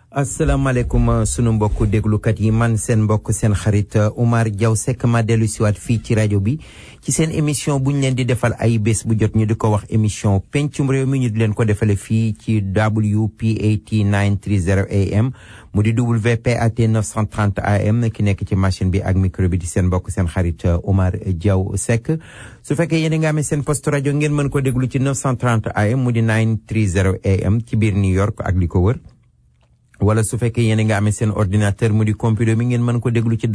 asalaamaaleykum sunu mbokk déglukat yi man seen mbokk seen xarit Oumar Diaw Seck ma dellu siwaat fii ci rajo bi ci seen émission bu ñu leen di defal ay bés bu jot ñu di ko wax émission pencum réew mi ñu di leen ko defale fii ci WPAT 930 AM mu di WPAT 930 AM ki nekk ci machine bi ak micro bi di seen mbokk seen xarit Oumar Diaw Seck su fekkee yéen a nga amee seen poste rajo ngeen mën ko déglu ci 930 AM mu di 930 AM ci biir New York ak li ko wër. wala su fekkee yéen nga amee seen ordinateur mu di computer mi ngeen mën ko déglu ci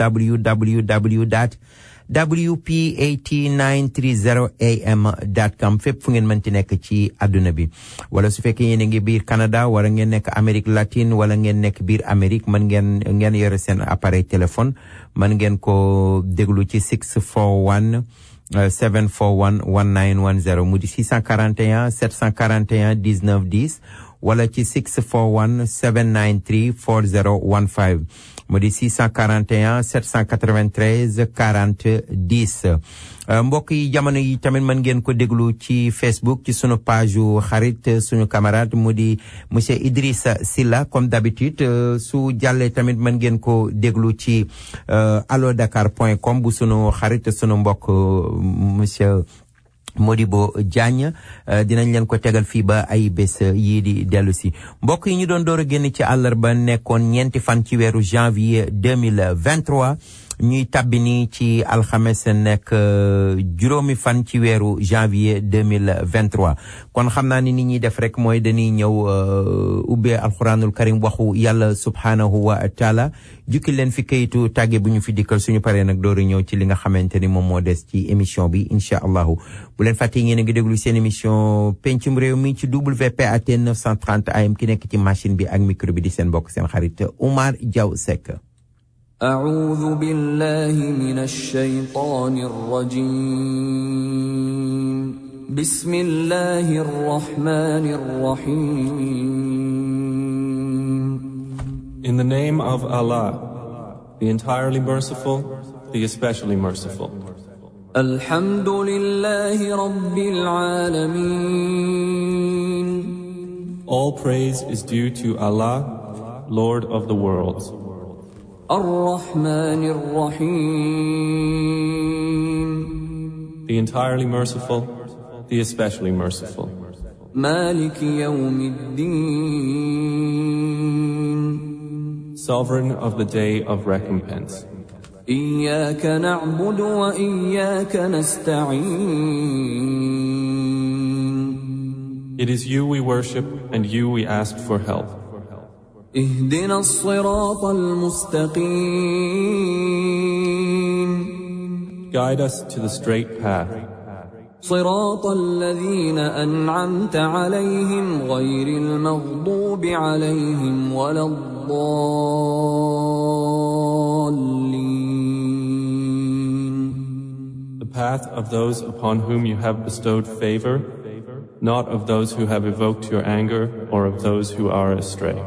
www.wpat930am.com fépp fu ngeen mënti nekk ci àdduna bi wala su fekkee yéen ngi biir Canada wala ngeen nekk Amérique latine wala ngeen nekk biir Amérique mën ngeen yore seen appareil téléphone mën ngeen ko déglu ci 641 741 1910 mu di 641 741 19 10 wala ci 641 793 4015 mu di 641 793 40 10 mbokk yi jamono yi tamit mën ngeen ko déglu ci Facebook ci sunu page yu xarit suñu camarade mu di monsieur Idrissa Silla comme d'habitude su jàllee tamit mën ngeen ko déglu ci allodakar.com bu sunu xarit sunu mbokk monsieur Modibo Diagne dinañ leen ko tegal fii ba ay bés yii di dellu si mbokk yi ñu doon door a génn ci àllarba nekkoon ñeenti fan ci weeru janvier 2023 ñuy tabbi ni ci alxames nekk juróomi fan ci weeru janvier 2023 kon xam naa ni nit ñuy def rek mooy dañuy ñëw ubbee alxuraanul karim waxu yàlla subhaanahu wa taala jukki leen fi kayitu tàgge bu ñu fi dikkal suñu paree nag dooru ñëw ci li nga xamante ni moom moo des ci émission bi incha allahu bu leen fàtte ngeen a ngi déglu seen émission pencum réew mi ci WPAT 930 AM ki nekk ci machine bi ak micro bi di seen mbokk seen xarit Oumar Diaw Seck. أعوذ بالله من الشيطان الرجيم بسم الله الرحمن الرحيم In the name of Allah, the entirely merciful, the especially merciful. الحمد لله رب العالمين All praise is due to Allah, Lord of the worlds. الرحمن الرحيم The entirely merciful, the especially merciful. مالك يوم الدين Sovereign of the day of recompense. إياك نعبد وإياك نستعين It is you we worship and you we ask for help. اهدنا الصراط المستقيم Guide us to the straight path. صراط الذين أنعمت عليهم غير المغضوب عليهم ولا الضالين The path of those upon whom you have bestowed favor, not of those who have evoked your anger or of those who are astray.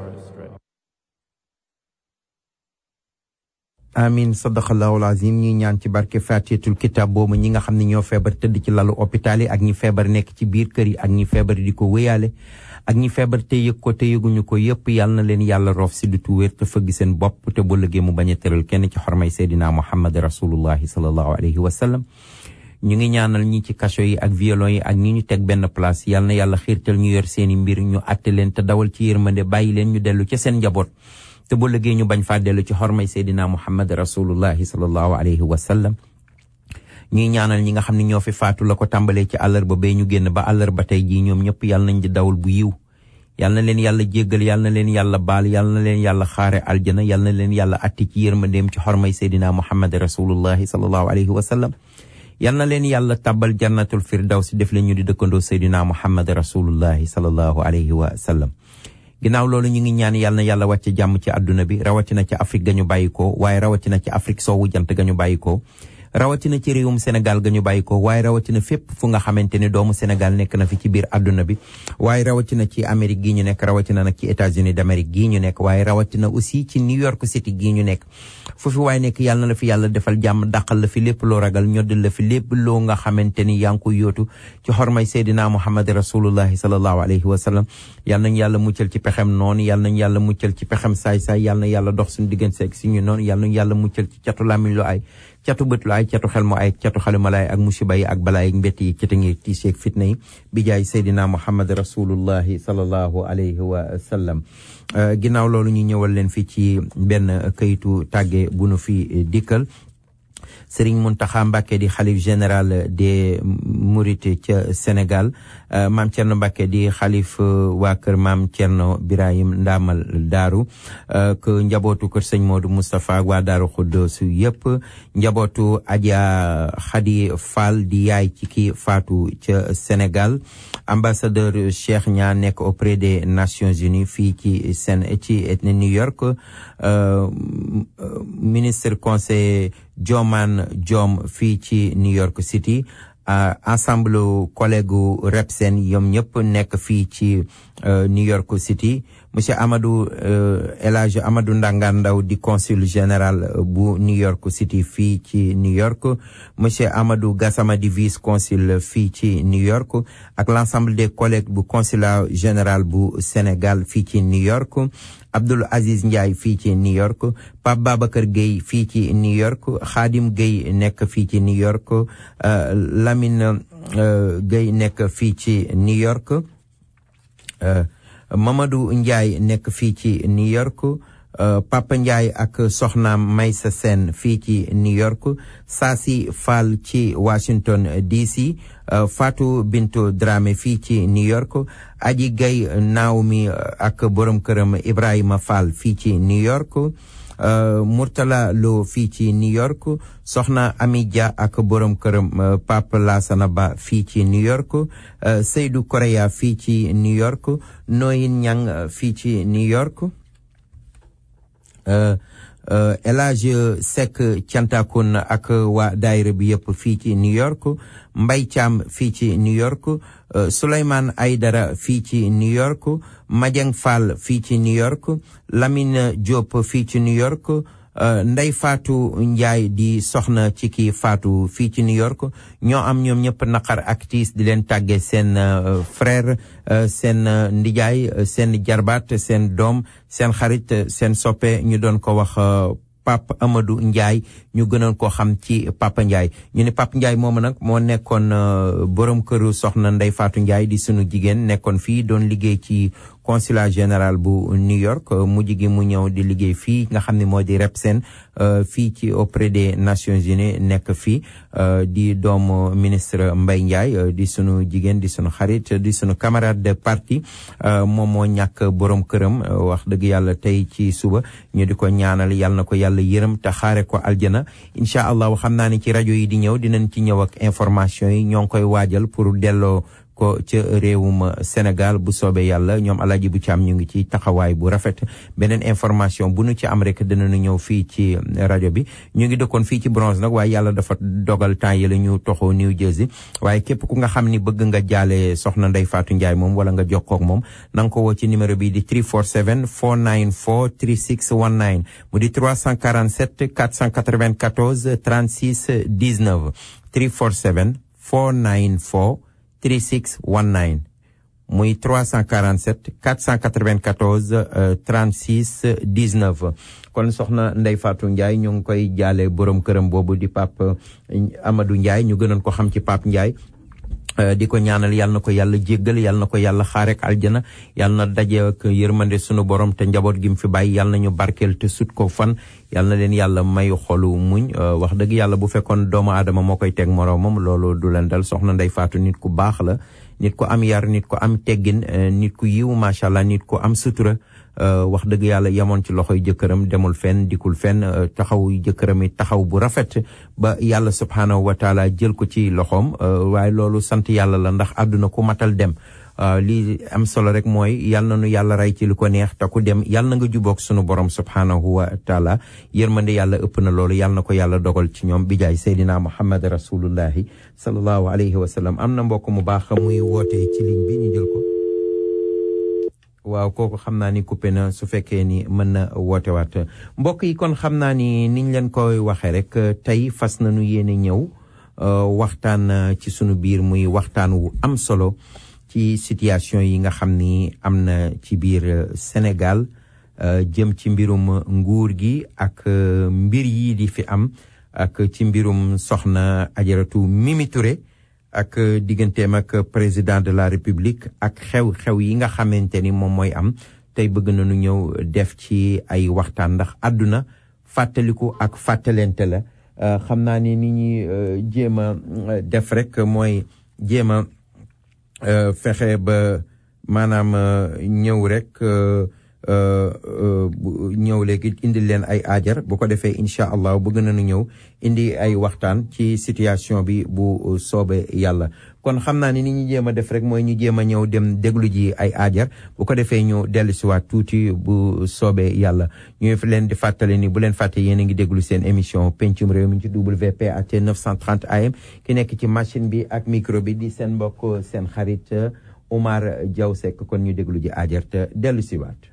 amin sadaqallahul azim ñi ñaan ci barke fatihatul kitab boobu ñi nga xam ne ñoo feebar tëdd ci lalu hôpital yi ak ñi feebar nekk ci biir kër yi ak ñi feebar di ko wéyaale ak ñi feebar te yëg ko te yëguñu ko yëpp yàlla na leen yàlla roof si du tuwér te fëgg seen bopp te bu lëggee mu bañ a tëral kenn ci xormay seydina Muhammad rasulullahi sallallahu alayhi wa sallam ñu ngi ñaanal ñi ci kaso yi ak violon yi ak ñi ñu teg benn place yàlla na yàlla xiirtal ñu yor seeni mbir ñu atte leen te dawal ci yërmande bàyyi leen ñu dellu ca seen njaboot te bu lëggee ñu bañ faa dellu ci xormay seydina Muhammad rasulullahi sallallahu alayhi wa sallam ñuy ñaanal ñi nga xam ne ñoo fi faatu la ko tàmbalee ci àllarba bee ñu génn ba àllarba tey jii ñoom ñëpp yàlla nañ di dawal bu yiw yàlla na leen yàlla jéggal yàlla na leen yàlla baal yàlla na leen yàlla xaare aljana yàlla na leen yàlla atti ci yërmandeem ci xormay seydina Muhammad rasulullahi sallallahu alayhi wa sallam yàlla na leen yàlla tàbbal jannatul firdaws def leen ñu di dëkkandoo seydina Muhammad rasulullahi sallallahu alayhi wa sallam ginnaaw loolu ñu ngi ñaan yàlla na yàlla wàcce jàmm ci àdduna bi rawatina ci Afrique ga ñu bàyyi ko waaye rawatina ci Afrique soowu jant ga ñu bàyyi ko rawatina ci réewum Sénégal ga ñu bàyyi ko waaye rawatina fépp fu nga xamante ni doomu Sénégal nekk na fi ci biir àdduna bi waaye rawatina ci Amérique gii ñu nekk rawatina nag ci États-Unis d'Amérique gii ñu nekk waaye rawatina aussi ci New York City gii ñu nekk foofu waaye nekk yàlla na la fi yàlla defal jàmm dàqal la fi lépp loo ragal ñoddal la fi lépp loo nga xamante ni yaa ngi koy yóotu ci xormay Seydina Muhammad rasulullahi sallallahu alayhi wa sallam yàlla nañ yàlla muccal ci pexem noonu yàlla nañ yàlla muccal ci pexem saay-saay yàlla na yàlla dox suñu diggante ak suñu noonu yàlla nañ yàlla muccal ci catu làmmiñ lu ay catu bët lu ay catu xel mu ay catu xalima laay ak musiba yi ak balaay ak mbett yi cata ngi tiiseeg fitna yi bi jaay Seydina Muhammad rasulullahi sallallahu alayhi wa sallam ginnaaw loolu ñu ñëwal leen fi ci benn kayitu tàgge bu nu fi dikkal Serigne Mountakha Mbacké di xalif général des Mourides ca Sénégal Maam Thierno Mbacké di xalif waa kër Maam Thierno Birahim Ndamal Daaru que njabootu kër Sëñ Modou Moustapha waa Daaru Xuddoos yëpp njabootu Adja Khady Fall di yaay ci ki faatu ca Sénégal ambassadeur Cheikh Nia nekk auprès des Nations Unies fii ci New York ministre conseil Dioman Diom fii ci New York City ensemble collègue Repsen ñoom ñëpp nekk fii ci New York City monsieur Amadou El Hadj Amadou Ndangan Ndaw di consul général bu New York City fii ci New York monsieur Amadou Gassama di vice consul fii ci New York ak l'ensemble des collègues bu consulat général bu Sénégal fii ci New York Abdoul Aziz Ndiaye fii ci New York Pape Babacar Gueye fii ci New York Khadim Gueye nekk fii ci New York Lamine Gueye nekk fii ci New York Mamadou Ndiaye nekk fii ci New York Papa Ndiaye ak soxnaam Maysa Sen fii ci New York Sasi Fall ci Washington DC Fatou Bintou Dramé fii ci New York Aji Gaye Naomi ak borom këram Ibrahima Fall fii ci New York Murtala Lo fii ci New York soxna Ami Dia ak borom këram Pape Lassana Ba fii ci New York Seydou Korea fii ci New York Noyin Ñang fii ci New York El Hadj Seck Cantakun ak waa daayira bi yëpp fii ci New York Mbay Thiam fii ci New York Souleymane Aydara fii ci New York Madiang Fall fii ci New York Lamine Diop fii ci New York Ndey Fatou Ndiaye di soxna ci ki Fatou fii ci New York ñoo am ñoom ñëpp naqar ak tiis di leen tàgge seen frère seen ndijaay seen jarbaat seen doom seen xarit seen soppe ñu doon ko wax Pape Amadou Ndiaye ñu gënoon koo xam ci Papa Ndiaye ñu ne Papa Ndiaye moomu nag moo nekkoon borom këru soxna Ndey Fatou Ndiaye di sunu jigéen nekkoon fii doon liggéey ci consulat général bu New York mujj gi mu ñëw di liggéey fii nga xam ne moo di Repsen fii ci auprès des Nations Unies nekk fii di doomu ministre Mbaye Ndiaye di sunu jigéen di sunu xarit di sunu camarade de parti moom moo ñàkk borom këram wax dëgg yàlla tey ci suba ñu di ko ñaanal yàlla na ko yàlla yërëm te xaare ko aljana incha allah xam naa ne ci rajo yi di ñëw dinañ ci ñëw ak information yi ñoo ngi koy waajal pour delloo ko ca réewum Sénégal bu soobee yàlla ñoom Alaaji bu Caam ñu ngi ci taxawaay bu rafet beneen information bu nu ci am rek dinañu ñëw fii ci rajo bi ñu ngi dëkkoon fii ci Bronx nag waaye yàlla dafa dogal temps yi la ñu toxoo New Jersey waaye képp ku nga xam ni bëgg nga jaale soxna Ndey Fatou Ndiaye moom wala nga jokkoo ak moom na nga ko woo ci numéro bi di 347 494 3619 mu di 347 494 36 19 347 494 3619 muy 347 494 36 19 kon soxna Ndey Fatou Ndiaye ñu ngi koy jaale borom këram boobu di Pape Amadou Ndiaye ñu gënoon ko xam ci Pape Ndiaye di ko ñaanal yàlla na ko yàlla jéggal yàlla na ko yàlla xaarek aljana yàlla na daje ak yërmande sunu borom te njaboot gi mu fi bàyyi yàlla na ñu barkeel te sut ko fan yàlla na leen yàlla may xolu muñ wax dëgg yàlla bu fekkoon doomu aadama moo koy teg moroomam loolu du leen dal soxna Ndey Fatou nit ku baax la nit ku am yar nit ku am teggin nit ku yiw macha allah nit ku am sutura wax dëgg yàlla yemoon ci loxoy jëkkëram demul fenn dikul fenn taxaw jëkkëram yi taxaw bu rafet ba yàlla subhaanahu wa taala jël ko ci loxoom waaye loolu sant yàlla la ndax àdduna ku matal dem li am solo rek mooy yal na nu yàlla ray ci lu ko neex te ku dem yal na nga juboog sunu borom subhanahu wa taala yërmande yàlla ëpp na loolu yal na ko yàlla dogal ci ñoom bijaay Seydina Muhammad rasulullahi sallallahu alayhi wa sallam. am na mbokk mu baax muy woote ci ligne bi ñu jël ko. waaw kooku xam naa ni coupé na su fekkee ni mën na woote waat mbokk yi kon xam naa ni niñ leen koy waxee rek tey fas nañu yéene ñëw waxtaan ci sunu biir muy waxtaan wu am solo ci situation yi nga xam ni am na ci biir Sénégal jëm ci mbirum nguur gi ak mbir yi di fi am ak ci mbirum soxna Ajaratu Mimi Touré ak digganteem ak président de la République ak xew-xew yi nga xamante ni moom mooy am tey bëgg nañu ñëw def ci ay waxtaan ndax àdduna fàttaliku ak fàttalente la xam naa ni ni ñuy jéem a def rek mooy jéem a fexe ba maanaam ñëw rek ñëw léegi indi leen ay aajar bu ko defee incha allah bëgg nañu ñëw indi ay waxtaan ci situation bi bu soobee yàlla kon xam naa ni ni ñu jéem a def rek mooy ñu jéem a ñëw dem déglu ji ay aajar bu ko defee ñu dellu si waat tuuti bu soobee yàlla ñu leen di fàttali ni bu leen fàtte yéen a ngi déglu seen émission pencum réew mi ci WPAT 930 AM ki nekk ci machine bi ak micro bi di seen mbokk seen xarit Oumar Diaw Seck kon ñu déglu ji aajar te dellu si waat.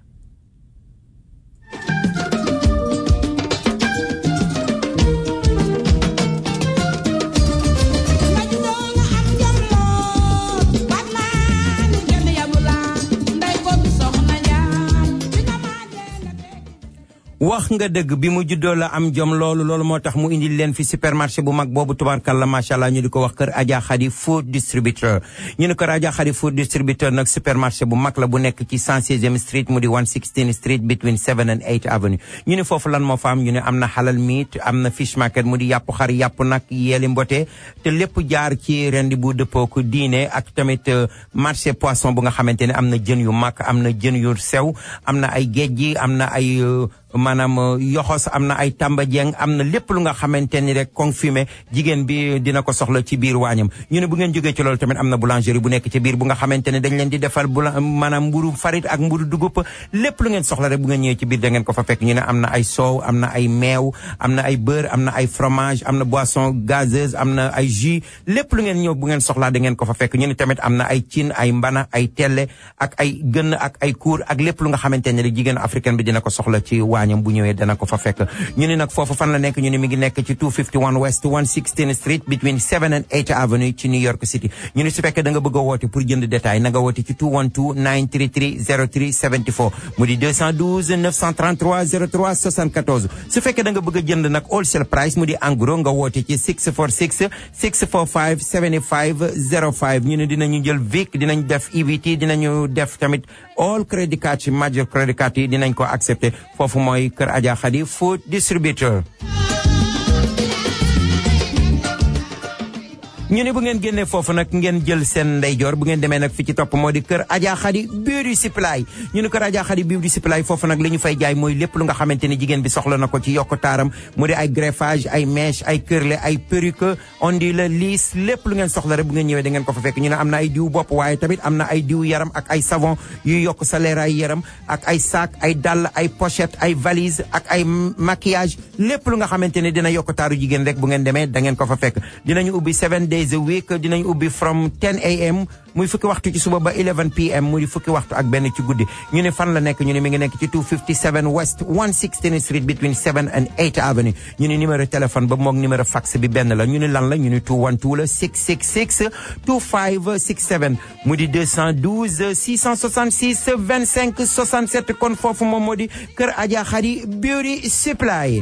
wax nga dëgg bi mu juddoo la am jom loolu moo tax mu indil leen fi supermarché bu mag boobu tubaarkalla macha allah ñu di ko wax kër Adja Khady food distributeur ñu ne kër Adja Khady food distributeur nag supermarché bu mag la bu nekk ci 116e street mu di 116 street between 7 and 8 avenue ñu ne foofu lan moo fa am ñu ne am na halal meat am na fish market mu di yàpp xar yàpp nag yeeli mbote te lépp jaar ci rendi bu dëppoo ko diine ak tamit marché poisson bu nga xamante ne am na jën yu mag am na jën yu sew am na ay géej gi am na ay maanaam yoxos am na ay tamba jeng am na lépp lu nga xamante ni rek confirmé jigéen bi dina ko soxla ci biir waañam ñu ne bu ngeen jógee ci loolu tamit am na boulangerie bu nekk ci biir bu nga xamante ne dañ leen di defal maanaam mburu farit ak mburu dugub lépp lu ngeen soxla rek bu ngeen ñëwee ci biir da ngeen ko fa fekk ñu ne am na ay soow am na ay meew am na ay beurre am na ay fromage am na boisson gazeuse am na ay jus lépp lu ngeen ñëw bu ngeen soxlaa da ngeen ko fa fekk ñu ne tamit am na ay cin ay mbana ay telle ak ay gën ak ay kuur ak lépp lu nga xamante ne rek jigéen africaine bi dina ko soxla ci waañam bu ñëwee dana ko fa fekk ñu ne nag foofu fan la nekk ñu ne mi ngi nekk ci 251 West 116 Street between 7 and 8 Avenue ci New York City ñu ne su fekkee da nga bëgg a woote pour jënd détail na nga woote ci 212-933-0374 mu di 212-933-0374 su fekkee da nga bëgg a jënd nag wholesale price mu di en gros nga woote ci 646-645-7505 ñu ne dinañu jël VIC dinañ def EBT dinañu def tamit all credit card ci major credit card yi dinañ ko accepté foofu mooy kër Adja Khady food distributor ñu ne bu ngeen génnee foofu nag ngeen jël seen ndeyjoor bu ngeen demee nag fi ci topp moo di kër Adja Khady beauty supply ñu ne kër Adja Khady beauty supply foofu nag li ñu fay jaay mooy lépp lu nga xamante ni jigéen bi soxla na ko ci yokk taaram mu di ay greffage ay mèche ay curler ay perruque ondule liis lépp lu ngeen soxla rek bu ngeen ñëwee da ngeen ko fa fekk ñu ne am na ay diw bopp waaye tamit am na ay diw yaram ak ay savon yu yokk sa leeraay yaram ak ay sac ay dàll ay pochette ay valise ak ay maquillage lépp lu nga xamante ne dina yokk taaru jigéen rek bu ngeen demee da ngeen ko fa fekk dinañu ubbi 7 days a week dinañ ubbi from 10 AM muy fukki waxtu ci suba ba 11 PM muy fukki waxtu ak benn ci guddi ñu ne fan la nekk ñu ne mi ngi nekk ci 257 West 116 Street between 7 and 8 Avenue ñu ne numéro téléphone ba moog numéro fax bi benn la ñu ne lan la ñu ne 212 la 666 2567 mu di 212 666 25 67 kon foofu moom moo di kër Adja Khady beauty supply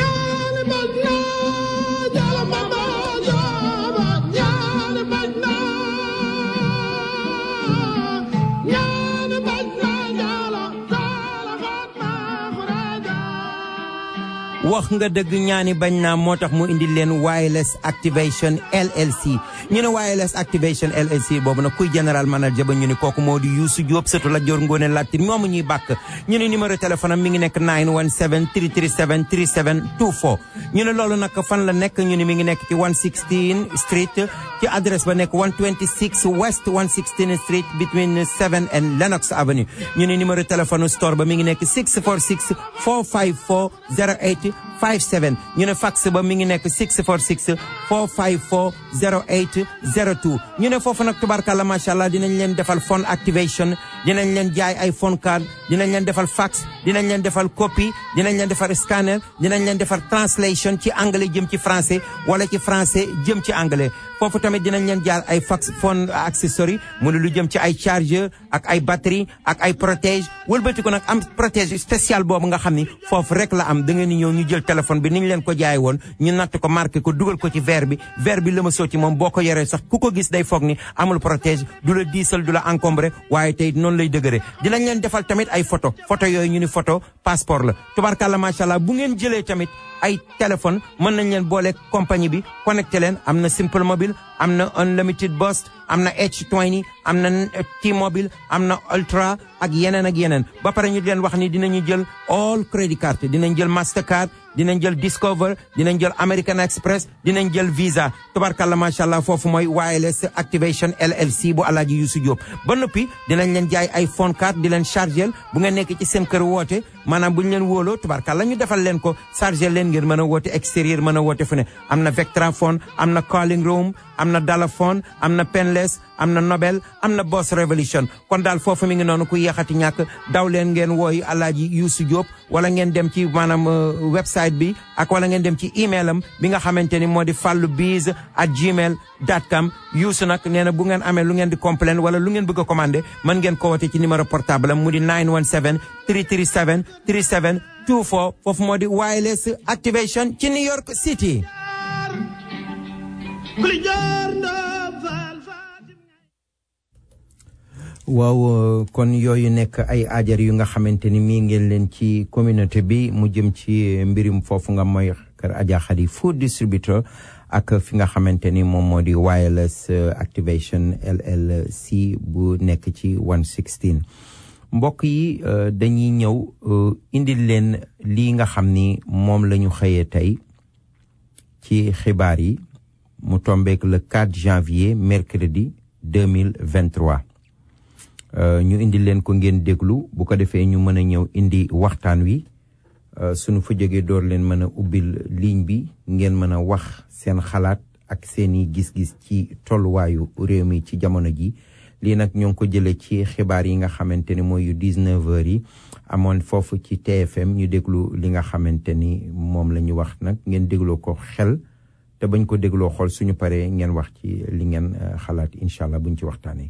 Bye. wax nga dëgg ñaani bañ naa moo tax mu indi leen Wireless Activation LLC ñu ne Wireless Activation LLC boobu nag kuy général manager ba ñu ne kooku moo di Youssou Diop sëtu la Joor Ngoone Latir moomu ñuy bàkk ñu ne numéro téléphone am mi ngi nekk 917 337 3724 ñu ne loolu nag fan la nekk ñu ne mi ngi nekk ci 116 street ci adresse ba nekk 126 West 116 street between 7 and Lenox Avenue ñu ne numéro téléphone store ba mi ngi nekk 646 454 0857 ñu ne fax ba mi ngi nekk 646 454 0802 ñu ne foofu nag tubarkalla macha allah dinañ leen defal phone activation dinañ leen jaay ay phone card dinañ leen defal fax dinañ leen defal copie dinañ leen defal scanner dinañ leen defal translation ci anglais jëm ci français wala ci français jëm ci anglais foofu tamit dinañ leen jaar ay fax phone accessory mu ne lu jëm ci ay chargeur ak ay batterie ak ay protège wëlbati ko nag am protège spécial boobu nga xam ni foofu rek la am da ngeen di ñëw ñu jël téléphone bi niñ leen ko jaay woon ñu natt ko marqué ko dugal ko ci verre bi la ma soo ci moom boo ko yoree sax ku ko gis day foog ni amul protège du la diisal du la encombré waaye tey noonu lay dëgëre dinañ leen defal tamit ay photo yooyu ñu ni photo passeport la tubarkalla macha allah bu ngeen jëlee tamit ay téléphone mën nañ leen boole compagnie bi connecté leen am na Simple Mobile am na Unlimited Burst am na H20 am na T-Mobile am na Ultra ak yeneen ba pare ñu leen wax ni dinañu jël all credit card dinañ jël Mastercard dinañ jël Discover dinañ jël American Express dinañ jël Visa tubarkalla macha allah foofu mooy Wireless Activation LLC bu Alaaji Youssou Diop ba noppi dinañ leen jaay ay phone card di leen chargel bu nga nekk ci seen kër woote maanaam bu ñu leen wóoloo tubarkalla ñu defal leen ko chargel leen ngir mën a woote extérieur mën a woote fu ne am na Vectraphone am na Calling Room am na Dalaphone am na Penless am na Nobel am na Boss Revolution kon daal foofu mi ngi noonu ku yeexati ñàkk daw leen ngeen wooyu Alaaji Youssou Diop wala ngeen dem ci maanaam website bi ak wala ngeen dem ci email am bi nga xamante ni moo di fallubiz@gmail.com Youssou nag nee na bu ngeen amee lu ngeen di complain wala lu ngeen bëgg a commandé mën ngeen ko wote ci numéro portable am mu di 917 337 3724 foofu moo di Wireless Activation ci New York City. waaw kon yooyu nekk ay aajar yu nga xamante ni mii ngeen leen ci communauté bi mu jëm ci mbirum foofu nga mooy kër Adja Khady food distributor ak fi nga xamante ni moom moo di Wireless Activation LLC bu nekk ci 116 mbokk yi dañuy ñëw indil leen lii nga xam ni moom la ñu xëyee tey ci xibaar yi mu tombeek le 4 janvier mercredi 2023 ñu indi leen ko ngeen déglu bu ko defee ñu mën a ñëw indi waxtaan wi suñu fa jógee door leen mën a ubbil ligne bi ngeen mën a wax seen xalaat ak seeni gis-gis ci tolluwaayu réew mi ci jamono ji lii nag ñoo ngi ko jëlee ci xibaar yi nga xamante ni mooy yu 19h yi amoon foofu ci TFM ñu déglu li nga xamante ni moom la ñu wax nag ngeen dégloo ko xel te bañ ko dégloo xool suñu paree ngeen wax ci li ngeen xalaat incha allah buñ ci waxtaanee.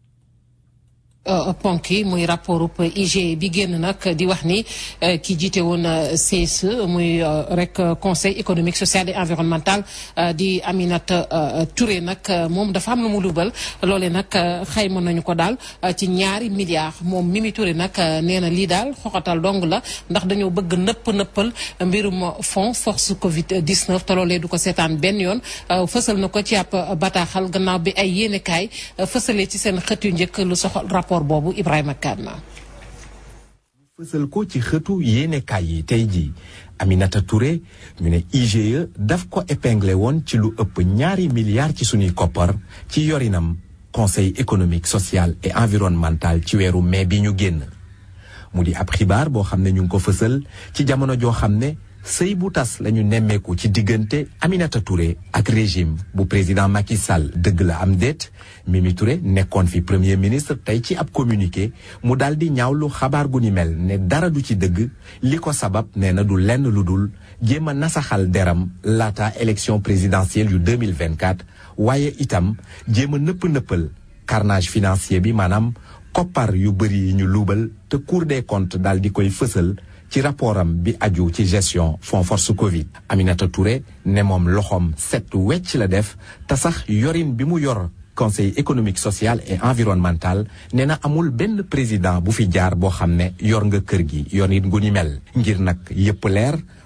ponk yi muy rapport IGE bi génn nag di wax ni ki jiite woon CSE muy rek conseil économique social et environnemental di Aminata Touré nag moom dafa am lu mu lubal loolee nag xayma nañu ko daal ci $2 milliards moom Mimi Touré nag nee na lii daal xoxatal dong la ndax dañoo bëgg nëppal mbirum fonds force Covid 19 te loolee du ko seetaan benn yoon fësal na ko ci ab bataaxal gannaaw bi ay yéenekaay fësalee ci seen xët yu njëkk lu soxal rapport boobu Ibrahima Kane fësal ko ci xëtu yéenekaay yi tey jii Aminata Touré ñu ne IGE daf ko épinglé woon ci lu ëpp $2 milliards ci suñuy koppar ci yorinam conseil économique social et environnemental ci weeru mai bi ñu génn mu di ab xibaar boo xam ne ñu ngi ko fësal ci jamono joo xam ne sëy bu tas lañu nemmeeku ci diggante Aminata Touré ak régime bu président Macky Sall dëgg la am déet Mimi Touré nekkoon fi premier ministre tey ci ab communiqué mu daal di ñaawlu xabaar gu ni mel ne dara du ci dëgg li ko sabab nee na du lenn lu dul jéem a nasaxal deram laata élection présidentielle yu 2024 waaye itam jéem a nëppal carnage financier bi maanaam koppar yu bëri yi ñu luubal te Cour des comptes daal di koy fësal ci rapportam bi aju ci gestion fonds force Covid. Aminata Touré ne moom loxoom set wecc la def te sax yorin bi mu yor conseil économique social et environnemental nee na amul benn président bu fi jaar boo xam ne yor nga kër gi yorin gu ni mel ngir nag yëpp leer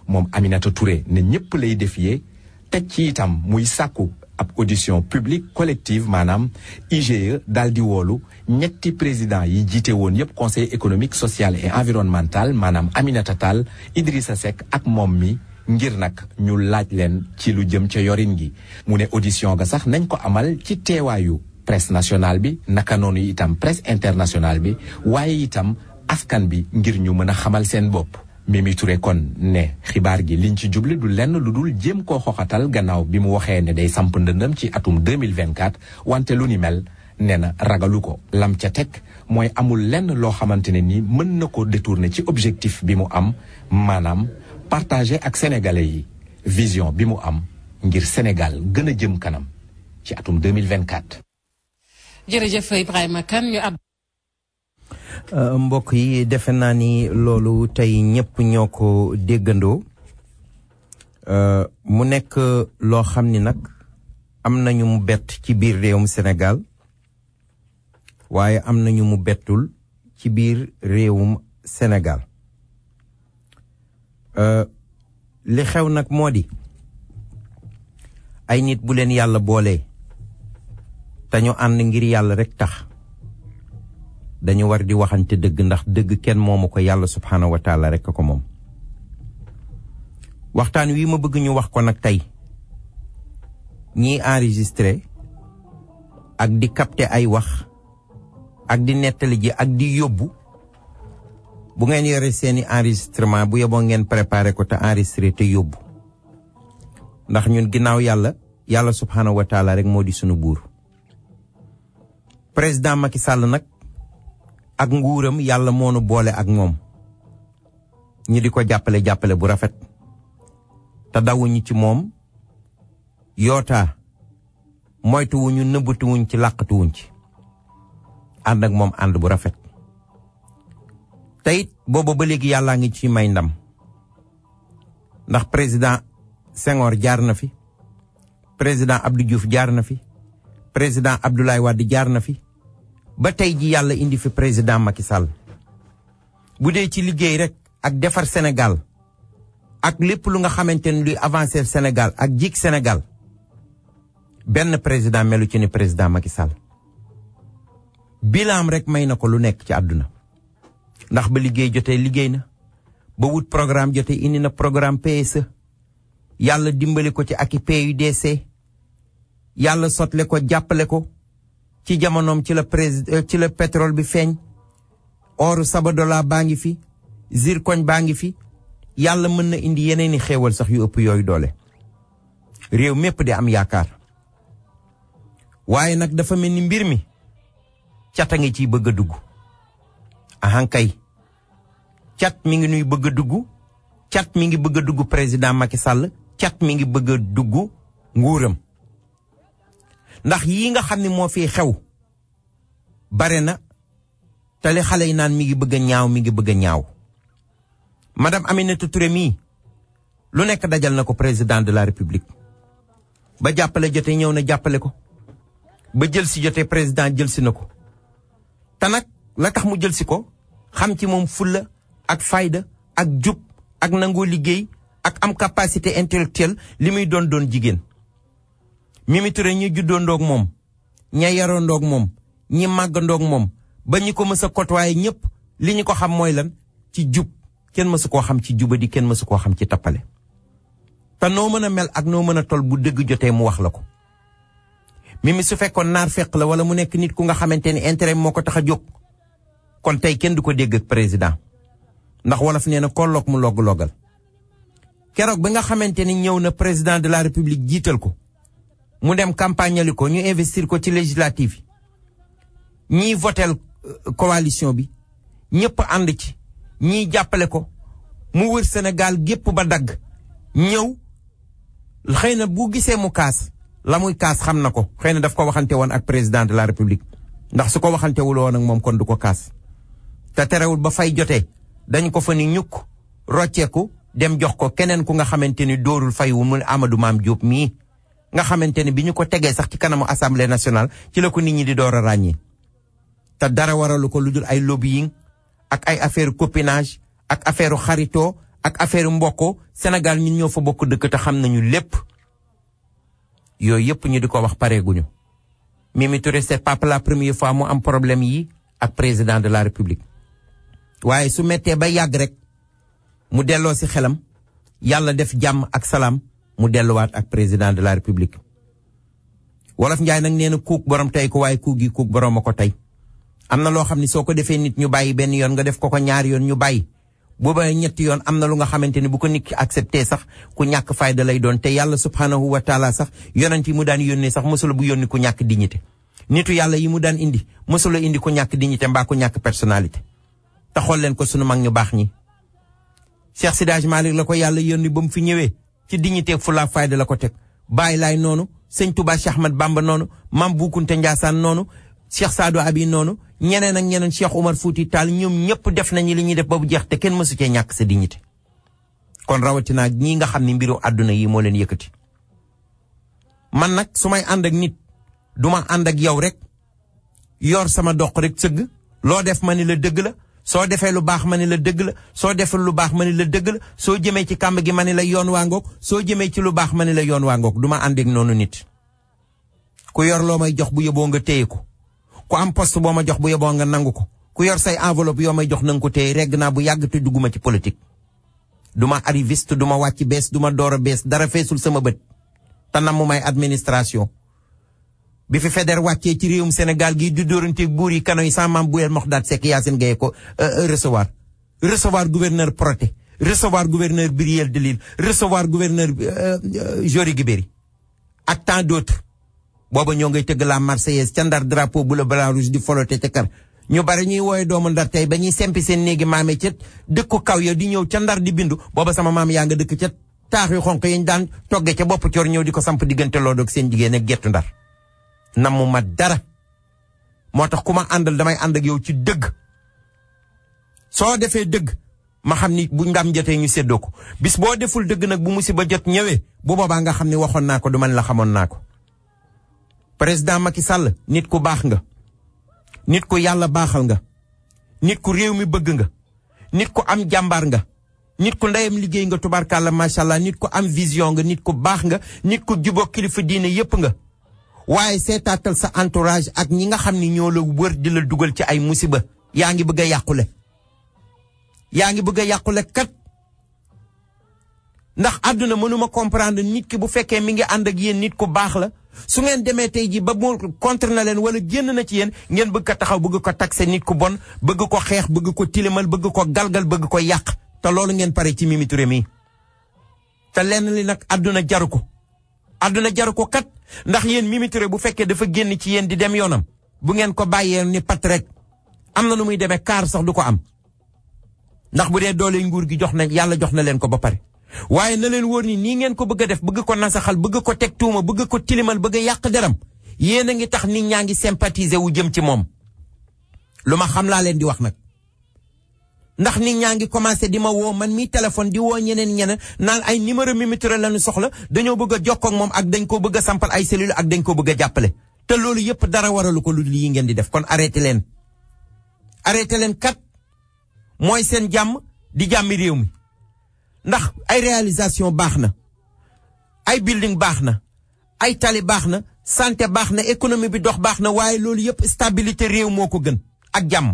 moom Aminata Touré ne ñëpp lay défier teg ci itam muy sàkku ab audition publique collective maanaam IGE daal di woolu ñetti président yi jiite woon yépp conseil économique social et environnemental maanaam Aminata Tall Idrissa Seck ak moom mi ngir nag ñu laaj leen ci lu jëm ca yorin gi mu ne audition ga sax nañ ko amal ci teewaayu presse nationale bi naka noonu itam presse internationale bi waaye itam askan bi ngir ñu mën a xamal seen bopp Mimi Touré kon ne xibaar gi liñ ci jubli du lenn lu dul jéem koo xoxatal gannaaw bi mu waxee ne day samp ndëndëm ci atum 2024 wante lu ni mel nee na ragalu ko lam ca teg mooy amul lenn loo xamante ne ni mën na ko détourner ci objectif bi mu am maanaam partager ak sénégalais yi vision bi mu am ngir Sénégal gën a jëm kanam ci atum 2024. jërëjëf Ibrahima Kane ñu mbokk yi defe naa ni loolu tey ñëpp ñoo ko déggandoo mu nekk loo xam ni nag am nañu mu bett ci biir réewum Sénégal waaye am nañu mu bettul ci biir réewum Sénégal li xew nag moo di ay nit bu leen yàlla boolee te ñu ànd ngir yàlla rek tax dañu war di waxante dëgg ndax dëgg kenn moomu ko yàlla subhaanahu wa taala rek ko moom waxtaan wi ma bëgg ñu wax ko nag tey ñiy enregistré ak di capter ay wax ak di nettali ji ak di yóbbu bu ngeen yore seeni enregistrement bu yeboo ngeen préparé ko te enregistré te yóbbu ndax ñun ginnaaw yàlla subhaanahu wa taala rek moo di sunu buur président Macky Sall nag ak nguuram yàlla moonu boole ak moom ñu di ko jàppale bu rafet te dawuñu ci moom yootaa moytuwuñu nëbbatuwuñ ci làqatuwuñ ci ànd ak moom ànd bu rafet te it booba ba léegi yàllaa ngi ci may ndam ndax président Senghor jaar na fi président Abdou Diouf jaar na fi président Abdoulaye Wade jaar na fi ba tey ji yàlla indi fi président Macky Sall bu dee ci liggéey rek ak defar Sénégal ak lépp lu nga xamante ne luy avancer Sénégal ak jik Sénégal benn président melu ci ni président Macky Sall bilaam rek may na ko lu nekk ci àdduna ndax ba liggéey jotee liggéey na ba wut programme jotee indi na programme PSE yàlla dimbali ko ci ak i PUDC yàlla sotle ko jàppale ko ci jamonoom ci la pétrole bi feeñ oru Sabadola baa ngi fi zircon baa ngi fi yàlla mën na indi yeneen i xéewal sax yu ëpp yooyu doole réew mépp di am yaakaar waaye nag dafa mel ni mbir mi cat a ngi ciy bëgg a dugg ahankay cat mi ngi nuy bëgg a dugg cat mi ngi bëgg a dugg président Macky Sall cat mi ngi bëgg a dugg nguuram ndax yii nga xam ne moo fi xew bare na te li xale yi naan mi ngi bëgg a ñaaw madame Aminata Touré mii lu nekk dajal na ko président de la république ba jàppale jotee ñëw na jàppale ko ba jël si jotee président jël si na ko te nag la tax mu jël si ko xam ci moom fulla ak fayda ak jub ak nangoo liggéey ak am capacité intellectuelle li muy doon jigéen Mimi Touré ñi juddoo ndoog moom ña yaroo ndoog moom ñi màgg ndoog moom ba ñi ko mës a côtoyer ñëpp li ñu ko xam mooy lan ci jub kenn mësu koo xam ci jubadi kenn mësu koo xam ci tappale te noo mën a mel ak noo mën a tol bu dëgg jotee mu wax la ko Mimi su fekkoon naar fekk la wala mu nekk nit ku nga xamante ni intérêt moo ko tax a jóg kon tey kenn du ko dégg ak président ndax wolof nee na kolloog mu logg-loggal keroog ba nga xamante ni ñëw na président de la république jiital ko mu dem campagne li ko ñu investir ko ci législative yi ñiy votel coalition bi ñëpp ànd ci ñiy jàppale ko mu wër Sénégal gépp ba dagg ñëw xëy na bu gisee mu kaas la muy kaas xam na ko xëy na daf ko waxante woon ak président de la république ndax su ko waxantewul woon ak moom kon du ko kaas te terewul ba fay jotee dañ ko fa ni ñukk rocceeku dem jox ko keneen ku nga xamante ni dóorul fay wu mu Amadou Mame Diop mii nga xamante ni bi ñu ko tegee sax ci kanamu assemblée nationale ci la ko nit ñi di door a ràññee te dara waralu ko lu dul ay lobbying ak ay affaire copinage ak affaire xaritoo ak affaire mbokko Sénégal ñun ñoo fa bokk dëkk te xam nañu lépp yooyu yëpp ñu di ko wax pareeguñu. Mimi Touré c'est pas la première fois mu am problème yi ak président de la République waaye su mettee ba yàgg rek mu delloo si xelam yàlla def jàmm ak salaam mu delluwaat ak président de la République. Wolof Njaay nag nee na kuuk borom tey ko waaye kuuk gi kuuk borom a ko tey am na loo xam ne soo ko defee nit ñu bàyyi benn yoon nga def ko ñaari yoon ñu bàyyi booba ñetti yoon am na lu nga xamante ni bu ko nit ki accepté sax ku ñàkk fayda lay doon te yàlla subhanahu wa taala sax yonent yi mu daan yónnee sax mosula bu yónni ku ñàkk dignité nitu yàlla yi mu daan indi mosula indi ku ñàkk dignité mbaa ku ñàkk personnalité te xool leen ko sunu mag ñu baax ñi Cheikh Seydi Hadji Malick la ko yàlla yónni ba mu fi ñëwee ci dignité fu la fayda la ko teg Baay Laay noonu Sëñ Touba Cheikh Ahmad Bamba noonu Mam Bu Kunta Njaasaan noonu Cheikh Saadu Abi noonu ñeneen ak ñeneen Cheikh Omar Fouti Tall ñoom ñëpp def nañu li ñuy def ba bu jeex te kenn mësu cee ñàkk sa dignité kon rawatina ñii nga xam ne mbiru àdduna yi moo leen yëkkati man nag su may ànd ak nit duma ànd ak yow rek yor sama dox rek sëgg loo def ma ni la dëgg la soo defee lu baax ma ni la dëgg la soo defee lu baax ma ni la dëgg la soo jëmee ci kàmb gi ma ni la yoon waa ngoog soo jëmee ci lu baax ma ni la yoon waa ngoog duma ànd ak noonu nit ku yor loo may jox bu yóbboo nga téye ko ku am poste boo ma jox bu yóbboo nga nangu ko ku yor say enveloppe yoo may jox nanga ko téye regg naa bu yàgg te dugguma ci politique duma arriviste duma wàcc bees duma door a bees dara feesul sama bët te namu may administration bi fi Faidherbe wàccee ci réewum Sénégal gi di dóoranteeg buur yi kanoy sa maam Bouyer Mokhtar Seck Yacine Gaye ko recevoir gouverneur Protet recevoir gouverneur Biriel de Lille recevoir gouverneur Jory Guibéry ak tant d'autres booba ñoo ngay tëgg la Marseillaise ca Ndar drapeau bleu blanc rouge di folote ca kar ñu bari ñuy wooye doomu Ndar tey ba ñuy sempi seen néegi maame ca dëkku kaw ya di ñëw ca Ndar di bindu booba sama maam yaa nga dëkk ca taax yu xonq yañ daan togge ca bopp coor ñëw di ko samp diggante loo doog seen jigéen ak gettu Ndar namu ma dara moo tax ku ma àndal damay ànd ak yow ci dëgg soo defee dëgg ma xam ni bu ngam jotee ñu séddoo ko bis boo deful dëgg nag bu musiba jot ñëwee bu boobaa nga xam ni waxoon naa ko du man la xamoon naa ko président Macky Sall nit ku baax nga nit ku yàlla baaxal nga nit ku réew mi bëgg nga nit ku am jàmbaar nga nit ku ndeyam liggéey nga tubaarkàlla macha allah nit ku am vision nga nit ku baax nga nit ku juboo kilifa diine yépp nga waaye seetaatal sa entourage ak ñi nga xam ni ñoo la wër di la dugal ci ay musiba yaa ngi bëgg a yàqule yaa ngi bëgg a yàqule kat ndax àdduna mënuma comprendre nit ki bu fekkee mi ngi ànd ak yéen nit ku baax la su ngeen demee tey ji ba mu contre na leen wala génn na ci yéen ngeen bëgg ko taxaw bëgg ko taxé nit ku bon bëgg ko xeex bëgg ko tilimal bëgg ko galgal bëgg ko yàq te loolu ngeen pare ci Mimi Touré mi te lenn li nag àdduna jaru ko àdduna jaru ko kat ndax yéen Mimi Touré bu fekkee dafa génn ci yéen di dem yoonam bu ngeen ko bàyyee ni pat rek am na nu muy demee kaar sax du ko am ndax bu dee doole nguur gi jox na yàlla jox na leen ko ba pare waaye na leen wóor ni nii ngeen ko bëgg a def bëgg ko nasaxal bëgg ko teg tuuma bëgg ko tilimal bëgg a yàq deram yéen a ngi tax nit ñaa ngi sympathiser wu jëm ci moom lu ma xam laa leen di wax nag ndax nit ñaa ngi commencé di ma woo man mi téléphone di woo ñeneen naan ay numéro Mimi Touré lañu soxla dañoo bëgg a jokkoo ak moom ak dañ ko bëgg a sampal ay cellule ak dañ ko bëgg a jàppale te loolu yépp dara waralu ko lu lii ngeen di def kon arrêté leen kat mooy seen jàmm di jàmmi réew mi ndax ay réalisation baax na ay building baax na ay tali baax na santé baax na économie bi dox baax na waaye loolu yépp stabilité réew moo ko gën ak jàmm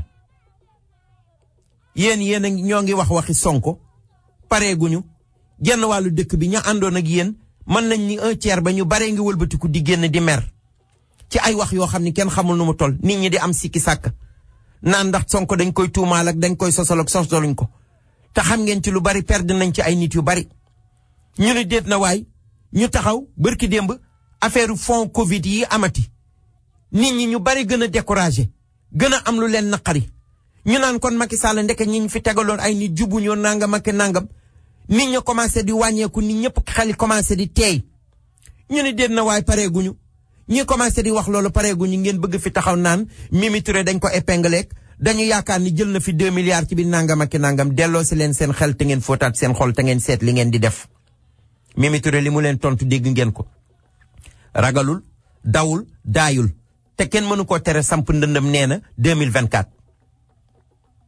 yéen a ñoo ngi wax waxi Sonko pareeguñu genn wàllu dëkk bi ña àndoon ak yéen mën nañ ni 1/3 ba ñu baree ngi wëlbatiku di génn di mer ci ay wax yoo xam ni kenn xamul nu mu toll nit ñi di am sikki sàkk naan ndax Sonko dañ koy tuumaal ak dañ koy sosal ak sosoluñ ko te xam ngeen ci lu bari perdre nañ ci ay nit yu bari ñu ne déet na waay ñu taxaw bërki démb affaire fond Covid yi amati nit ñi ñu bari gën a découragé gën a am lu leen naqari ñu naan kon Macky Sall ndeke ñi ñu fi tegaloon ay nit jubuñoo nangam ak nangam nit ña commencé di wàññeeku nit ñëpp xel commencé di teey ñu ne déet na waay pareeguñu ñi commencé di wax loolu pareeguñu ngeen bëgg fi taxaw naan Mimi Touré dañ ko épinglé dañu yaakaar ni jël na fi 2 milliards ci biir nangam ak nangam delloo si leen seen xel te ngeen fóotaat seen xol te ngeen seet li ngeen di def Mimi Touré li mu leen tontu dégg ngeen ko ragalul dawul daayul te kenn mënu ko tere samp ndëndëm nee na 2024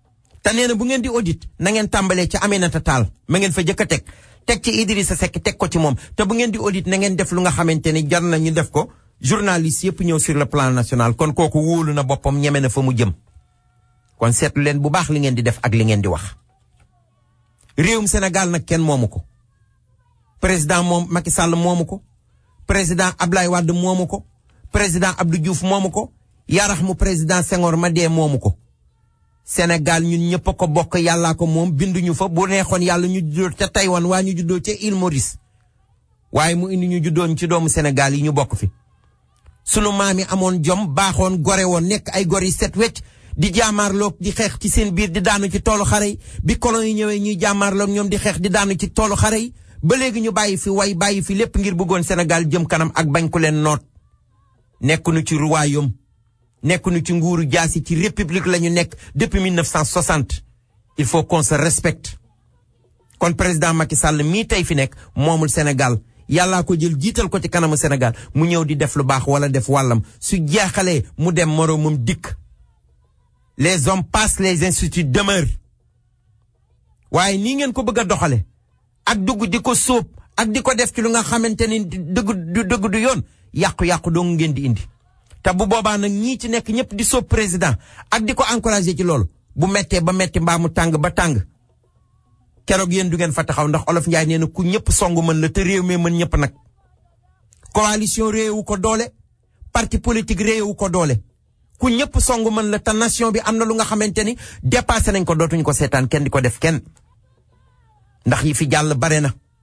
te nee na bu ngeen di audit na ngeen tàmbalee ci Aminata Tall ma ngeen fa jëkk a teg ci Idrissa Seck teg ko ci moom te bu ngeen di audit na ngeen def lu nga xamante ni jar na ñu def ko journaliste yëpp ñëw sur le plan national kon kooku wóolu na boppam ñeme na fa mu jëm kon seetlu leen bu baax li ngeen di def ak li ngeen di wax réewum Sénégal nag kenn moomu ko président moom Macky Sall moomu ko président Ablaye Wade moomu ko président Abdou Diouf moomu ko yarax mu président Senghor ma dee moomu ko Sénégal ñun ñëpp a ko bokk yàllaa ko moom binduñu fa bu neexoon yàlla ñu juddoo ca Taïwan waa ñu juddoo ca Île Maurice waaye mu indi ñu juddoon ci doomu Sénégal yi ñu bokk fi sunu maam yi amoon jom baaxoon gore woon nekk ay gor yi set wecc di jaamaarloog di xeex ci seen biir di daanu ci toolu xare yi bi colon yi ñëwee ñuy jaamaarloog ñoom di xeex di daanu ci toolu xare yi ba léegi ñu bàyyi fi way bàyyi fi lépp ngir bëggoon Sénégal jëm kanam ak bañ ku leen noot nekkuñu ci royaume nekkuñu ci nguuru jaasi ci république la ñu nekk depuis 1960 il faut qu'on se respecte kon président Macky Sall mii tey fi nekk moomul Sénégal yàllaa ko jël jiital ko ci kanamu Sénégal mu ñëw di def lu baax wala def wàllam su jeexalee mu dem moroomam dikk les hommes passent les instituts demeurent waaye nii ngeen ko bëgg a doxale ak dugg di ko sóob ak di ko def ci lu nga xamante ni dëgg du yoon yàqu-yàqu dong ngeen di indi te bu boobaa nag ñii ci nekk ñëpp di sóob président ak di ko encouragé ci loolu bu mettee ba metti mbaa mu tàng ba tàng keroog yéen du ngeen fa taxaw ndax Olof Njaay nee na ku ñëpp songu mën la te réew mi mën ñëpp nag coalition réewu ko doole parti politique réewu ko doole ku ñëpp songu mën la te nation bi am na lu nga xamante ni dépassé nañ ko dootuñ ko seetaan kenn di ko def kenn ndax yi fi jàll bare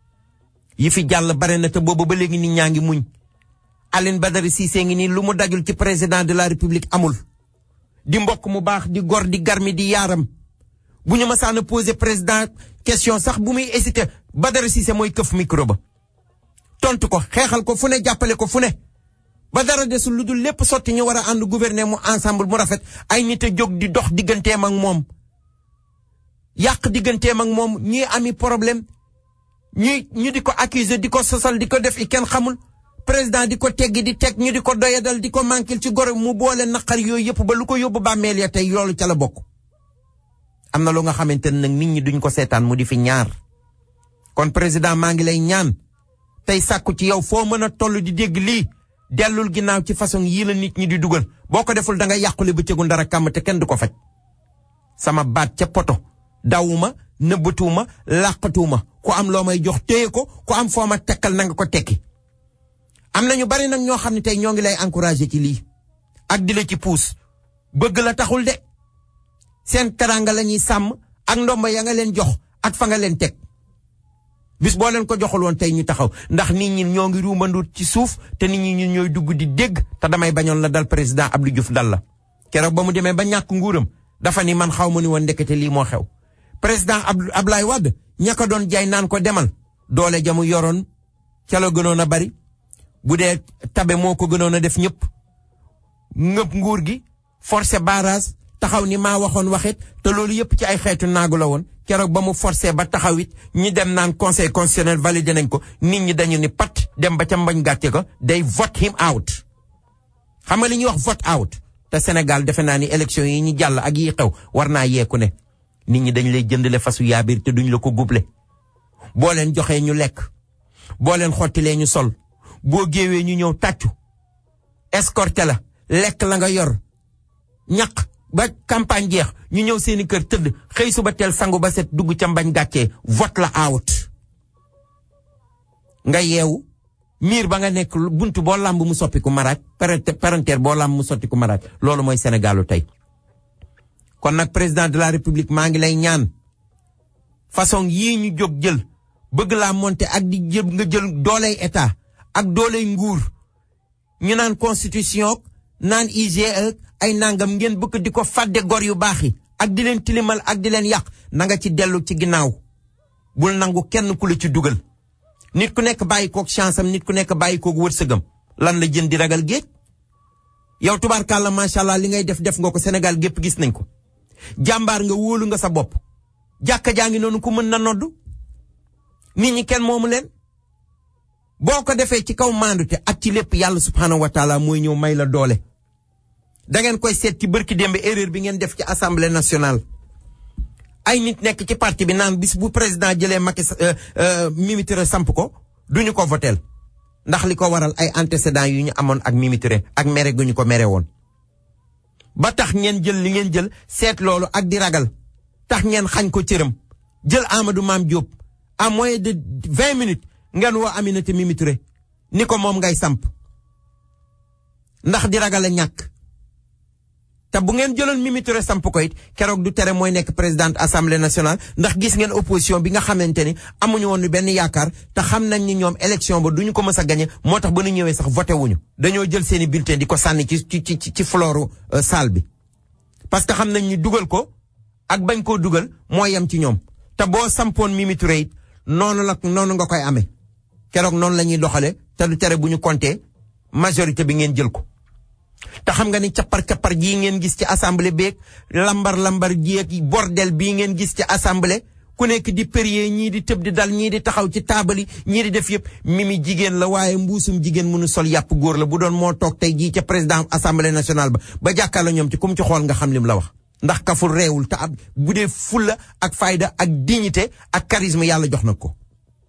na te boobu ba léegi nit ñaa ngi muñ Aline Badara Cissé ngi nii lu mu dajul ci président de la république amul di mbokk mu baax di gor di garmi di yaaram bu ñu mësaan a posé président question sax bu muy hésité Badara Cissé mooy këf micro ba tontu ko xeexal ko fu ne jàppale ko fu ne ba dara desul lu dul lépp sotti ñu war a ànd gouverner mu ensemble mu rafet ay nit a jóg di dox digganteem ak moom yàq digganteem ak moom ñii ami problème ñu di ko accuser di ko sosal di ko def i kenn xamul président di ko teggi di teg ñu di ko doyadal di ko manquil ci gore mu boole naqar yooyu yëpp ba lu ko yóbbu bàmmeel ya tey loolu ca la bokk am na lu nga xamante ne nag nit ñi duñ ko seetaan mu di fi ñaar kon président maa ngi lay ñaan tey sàkku ci yow foo mën a toll di dégg lii dellul ginnaaw ci façon yii la nit ñi di dugal boo ko deful da nga yàqule bëccëgu ndara kàmm te kenn du ko faj sama baat ca poto dawuma nëbbatuuma làqatuuma ku am loo may jox téye ko ku am foo ma tekkal na nga ko tekki am na ñu bari nag ñoo xam ne tey ñoo ngi lay encouragé ci lii ak di la ci puus bëgg la taxul de seen teranga la ñuy sàmm ak ndomba ya nga leen jox ak fa nga leen teg bis boo leen ko joxul woon tey ñu taxaw ndax nit ñi ñoo ngi ruumanduut ci suuf te nit ñi ñooy dugg di dégg te damay bañoon la dal président Abdou Diouf dal la keroog ba mu demee ba ñàkk nguuram dafa ni man xaw ma ni woon ndekete lii moo xew président Ablaye Wade ña ko doon jaay naan ko demal doole jamu yoroon ca la gënoon a bari bu dee tabe moo ko gënoon a def ñëpp ngëp nguur gi forcé barrage taxaw ni maa waxoon waxit te loolu yëpp ci ay xeetu naagu la woon keroog ba mu forcé ba taxaw it ñi dem naan conseil constitutionnel validé nañ ko nit ñi dañu ni pat dem ba ca mbañ gàcce ko day vote him out xam nga li ñuy wax vote out te Sénégal defe naa ni élection yi ñu jàll ak yi xew war naa yeeku ne nit ñi dañ lay jëndale fasu yaabir te duñ la ko guble boo leen joxee ñu lekk boo leen xottilee ñu sol boo géewee ñu ñëw tàccu escorté la lekk la nga yor ñaq ba campagne jeex ñu ñëw seeni kër tëdd xëy suba teel sangu ba set dugg ca mbañ gàccee vote la out nga yeewu miir ba nga nekk buntu boo lamb mu soppiku maraaj parentère boo lamb mu sottiku maraaj loolu mooy Sénégalu tey kon nag président de la république maa ngi lay ñaan façon yii ñu jóg jël bëgg laa monter ak di jël nga jël dooley état ak dooley nguur ñu naan constitution naan IGE ay nangam ngeen bëgg di ko fàdde gor yu baax yi ak di leen tilimal ak di leen yàq na nga ci dellu ci ginnaaw bul nangu kenn ku la ci dugal nit ku nekk bàyyi koog chance am nit ku nekk bàyyi koog wërsëgam lan la jën di ragal géej yow tubaarkàlla macha allah li ngay def nga ko Sénégal gépp gis nañ ko jàmbaar nga wóolu nga sa bopp jàkka jaa ngi noonu ku mën na noddu nit ñi kenn moomu leen boo ko defee ci kaw maandute ak ci lépp yàlla subhaanahu wa taala mooy ñëw may la doole da ngeen koy seet ci bërki démb erreur bi ngeen def ci assemblée nationale ay nit nekk ci parti bi naan bis bu président jëlee Mimi Touré samp ko duñu ko votel ndax li ko waral ay antécédents yu ñu amoon ak Mimi Touré ak mere gu ñu ko mere woon ba tax ngeen jël li ngeen jël seet loolu ak di ragal tax ngeen xañ ko cëram jël Amadou Mame Diop à moins de 20 minutes ngeen woo Aminata Mimi Touré ni ko moom ngay samp ndax di ragal a ñàkk te bu ngeen jëloon Mimi Touré samp ko it keroog du tere mooy nekk présidente assemblée nationale ndax gis ngeen opposition bi nga xamante ni amuñu woon benn yaakaar te xam nañ ni ñoom élection ba duñu ko mës a gagné moo tax ba ñu ñëwee sax voté wuñu dañoo jël seeni bulletin di ko sànni ci flooru salle bi parce que xam nañ ni dugal ko ak bañ koo dugal moo yem ci ñoom te boo sampoon Mimi Touré it noonu nga koy amee keroog noonu la ñuy doxale te du tere bu ñu compté majorité bi ngeen jël ko te xam nga ni cappar jii ngeen gis ci assemblée beeg lambar ji ak bordel bii ngeen gis ci assemblée ku nekk di prier ñii di tëb di dal ñii di taxaw ci taabali ñii di def yëpp Mimi jigéen la waaye mbuusum jigéen mënu sol yàpp góor la bu doon moo toog tey jii ca président assemblée nationale ba jàkkaarloo ñoom ci kum ci xool nga xam lim la wax ndax kaful réewul te ab bu dee fulla ak fayda ak dignité ak charisme yàlla jox na ko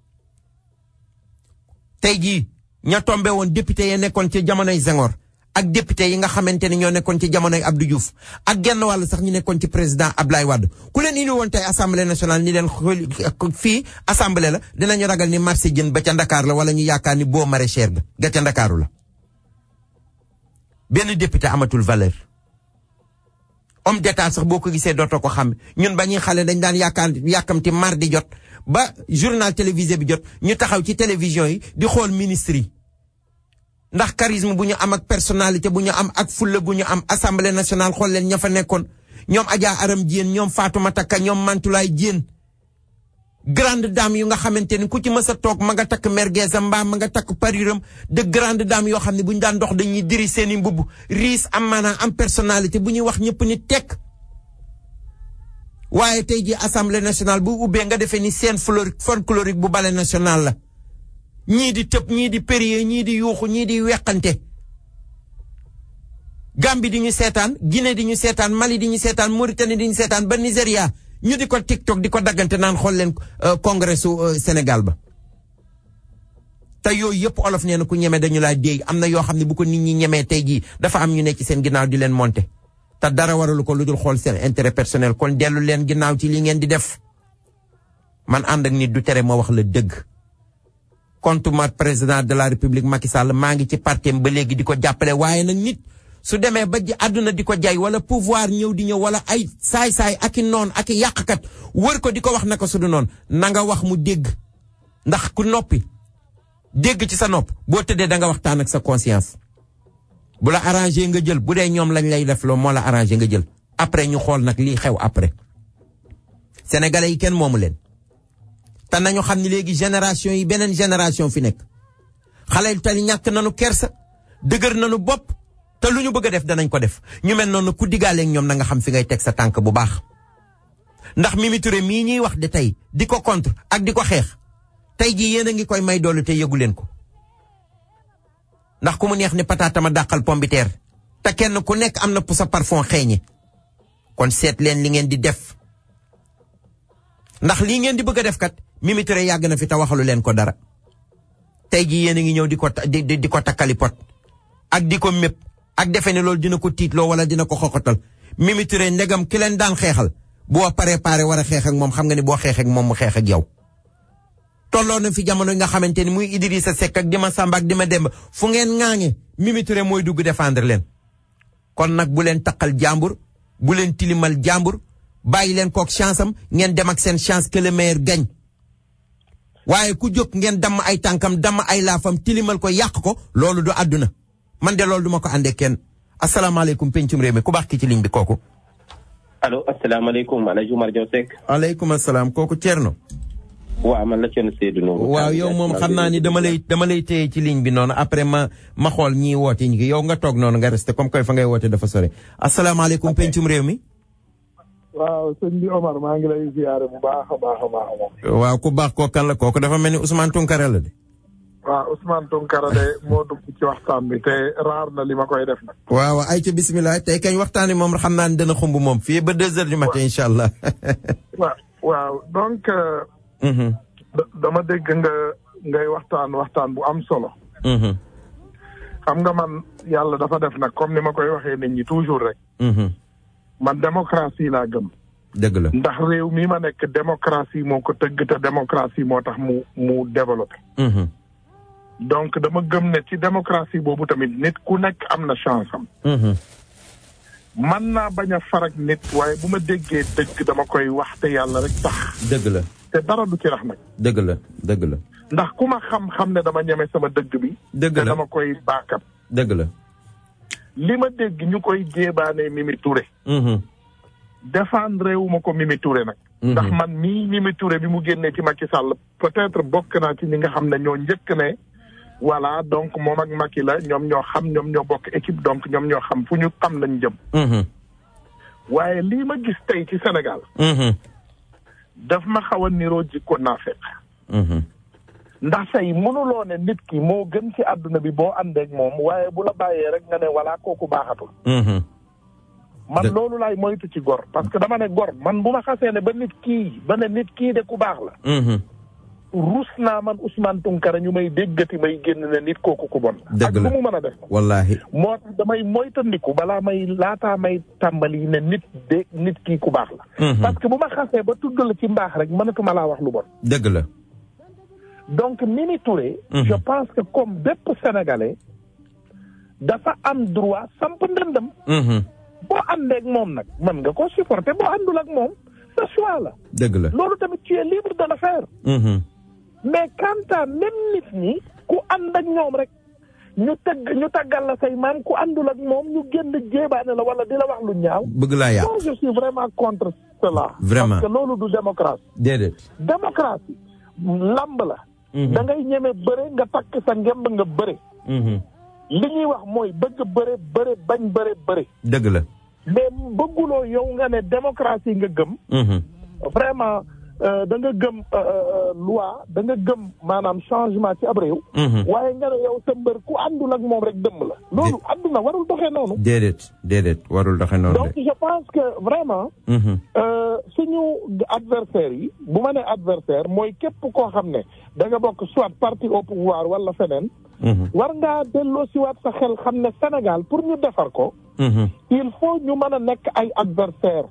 tey jii ña tombe woon député ya nekkoon ci jamonoy Senghor ak député yi nga xamante ne ñoo nekkoon ci jamonoy Abdou Diouf ak genn wàll sax ñu nekkoon ci président Ablaye Wade ku leen indi woon tey assemblée nationale ni leen fii assemblée la dinañu ragal ni marché jën ba ca Ndakaar la wala ñu yaakaar ni boo maraîchère ga ca Ndakaaru la benn député amatul valeur homme d'état sax boo ko gisee dootoo ko xam ñun ba ñuy xale dañ daan yàkkamti mardi jot ba journal télévisé bi jot ñu taxaw ci télévision yi di xool ministre yi ndax charisme bu ñu am ak personnalité bu ñu am ak fulla gu ñu am assemblée nationale xool leen ña fa nekkoon ñoom Adja Aram Diène ñoom Fatoumata Ka ñoom Mantoulaye Diène grande dame yu nga xamante ni ku ci mës a toog ma nga takk merguez mbaa ma nga takk pariram de grande dame yoo xam ne bu ñu daan dox dañuy diri seeni mbubb riis am maanaam am personnalité bu ñuy wax ñëpp ni tekk waaye tey ji assemblée nationale bu ubbee nga defee ni seen folklorique bu ballet national la ñii di tëb ñii di périer ñii di yuuxu ñii di weqante Gambie di ñu seetaan Guinée di ñu seetaan Mali di ñu seetaan Mauritanie di ñu seetaan ba Nigeria ñu di ko TikTok di ko daggante naan xool leen congrès su Sénégal ba te yooyu yëpp olof nee na ku ñeme dañu laa déey am na yoo xam ne bu ko nit ñi ñemee tey jii dafa am ñu nekk ci seen ginnaaw di leen monter te dara waralu ko lu dul xool seen intérêt personnel kon dellu leen ginnaaw ci li ngeen di def man ànd ak nit du tere moo wax la dëgg contumace président de la république Macky Sall maa ngi ci partem ba léegi di ko jàppale waaye nag nit su demee ba àdduna di ko jay wala pouvoir ñëw di ñëw wala ay saay-saay ak i noon ak i yàqkat wër ko di ko wax naka su du noonu na nga wax mu dégg ndax ku noppi dégg ci sa nopp boo tëddee da nga waxtaan ak sa conscience bu la arrangé nga jël bu dee ñoom lañ lay def loo moo la arrangé nga jël après ñu xool nag lii xew après sénégalais yi kenn moomu leen te nañu xam ni léegi génération yi beneen génération fi nekk xale yi tali ñàkk nañu kersa dëgër nañu bopp te lu ñu bëgg a def danañ ko def ñu mel noonu ku diggaaleeg ñoom na nga xam fi ngay teg sa tànk bu baax ndax Mimi Touré mii ñuy wax de tey di ko contre ak di ko xeex tey jii yéen a ngi koy may doole te yëgu leen ko ndax ku mu neex ne pataatama dàqal pombiteer te kenn ku nekk am na sa parfum xeeñe kon seet leen li ngeen di def ndax lii ngeen di bëgg a def kat Mimi Touré yàgg na fi te waxalu leen ko dara tey jii yéen a ngi ñëw di ko takkali pot ak di ko mépp ak defe ne loolu dina ko tiitloo wala dina ko xoxotal Mimi Touré ndegam ki leen daan xeexal boo préparé war a xeex ak moom xam nga ni boo xeex ak moom mu xeex ak yow. tolloo na fi jamono nga xamante ni muy Idrissa Seck ak Dima Samba ak Dima Demba fu ngeen ŋaaŋe Mimi Touré mooy dugg défendre leen kon nag bu leen taqal jàmbur bu leen tilimal jàmbur bàyyi leen kook chance am ngeen dem ak seen chance que le meilleur gagne waaye ku jóg ngeen damm ay tànkam damm ay laafam tilimal ko yàq ko loolu du àdduna man de loolu duma ko àndee kenn asalaamaaleykum pencum réew mi ku baax ki ci ligne bi kooku. allo asalaamaaleykum El Hadj Oumar Diaw Seck. aleykum asalaam kooku Thierno. waaw man la Thierno Seydou Nourou. waaw yow moom xam naa ni dama lay téye ci ligne bi noonu après ma xool ñiy woote ñi yow nga toog noonu nga resté comme koy fa ngay woote dafa sore asalaamaaleykum pencum réew mi. waaw sëñ bi Omar maa ngi lay ziyaare bu baax a baax a baax. waaw ku baax kooku kan la kooku dafa mel ni Ousmane Tounkara la de. waaw Ousmane Tounkara de moo dugg ci waxtaan bi te raar na li ma koy def nag. waaw ay ca bisimilah tey kañ waxtaan moom xam naa ne dana xumb moom fii ba 2 heures du matin incha allah. waaw donc dama dégg ngay waxtaan bu am solo. xam nga man yàlla dafa def nag comme ni ma koy waxee nit ñi toujours rek. man démocratie laa gëm. dëgg la ndax réew mi ma nekk démocratie moo ko tëgg te démocratie moo tax mu développé. donc dama gëm ne ci démocratie boobu tamit nit ku nekk am na chance am. man naa bañ a farak nit waaye bu ma déggee dëgg dama koy wax te yàlla rek tax. dëgg la te dara du ci rax nag. dëgg la ndax ku ma xam ne dama ñeme sama dëgg bi. dëgg la te dama koy baakat. dëgg la. li ma dégg ñu koy jéebaane Mimi Touré. défendre wu ma ko Mimi Touré nag. ndax man mii Mimi Touré bi mu génnee ci Macky Sall peut-être bokk naa ci ñi nga xam ne ñoo njëkk ne. voilà donc moom ak Macky la ñoom ñoo bokk équipe donc ñoom ñoo xam fu ñu xam lañ jëm. waaye lii ma gis tey ci Sénégal. daf ma xaw a niroo jikko naafeq. ndax say mënuloo ne nit ki moo gën ci àdduna bi boo àndeek moom waaye bu la bàyyee rek nga ne voilà kooku baaxatul. man loolu laay moytu ci gor parce que dama ne gor man bu ma xasee ne ba nit kii de ku baax la. rus naa man Ousmane Tounkara ñu may déggati may génn ne nit kooku ku bon. dëgg la ak lu mu mën a def. wallaahi. moo tax damay moytandiku laataa may tàmbali ne nit kii ku baax la. parce que bu ma xasee ba tudd la ci mbaax rek mënatuma laa wax lu bon. dëgg la. donc Mimi Touré. je pense que comme bépp sénégalais dafa am droit samp ndëndam. boo àndeek moom nag mën nga ko supporter boo àndul ak moom sa choix la. dëgg la loolu tamit tu es libre de le faire. mais quant à même nit ñi ku ànd ak ñoom rek ñu taggal la say maam ku àndul ak moom ñu génn jéebaane la wala di la wax lu ñaaw. bëgg laa yàq moi je suis vraiment contre cela. vraiment parce que loolu du démocratie. déedéet. démocratie lamb la. da ngay ñeme bëre nga takk sa ngemb nga bëre. li ñuy wax mooy bëgg bëre bañ bëre. dëgg la. mais bëgguloo yow nga ne démocratie nga gëm. vraiment da nga gëm loi da nga gëm maanaam changement ci ab réew. waaye nga ne yow sa mbër ku àndul ak moom rek dëmm la. loolu àdduna warul doxee noonu. déedéet warul doxee noonu. donc je pense que vraiment. suñu adversaire yi bu ma nee adversaire mooy képp koo xam ne da nga bokk soit parti au pouvoir wala feneen. war ngaa delloo si waat sa xel xam ne Sénégal pour ñu defar ko. il faut ñu mën a nekk ay adversaire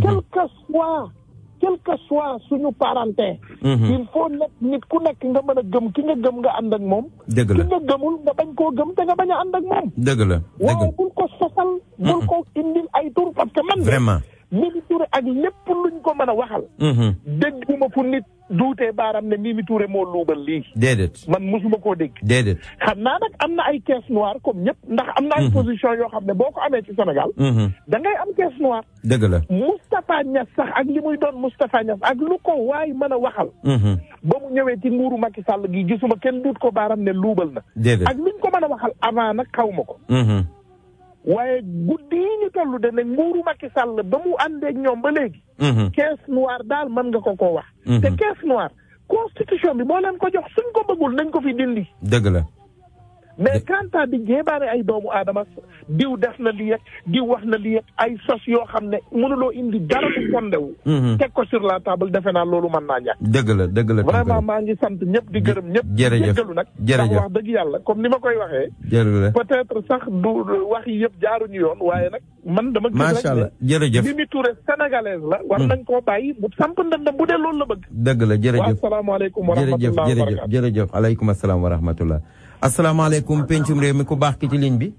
quel que soit suñu parenté. il faut nit ku nekk nga mën a gëm ki nga gëm nga ànd ak moom. dëgg la ki nga gëmul nga bañ koo gëm te nga bañ a ànd ak moom. dëgg la waaye bul ko sosal. bul ko indil ay tur parce que man. vraiment Mimi Touré ak lépp luñ ko mën a waxal. dégguma fu nit duutee baaram ne Mimi Touré moo luubal lii. déedéet man mosuma koo dégg. déedéet xam naa nag am na ay caisse noire comme ñëpp ndax am na ay position yoo xam ne boo ko amee ci Sénégal. da ngay am caisse noire. dëgg la Moustapha Niass sax ak li muy doon Moustapha Niass ak lu ko waay mën a waxal. ba mu ñëwee ci nguuru Macky Sall gi gisuma kenn duut ko baaram ne luubal na. déedéet ak liñ ko mën a waxal avant nag xaw ma ko. waaye guddi yi ñu toll de ne nguuru Macky Sall ba mu àndeek ñoom ba léegi. caisse noire daal mën nga ko koo wax. te caisse noire constitution bi moo leen ko jox suñ ko bëggul nañ ko fi dindi. dëgg la. mais quant à di jéebaane ay doomu aadama diw def na lii ak diw wax na lii ak ay sos yoo xam ne mënuloo indi dara bu fondewu teg ko sur la table defe naa loolu mën naa ñàkk. dëgg la vraiment maa ngi sant ñëpp di gërëm ñëpp. jërëjëf jéggalu nag jërëjëf ndax wax dëgg yàlla comme ni ma koy waxee. jërëjëf peut-être sax du wax yi yëpp jaaruñu yoon waaye nag man dama. macha allah jërëjëf Mimi Touré sénégalaise la. war nañ koo bàyyi bu samp ndëndam bu dee loolu la bëgg. dëgg la jërëjëf waaw asalaamaaleykum wa rahmatulah jërëjëf aleykum asalaam wa rahmatullah. asalaamaaleykum pencum réew mi ku baax ki ci ligne bi.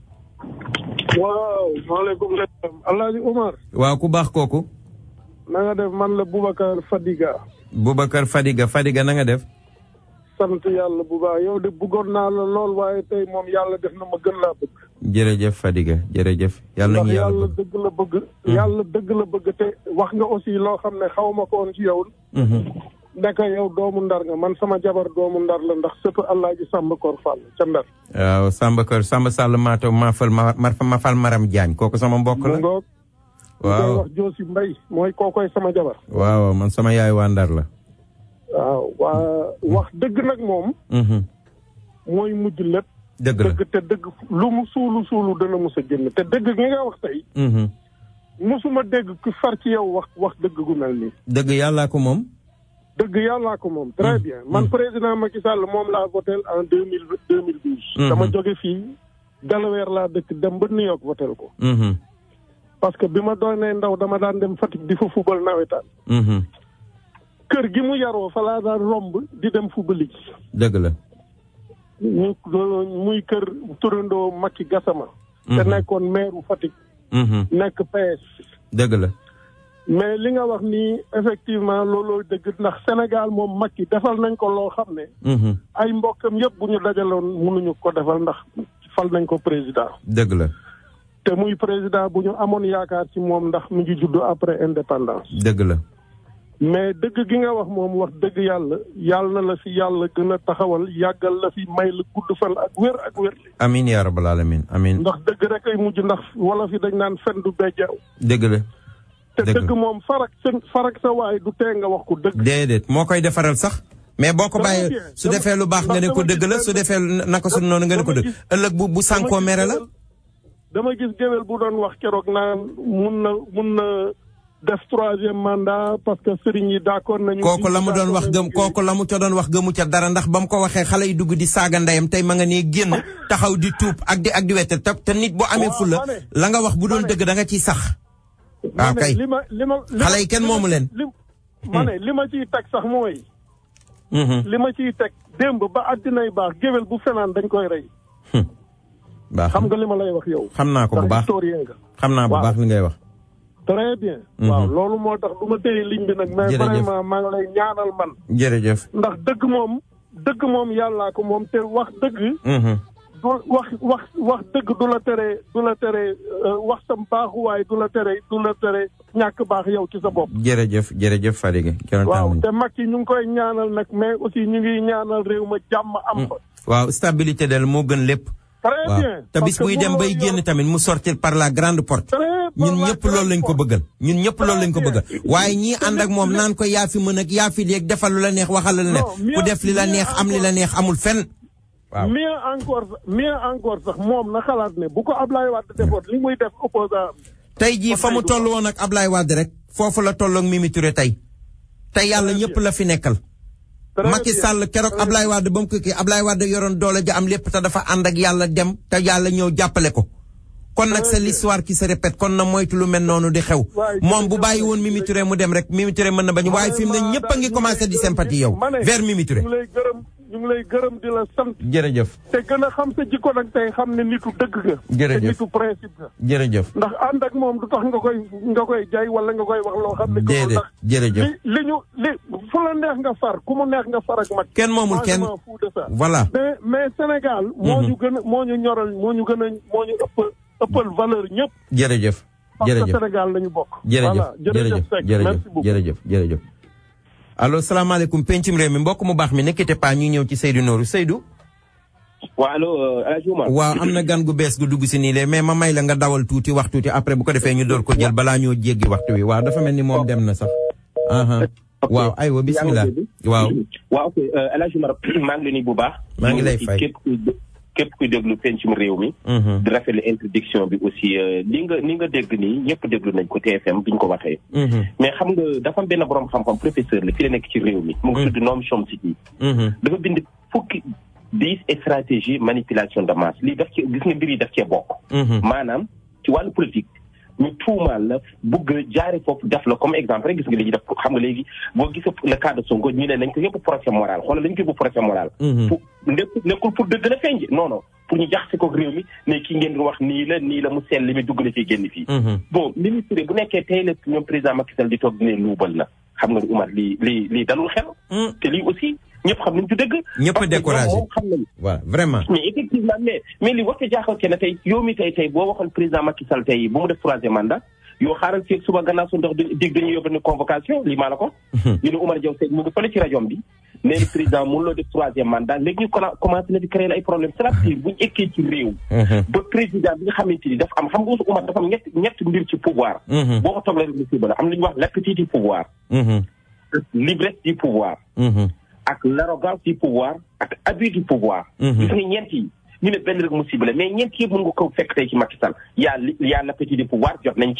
waaw maaleykum salaam Alaaji Umar. waaw ku baax kooku. na nga def man la Boubacar Fadiga. Boubacar Fadiga na nga def. sant yàlla bu baax yow de bëggoon naa la lool waaye tey moom yàlla def na ma gën laa bëgg. jërëjëf Fadiga jërëjëf. yàlla nañu yàlla dëgg la bëgg. yàlla dëgg la bëgg te wax nga aussi loo xam ne xaw ma ko woon ci yow. ndeka yow doomu ndar nga man sama jabar doomu ndar la ndax surtout Alaaji Samba Kor Fall ca Ndar. waaw Samba Sall maato ma fal Maram Diagne kooku sama mbokk la. waaw wax Joosi Mbay mooy kookoy sama jabar. waaw man sama yaay waa Ndar la. waaw waa wax dëgg nag moom. mooy mujj lépp. dëgg la te dëgg lu mu suulu dana mus a génn te dëgg gi nga wax tey. musuma dégg ku far ci yow wax dëgg gu mel nii. dëgg yàllaa ko moom. dëgg yàllaa ko moom très bien man président Macky Sall moom laa voté en 2012. dama jóge fii Delaware laa dëkk dem ba New York voté ko. parce que bi ma doonee ndaw dama daan dem Fatick di fa fubal nawetaan. kër gi mu yaroo fa laa daan romb di dem fubali. dëgg la. muy kër turandoo Macky Gassama. te nekkoon maire Fatick. nekk PS. dëgg la. mais li nga wax nii effectivement looloo dëgg ndax Sénégal moom Macky defal nañ ko loo xam ne. ay mbokkam yëpp bu ñu dajaloon mënuñu ko defal ndax fal nañ ko président. dëgg la. te muy président bu ñu amoon yaakaar ci moom ndax mu ngi juddu après indépendance. dëgg la. mais dëgg gi nga wax moom wax dëgg yàlla na la fi yàlla gën a taxawal yàggal la fi may la gudd fan ak wér ak wér. amiin yaa rabbal alamin amiin. ndax dëgg rek ay mujj ndax wala fi dañ naan fen du bejjaaw. dëgg la. te dëgg moom farak sa waay du tee nga wax ko dëgg. déedéet moo koy defaral sax. mais boo ko bàyyee su defee lu baax nga ne ko dëgg la su defee naka su noonu nga ne ko dëgg. ëllëg bu sànkoo mere la. dama gis géwél bu doon wax keroog naan mun na def 3e mandat parce que sëriñ yi d'accord nañu. kooku la mu doon wax kooku la mu ca doon wax gëmu ca dara ndax ba mu ko waxee xale yi dugg di saaga ndeyam tey ma nga nee génn taxaw di tuub ak di wette te nit bu amee fula la nga wax bu doon dëgg da nga ciy sax. waaw kay xale yi kenn moomu leen. ma ne li ma ciy teg sax mooy. li ma ciy teg démb ba àddinay baax géwél bu fenaan dañ koy rey. baax xam nga li ma lay wax yow. xam naa ko bu baax xam naa bu baax li ngay wax. très bien. waaw loolu moo tax du ma téye ligne bi nag. mais vraiment maa ngi lay ñaanal man. jërëjëf. ndax dëgg moom yàllaa ko moom te wax dëgg. du wax dëgg du la tere wax sam baaxuwaay du la tere ñàkk baax yow ci sa bopp. jërëjëf Fadiga. waaw te mag yi ñu ngi koy ñaanal nag mais aussi ñu ngi ñaanal réew ma jàmm am fa. waaw stabilité del moo gën lépp. très bien te bis buy dem bay génn tamit mu sortir par la grande porte. ñun ñëpp loolu lañ ko bëggal. waaye ñii ànd ak moom naan ko yaa fi mën ak yaa fi léegi defal lu la neex waxal lu la neex ku def li la neex am li la neex amul fenn. waaw mieux encore sax moom na xalaat ne bu ko Ablaye Wade defoon li muy def opposant. tey jii fa mu toll woon ak Ablaye Wade rek foofu la tolloog Mimi Touré tey yàlla ñëpp la fi nekkal. Macky Sall keroog Ablaye Wade ba mu ko kii Ablaye Wade yoroon doole ja am lépp te dafa ànd ak yàlla dem te yàlla ñëw jàppale ko. kon nag c'est l'histoire qui se répète kon na moytu lu mel noonu di xew. moom bu bàyyi woon Mimi Touré mu dem rek Mimi Touré mën na bañ waaye fi mu ne ñëpp a ngi commencé di sympathie yow vers Mimi Touré. ñu ngi lay gërëm di la sant. jërëjëf. te gën a xam sa jikko nag tey xam ne nitu dëgg nga. jërëjëf te nitu principe nga. jërëjëf. ndax ànd ak moom du tax nga koy jaay wala nga koy wax loo xam ne. déedéet jërëjëf li fu la neex nga far ku mu neex nga far ak mag. kenn moomul kenn voilà. mais Sénégal. moo ñu ñoral moo ñu ëppal valeur ñëpp. jërëjëf. parce que Sénégal lañu bokk. jërëjëf. allo salaamaaleykum pencum réew mi mbokk mu baax mi nekkite pa ñu ñëw ci Seydou Nourou Seydou. waaw allo El Hadj Oumar. waaw am na gan gu bees gu dugg si nii le mais ma may la nga dawal tuuti wax tuuti après bu ko defee ñu door ko jël balaa ñoo jéggi waxtu wi waaw dafa mel ni moom dem na sax. waaw aywa bismillah. waaw ok El Hadj Oumar maa ngi leen bu baax. maa ngi lay fay képp kuy déglu pencum réew mi. di rafetlu introduction bi aussi ni nga dégg nii ñëpp déglu nañ ko TFM biñ ko waxee. mais xam nga dafa am benn borom xam-xam professeur la fi la nekk ci réew mi. mu ngi tudd Noam Chomsky. dafa bind fukki 10 stratégie manipulation de masse lii daf ci gis nga mbir yi daf cee bokk. maanaam ci wàllu politique. ñu tuumaal la bëgg jaare foofu def la comme exemple rek gis nga li ñuy def xam nga léegi boo gisee le cas de Sonko ñu ne nañ ko yóbbu procès moral xoolal lañ ko yóbbu procès moral. pour nekkul pour dëgg la feeñ non pour ñu jaxase ko réew mi ne ki ngeen wax nii la mu sell li mi dugg na ci génn fii. bon ministre bu nekkee tey la ñoom président Macky Sall di toog ne luubal la xam nga ni Oumar lii dalul xel. te lii aussi ñëpp xam nañ ci dëgg. ñëpp découragé xam nañu. waaw vraiment. mais effectivement mais li wax jaaxal kenn tey yow mi tey boo waxoon président Macky Sall tey bu mu def 3e mandat yow xaaral fii suba gannaaw su ndox dig dañuy yóbbu ne convocation lii maa la ko. ñu ne Oumar Diaw Seck mu ngi fële ci rajo bi nee na président mënuloo def 3e mandat léegi ñu commencé na di créer ay problème c'est-à-dire bu ñu ekkee ci réew. ba président bi nga xamante ni dafa am xam nga Oumar dafa am ñetti mbir ci pouvoir. boo ko toog la musiba la am lu ñuy wax l'appétit du pouvoir. l'ivresse du pouvoir. ak l'arrogance du pouvoir ak abus du pouvoir. gis nga ñeent yi ñu ne benn rek musiba la mais ñeent yëpp mën nga ko fekk tey ci Macky Sall y a l'appétit du pouvoir jot nañ ci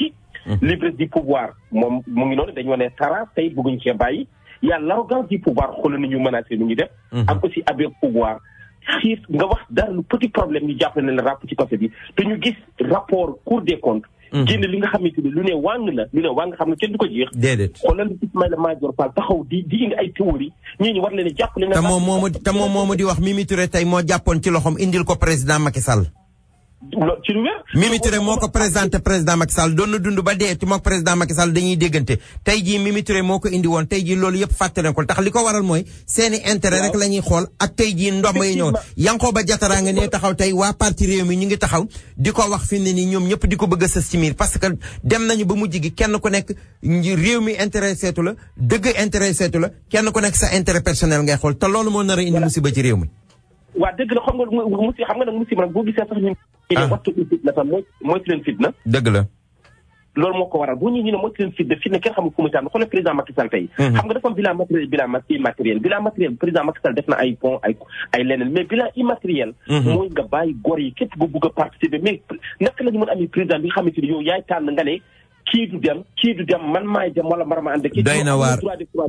l'ivresse du pouvoir moom mu ngi noonu dañu wane tara tey bëgguñ cee bàyyi y a l'arrogance du pouvoir xoolal ni ñu menacé nu ñu def ak aussi avec pouvoir xiif nga wax dara lu petit problème ñu jàppale ne la ràpp ci côté bi te ñu gis rapport Cour des comptes génn li nga xamante ni lu ne wàng xam ne kenn du ko jeex déedéet xoolal Ismaïla Madior Fall taxaw di indi ay théorie ñii ñu war leen a jàppale ne te moom moomu di wax Mimi Touré tey moo jàppoon ci loxoom indil ko président Macky Sall ci lu wér Mimi Touré moo ko présenté président Macky Sall doon na dund ba dee te mook président Macky Sall dañuy déggante tey jii Mimi Touré moo ko indi woon tey jii loolu yëpp fàtte na ko tax li ko waral mooy seeni intérêt rek la ñuy xool ak tey jii ndomb yi ñëw Yankhoba Diattara nga ne taxaw tey waa parti réew mi ñu ngi taxaw di ko wax fi ne nii ñoom ñëpp di ko bëgg a sës ci miir parce que dem nañu ba mujj gi kenn ku nekk réew mi intérêt seetu la dëgg intérêt seetu la kenn ku nekk sa intérêt personnel ngay xool te loolu moo nar a indi musiba ci réew mi waa dëgg la xam nga nag musiba nag boo gisee sax ñun wattu fitna sax mooy ci leen fitna dëgg la loolu moo ko waral bu ñu ne mooy ci leen fitna kenn xamul fu muy tànn xoolal président Macky Sall tey xam nga dafa am bilan matériel bilan matériel président Macky Sall def na ay pont ay leneen mais bilan immatériel mooy nga bàyyi góor yi képp bu bugg a participer mais naka la ñu mën amee président bi nga xamante ni yow yaay tànn nga ne kii du dem man maay dem wala marama ànd doy na waar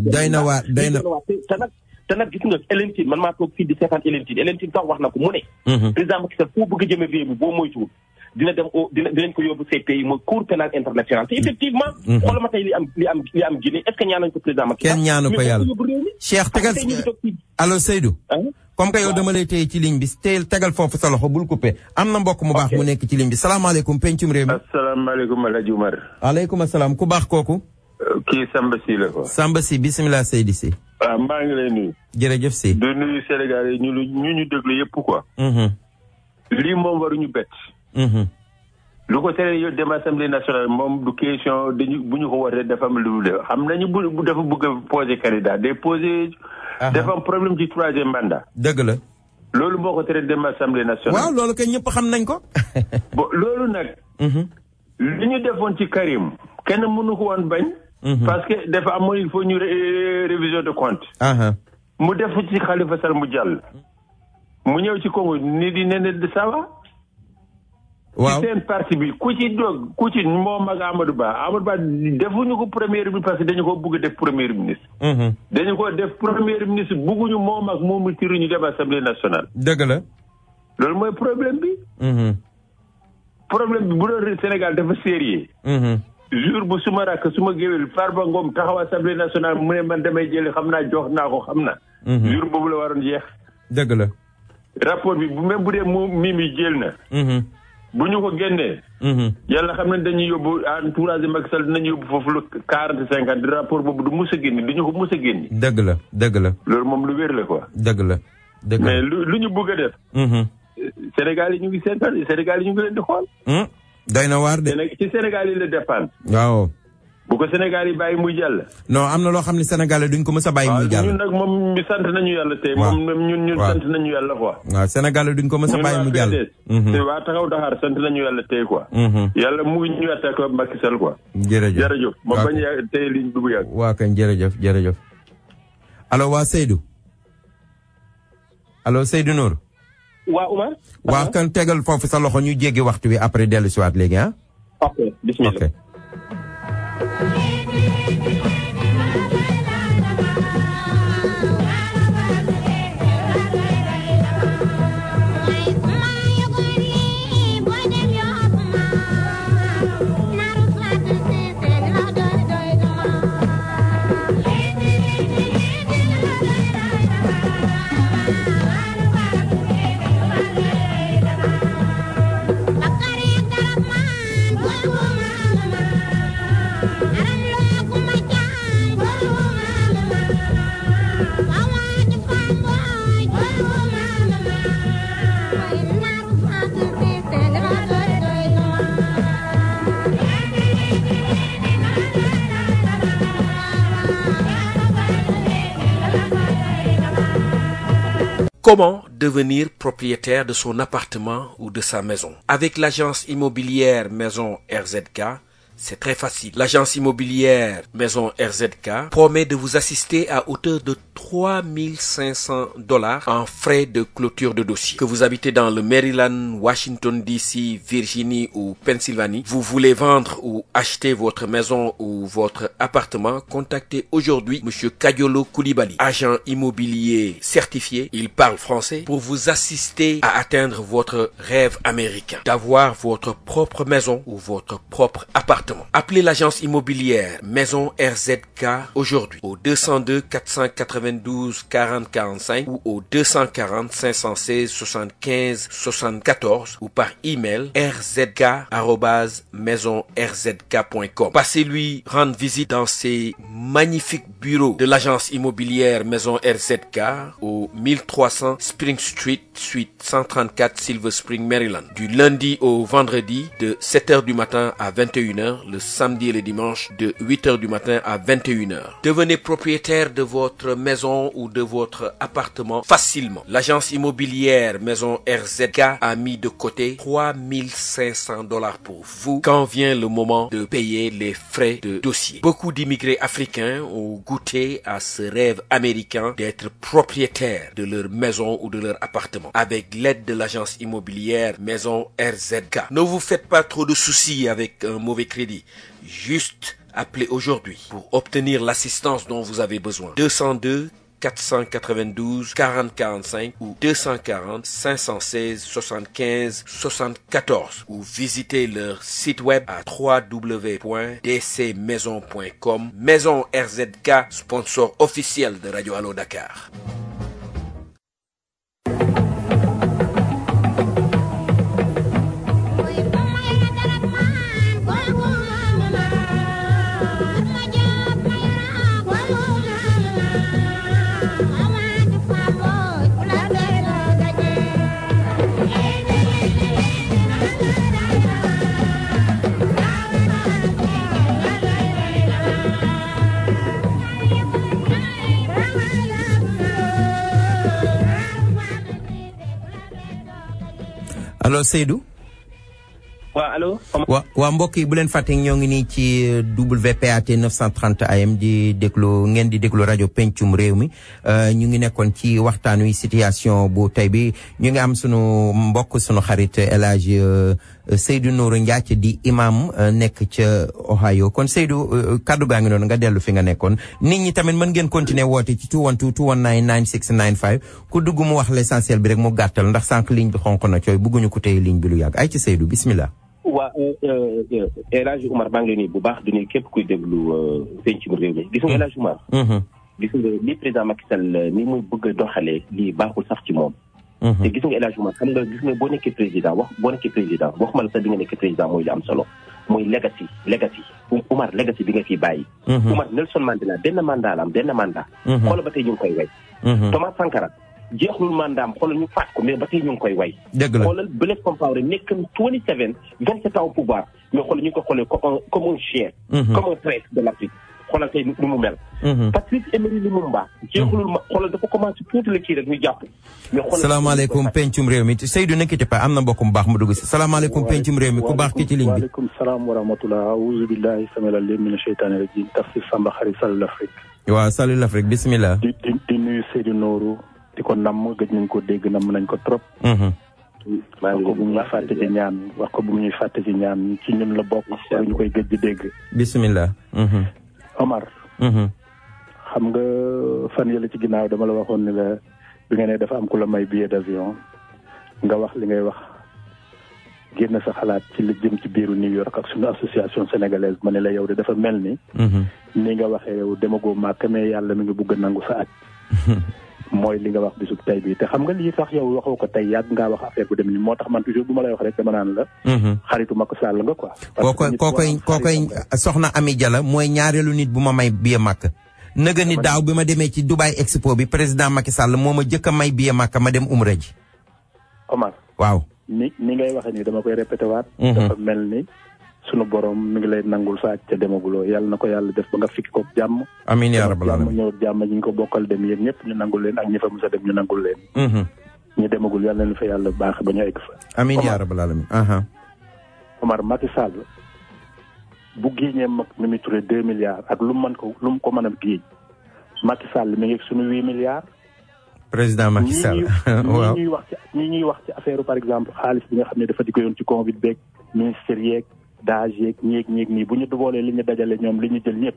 te nag gis nga Elentine man maa toog fii di seetaan Elentine sax wax na ko mu ne président Macky Sall foo bëgg a jëme réew mi boo moytuwul dinañ ko yóbbu CPI mooy cour pénal international te effectivement xoolal ma tey li am Guinée est-ce que ñaanañ ko président Macky Sall kenn ñaanu ko yàlla Cheikh tegal allo Seydou comme que yow dama lay téye ci ligne bi tegal foofu sa loxo bul coupé am na mbokk mu baax mu nekk ci ligne bi salaamaaleykum pencum réew mi asalaamaaleykum Alhaji Oumar aleykum asalaam ku baax kooku kii Samba Sy la ko Samba Sy bisimilah Seydi Sy waaw maa ngi lay nuyu jërëjëf Sy du nuyu Sénégal yi ñu déglu yëpp quoi lii moom waruñu bett lu ko tere yow dem assemblée nationale moom du question bu ñu ko wootee dafa am lu def xam nañu bu dafa bëgg a poser candidat day poser dafa am problème ci 3e mandat dëgg la loolu moo ko tere dem assemblée nationale waaw loolu kay ñëpp xam nañ ko bon loolu nag li ñu defoon ci Karim kenn mënu ko woon bañ parce que dafa amoon il faut ñu révision de compte mu def ci Khalifa Sall mu jàll mu ñëw ci Congo ni di ne de ça va waaw ci seen parti bi ku ci moom ak Amadou Ba defuñu ko premier ministre parce que dañu ko bëgg def premier ministre dañu ko def premier ministre bëgguñu moom ak moomu tiruñu dem assemblée nationale dëgg la loolu mooy problème bi bu doon Sénégal dafa sérieux jour bu suma rakk suma géwél Farba Ngom taxaw assemblée nationale mu ne man damay jëli xam naa jox naa ko xam na jour boobu la waroon jeex dëgg la rapport bi même bu dee Mimi jël na bu ñu ko génnee yàlla xam ne dañuy yóbbu entourage Macky Sall dinañu yóbbu foofu lu 40-50 rapport boobu du mus a génne du ñu ko mus a génne dëgg la loolu moom lu wér la quoi dëgg la mais lu ñu bëgg a def Sénégal yi ñu ngi seetaan Sénégal yi ñu ngi leen di xool doy na waar de ci Sénégal yi la dépendre waaw bu ko Sénégal yi bàyyi muy jàll non am na loo xam ne Sénégal duñ ko mës a bàyyi muy jàll ñun nag moom sant nañu yàlla tey moom ñun sant nañu yàlla quoi waaw Sénégal duñ ko mës a bàyyi mu jàll te waa taxaw Dakar sant nañu yàlla tey quoi yàlla mu ngi ñu attaqué ko Macky Sall quoi jërëjëf ma bañ a tey liñ bu yàgg waa kañ jërëjëf allo waa Seydou Nour waa Oumar waa kan tegal foofu sa loxo ñu jéggi waxtu wi après dellu si waat léegi ok bismillah Comment devenir propriétaire de son appartement ou de sa maison? Avec l'agence immobilière Maison RZK, C'est très facile. L'agence immobilière Maison RZK promet de vous assister à hauteur de $3,500 en frais de clôture de dossier. Que vous habitez dans le Maryland, Washington DC, Virginie ou Pennsylvanie, vous voulez vendre ou acheter votre maison ou votre appartement, contactez aujourd'hui Monsieur Kadiolo Koulibaly, agent immobilier certifié. Il parle français pour vous assister à atteindre votre rêve américain, d'avoir votre propre maison ou votre propre appartement. Appelez l'agence immobilière Maison RZK aujourd'hui au 202 492 40 45 ou au 240 516 75 74 ou par email rzk@maisorzk.com. Passez-lui rendre visite dans ces magnifiques bureaux de l'agence immobilière Maison RZK au 1300 Spring Street, suite 134 Silver Spring, Maryland, du lundi au vendredi de 7h du matin à 21h, le samedi et le dimanche de 8h du matin à 21h. Devenez propriétaire de votre maison ou de votre appartement facilement. L'agence immobilière Maison RZK a mis de côté $3,500 pour vous quand vient le moment de payer les frais de dossier. Beaucoup d'immigrés africains ont goûté à ce rêve américain d'être propriétaire de leur maison ou de leur appartement avec l'aide de l'agence immobilière Maison RZK. Ne vous faites pas trop de soucis avec un mauvais crédit. Juste appelez aujourd'hui pour obtenir l'assistance dont vous avez besoin. 202 492 40 45 ou 240 516 75 74 ou visitez leur site web à www.dcmaison.com. Maison RZK, sponsor officiel de Radio Allo Dakar. allo Seydou. waaw allo. waa mbokk yi bu leen fàtte ñoo ngi nii ci WPAT 930 AM di déglu ngeen di déglu rajo pencum réew mi ñu ngi nekkoon ci waxtaan wi situation bu tey bi ñu ngi am sunu mbokk sunu xarit El Hadj Seydou Nourou Ndiaye di imam nekk ca Ohio kon Seydou kaddu gaa ngi noonu nga dellu fi nga nekkoon nit ñi tamit mën ngeen continuer woote ci 212 219 9695 ku dugg mu wax l'essentiel bi rek mu gàttal ndax sànq ligne bi xonq na cooy bëgguñu ko tey ligne bi lu yàgg ay ci Seydou bismillah. waa El Hadj Oumar maa ngi lay nuyu bu baax di nuyu képp kuy déglu pencum réew mi gis nga El Hadj Oumar. gis nga li président Macky Sall ni muy bëgg a doxalee lii baaxul sax ci moom. te gis nga El Hadj Oumar xam nga gis nga boo nekkee président waxuma la sax bi nga nekkee président mooy li am solo mooy legacy Oumar legacy bi nga fiy bàyyi. Oumar Nelson Mandela benn mandat la am benn mandat. xoolal ba tey ñu ngi koy way. Thomas Sankara jeexul mandaam xoolal ñu faat ko mais ba tey ñu ngi koy way. dëgg la xoolal Blaise Compaoré nekk 27 ans au pouvoir mais xoolal ñu ngi ko xoolee comme un chien. comme un traître de l'Afrique. xoolal tey nu mu mel. Patrice Emery Lumumba jeexulul ma xoolal dafa commencé tuuti la kii rek ñu jàpp. mais xoolal salaamaaleykum pencum réew mi Seydou nekkite pa am na mbokk mu baax mu dugg si salaamaaleykum pencum réew mi ku baax ki ci ligne bi. waaleykum salaam wa rahmatulah auzu billahi samil alim mina sheytaani rajim tafsir Samba Xarit Salut l'Afrique. waaw Salut l'Afrique bismillah. di nuyu Seydou Nourou di ko namm gëj nañ ko dégg namm nañ ko trop. wax ko bu ñuy fàtte ci ñaan wax ko bu ñuy fàtte ci ñaan ci ñun la bokk ñu koy gëj di dégg. bismillah. Omar. xam nga fan yële ci ginnaaw dama la waxoon ni la bi nga ne dafa am ku la may billet d'avion nga wax li ngay wax génn sa xalaat ci li jëm ci biiru New York ak suñu association sénégalaise ma ne la yow de dafa mel ni. ni nga waxee yow demagoo Màkka mais yàlla mi ngi bugg a nangu sa aj mooy li nga wax bisub tey bi te xam nga lii sax yow waxoo ko tey yàgg ngaa wax affaire bu dem ni moo tax man toujours bu ma lay wax rek dama naan la. xaritu Macky Sall nga quoi. kookoy soxna Ami Diallo mooy ñaareelu nit bu ma may billet Màkka. nëga ni daaw bi ma demee ci Dubai Expo bi président Macky Sall moo ma jëkk a may billet Màkka ma dem umra ji. Omar. waaw. ni ngay waxee nii dama koy répété waat. dafa mel ni sunu borom mi ngi lay nangul sa ca demaguloo yàlla na ko yàlla def ba nga fikki ko jàmm. amiin yaa rabbal aalamiin ñëw jàmm ñi ñu ko bokkal dem yéen ñëpp ñu nangul leen ak ñi fa mos a dem ñu nangul leen. ñu demagul yàlla na fa yàlla baax ba ñu egg fa. amiin yaa rabbal aalamiin. Omar Macky Sall bu génnee Mimi Touré 2 milliards ak lu mu ko mën a géej Macky Sall mi ngi suñu 8 milliards. président Macky Sall waaw ñuy wax ci affaire par exemple xaalis bi nga xam ne dafa diggoon ci Covid beeg ministère yeeg DAGE yeeg ñeeg nii bu ñu boolee li ñu dajale ñoom li ñu jël ñëpp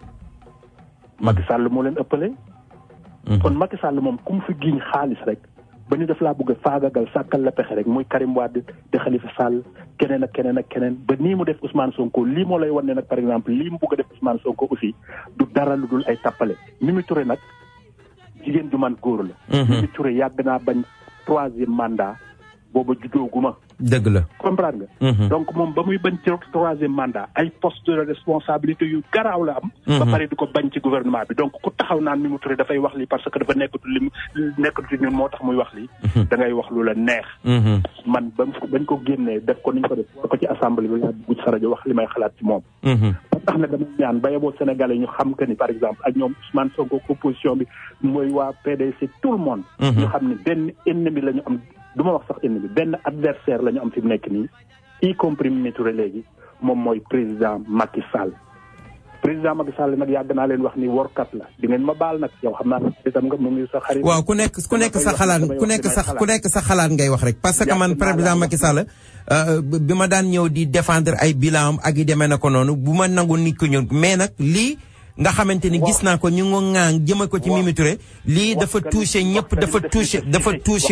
Macky Sall moo leen ëppale. kon Macky Sall moom ku mu fi giñ xaalis rek ba ñu def laa bëgg a faagagal sàkkal la pexe rek muy Karim Wade de Khalifa Sall keneen ak keneen ba nii mu def Ousmane Sonko lii moo lay wan ne nag par exemple lii mu bëgg a def Ousmane Sonko aussi du dara lu dul ay tappale. Mimi Touré nag jigéen ju man góor la. Mimi Touré yàgg naa bañ 3e mandat booba juddooguma. dëgg la comprendre nga. donc moom ba muy bañ ci 3e mandat ay poste de responsabilité yu garaaw la am. ba pare di ko bañ ci gouvernement bi donc ku taxaw naan Mimi Touré dafay wax lii parce que dafa nekkatul ñun moo tax muy wax lii. da ngay wax lu la neex. man bañ ko génnee def ko ni ñu ko def ko ci assemblée bi laa dugg sa rajo wax li may xalaat ci moom. ba tax na dama ñaan ba yeboo Sénégalais ñu xam que ni par exemple ak ñoom Ousmane Sonko opposition bi mooy waa PDC tout le monde. ñu xam ne benn ennemi la ñu am. du ma wax sax ennemi benn adversaire la ñu am fi mu nekk nii y compris Mimi Touré léegi moom mooy président Macky Sall. président Macky Sall nag yàgg naa leen wax ni workat la di ngeen ma baal nag yow xam naa ne itam nga mu ngi sa xarit. waaw ku nekk sa xalaat ku nekk sa xalaat ngay wax rek. parce que man président Macky Sall bi ma daan ñëw di défendre ay bilan ak yi demee na ko noonu bu ma nangu nit ko ñëw mais nag lii. nga xamante ni gis naa ko ñu ngo ŋaang jëme ko ci Mimi Touré lii dafa touché ñëpp dafa touché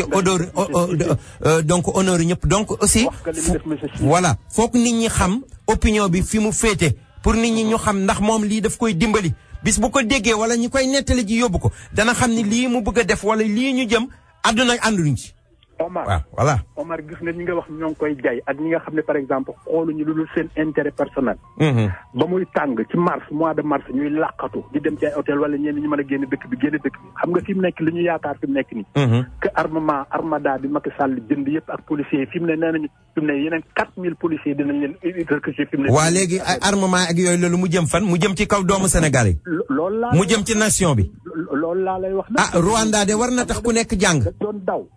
donc honneur ñëpp donc aussi voilà foog nit ñi xam opinion bi fi mu féete pour nit ñi ñu xam ndax moom lii daf koy dimbali bis bu ko déggee wala ñu koy nettali ji yóbbu ko dana xam ni lii mu bëgg a def wala lii ñu jëm àdduna ànduñ ci Omar waaw voilà Omar gis nga ñi nga wax ñoo ngi koy jaay ak ñi nga xam ne par exemple xooluñu lu dul seen intérêt personnel. ba muy tàng ci mois de mars ñuy làqatu di dem ci ay hôtel wala ñenn ñi mën a génn dëkk bi xam nga fi mu nekk li ñu yaakaar fi mu nekk nii. que armada bi Macky Sall jënd yëpp ak policiers yi fi mu ne nee nañu fi mu ne yeneen 4000 policiers dinañ leen recruter fi mu ne. waa léegi ay armement ak yooyu loolu mu jëm fan mu jëm ci kaw doomu Sénégal yi. loolu laa mu jëm ci nation bi. loolu laa lay wax. Rwanda de war na tax ku nekk jàng. doon daw.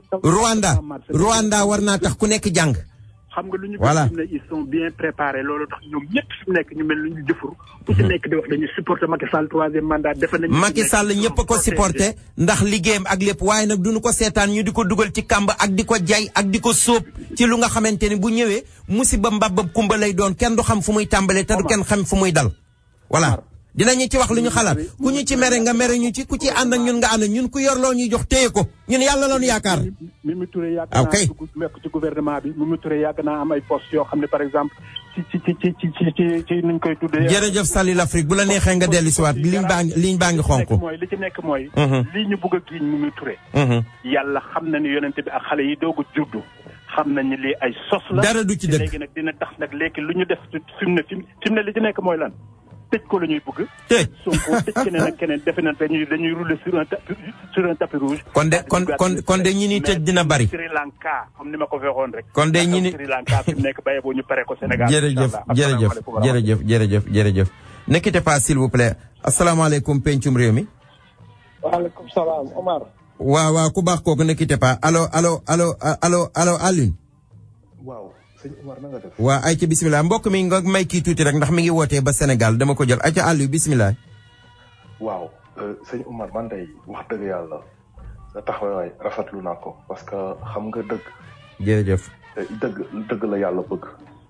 Rwanda war naa tax ku nekk jàng. xam nga lu ñu. voilà ne ils sont bien préparés loolu tax ñoom ñëpp fi mu nekk ñu mel lu ñu jëfur. ku ci nekk di wax dañuy supporter Macky Sall 3e mandat defe nañu. Macky Sall ñëpp a ko supporter ndax liggéeyam ak lépp waaye nag duñu ko seetaan ñu di ko dugal ci kàmb ak di ko jay ak di ko sóob ci lu nga xamante ni bu ñëwee musiba mbabab kumba lay doon kenn du xam fu muy tàmbalee te du kenn xam fu muy dal. voilà dinañu ci wax lu ñu xalaat ku ñu ci mere nga mere ñu ci ku ci ànd ak ñun nga ànd ak ñun ku yor loo ñuy jox téye ko ñun yàlla loonu yaakaar. Mimi Touré yàgg naa dugg nekk ci gouvernement bi Mimi Touré yàgg naa am ay postes yoo xam ne par exemple ci nuñ koy tuddee. jërëjëf Salil Afrique bu la neexee nga dellu si waat ligne baa ngi xonk. li ci nekk mooy. lii ñu bëgg a giiñ Mimi Touré. yàlla xam na ni yonente bi ak xale yi doog a juddu xam nañ ni lii ay sos la. dara du ci dëgg léegi nag dina tax nag léegi lu ñu def fi mu ne li ci nekk mooy lan. tëj ko la ñuy bëgg. Sonko tëj keneen ak keneen defe na dañuy rouler sur un tapis rouge. kon de ñi ni tëj dina bari. Sri Lanka comme ni ma ko waxoon rek. kon de ñi ni Sri Lanka fi mu nekk baye boo ñu pare ko Sénégal. jërëjëf. Ne quittez pas s'il vous plaît asalaamaaleykum pencum réew mi. waaleykum salaam Omar. waaw ku baax kooku ne quittez pas allo Alioune. waaw. sëñ Omar na nga def. waa ayca bisimilah mbokk mi nga may kii tuuti rek ndax mi ngi wootee ba Sénégal dama ko jël ayca àll bisimilah. waaw sëñ Omar man day wax dëgg yàlla sa taxawaay rafetlu naa ko parce que xam nga dëgg. jërëjëf. dëgg la yàlla bëgg.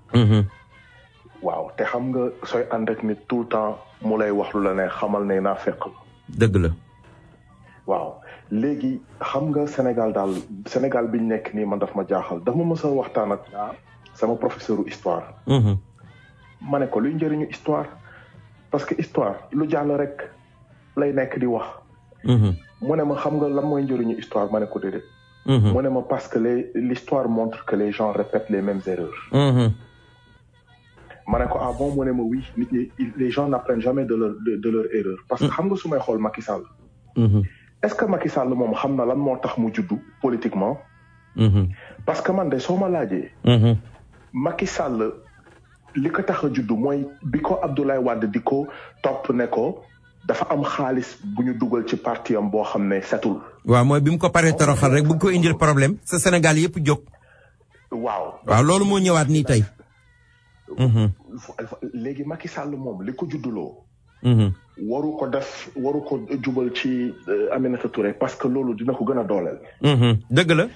waaw te xam nga sooy ànd ak nit tout le temps mu lay wax lu la ne xamal ne naa fekk la. dëgg la. waaw léegi xam nga Sénégal bi ñu nekk nii man daf ma jaaxal daf ma mës a waxtaan ak. sama professeur histoire. ma ne ko luy njëriñu histoire parce que histoire lu jàll rek lay nekk di wax. mu ne ma xam nga lan mooy njëriñu histoire ma ne ko déedéet. mu ne ma parce que l'histoire montre que les gens répètent les mêmes erreurs. ma ne ko ah bon mu ne ma oui nit ñi les gens n'apprennent jamais de leur erreur. parce que xam nga su may xool Macky Sall. est-ce que Macky Sall moom xam na lan moo tax mu juddu politiquement. parce que man de soo ma laajee. Macky Sall li ko tax a juddu mooy bi ko Abdoulaye Wade di ko topp ne ko dafa am xaalis bu ñu dugal ci parti am boo xam ne setul. waaw mooy bi mu ko paree toroxal rek bu ko indil problème sa Sénégal yëpp jóg. waaw loolu moo ñëwaat nii tey. léegi Macky Sall moom li ko judduloo. waru ko jubal ci Aminata Touré parce que loolu dina ko gën a dooleel. dëgg la.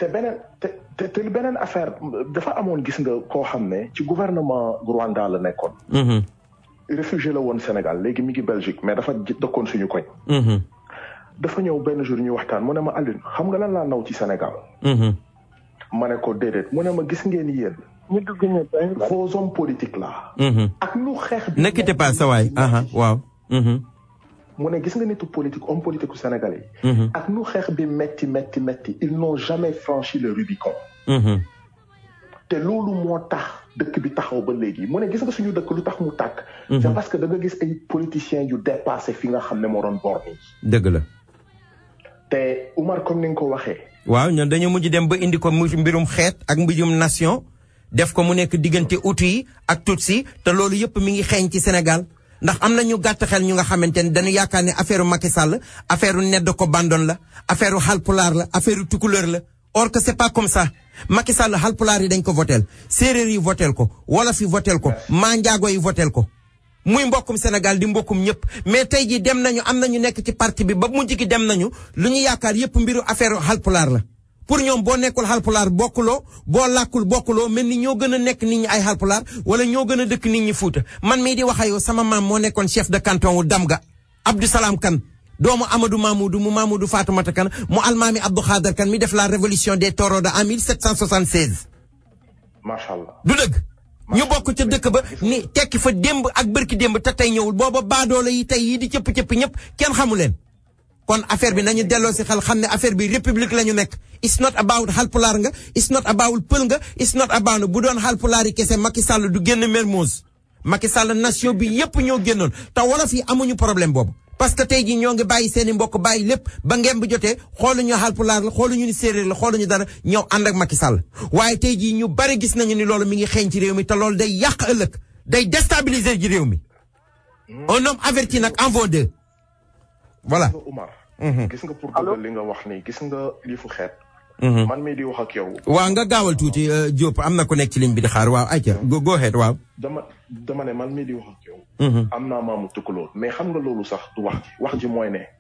te beneen affaire dafa amoon gis nga koo xam ne ci gouvernement Rwanda la nekkoon. réfugié la woon Sénégal léegi mi ngi Belgique mais dafa dëkkoon suñu koñ. dafa ñëw benn jour ñu waxtaan mu ne ma Alioune xam nga lan laa naw ci Sénégal. ma ne ko déedéet mu ne ma gis ngeen yéen. ñu dugg ñu vos hommes politiques là. ak lu xeex bi. ne quittez pas sa waay waaw. mu ne gis nga nitu politique homme politique sénégalais yi. ak lu xeex bi metti ils n'ont jamais franchi le Rubicon. te loolu moo tax dëkk bi taxaw ba léegi mu ne gis nga suñu dëkk lu tax mu tàkk. c'est parce que da nga gis ay politiciens yu dépassé fi nga xam ne moo doon bor nii. dëgg la. te Oumar comme ni nga ko waxee. waaw ñun dañu mujj dem ba indi ko mbirum xeet ak mbirum nation def ko mu nekk diggante Hutu yi ak Tutsi te loolu yëpp mi ngi xeeñ ci Sénégal ndax am na ñu gàtt xel ñu nga xamante ne dañu yaakaar ne affaire Macky Sall affaire Neddo ko bandon la affaire Halpulaar la affaire Tukulóor la or que c'est pas comme ça Macky Sall Halpulaar yi dañ ko votel séeréer yi votel ko wolof yi votel ko manjaago yi votel ko muy mbokkum Sénégal di mbokkum ñëpp mais tey jii dem nañu am nañu nekk ci parti bi ba mujj gi dem nañu lu ñu yaakaar yëpp mbiru affaire Halpulaar la pour ñoom boo nekkul Halpulaar bokkuloo boo làkkul bokkuloo mel ni ñoo gën a nekk nit ñi ay Halpulaar wala ñoo gën a dëkk nit ñi Fuuta man mii di wax ak yow sama maam moo nekkoon chef de canton wu Damga Abdou Salam Kane doomu Amadou Mamoudou mu Mamoudou Fatoumata Kane mu almaami Abdou Khader Kane mi def la révolution des Torodo en 1776. macha allah du dëgg. ñu bokk ca dëkk ba ni tekki fa démb ak bërki démb te tey ñëwul booba baadoole yi tey yi di cëpp-cëpp ñëpp kenn xamu leen kon affaire bi nañu delloo si xel xam ne affaire bi république la ñu nekk it's not about Halpulaar nga it's not about pël nga it's not about bu doon Halpulaar yi kese Macky Sall du génn Mermoz Macky Sall nation bi yëpp ñoo génnoon te wolof yi amuñu problème boobu parce que tey jii ñoo ngi bàyyi seeni mbokk bàyyi lépp ba ngeen bu jotee xooluñu Halpulaar la xooluñu ni séeréer la xooluñu dara ñëw ànd ak Macky Sall waaye tey jii ñu bari gis nañu ni loolu mi ngi xeeñ ci réew mi te loolu day yàq ëllëg day déstabiliser ci réew mi un homme averti nag en vaut deux voilà. gis nga pour dëggal li nga wax nii gis nga lii fu xeet. man mii di wax ak yow. waaw nga gaawal tuuti Diop am na ku nekk ci ligne bi di xaar waaw ayca go ahead waaw. dama ne man mii di wax ak yow. am naa maamu Tukulóor mais xam nga loolu sax du wax ji mooy ne.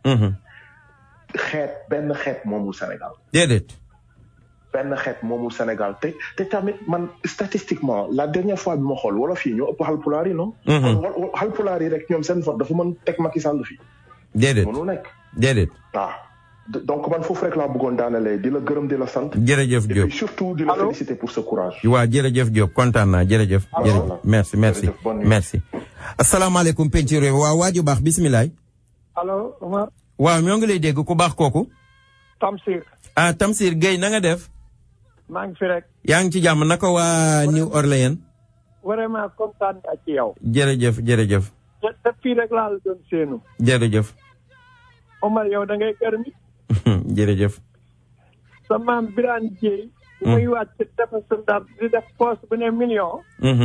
benn xeet moomul Sénégal. déedéet. benn xeet moomul Sénégal te tamit man statistiquement la dernière fois bi ma xool wolof yi ñoo ëpp Halpulaar yi non. Halpulaar yi rek ñoom seen vote dafa mën teg Macky Sall fii. déedéet mënu nekk. déedéet. waaw donc man foofu rek laa bëggoon daanalee di la gërëm di la sant. jërëjëf Diop et puis surtout di la féliciter pour ce courage. waaw jërëjëf Diop kontaan naa jërëjëf. jërëjëf merci. asalaamaaleykum penc réew waaw waaju baax bisimilah. allo Omar. waaw ñoo ngi lay dégg ku baax kooku. Tamsir. Tamsir Gueye na nga def. maa ngi fi rek. yaa ngi ci jàmm naka waa New Orleans. vraiment kontaan naa ci yow. jërëjëf. te fii rek laa la doon séenu. jërëjëf. Omar yow da ngay gërëm. jërëjëf. sa maam Birane Dieye. muy wàcc dafa sa Ndar di def poste bu ne million.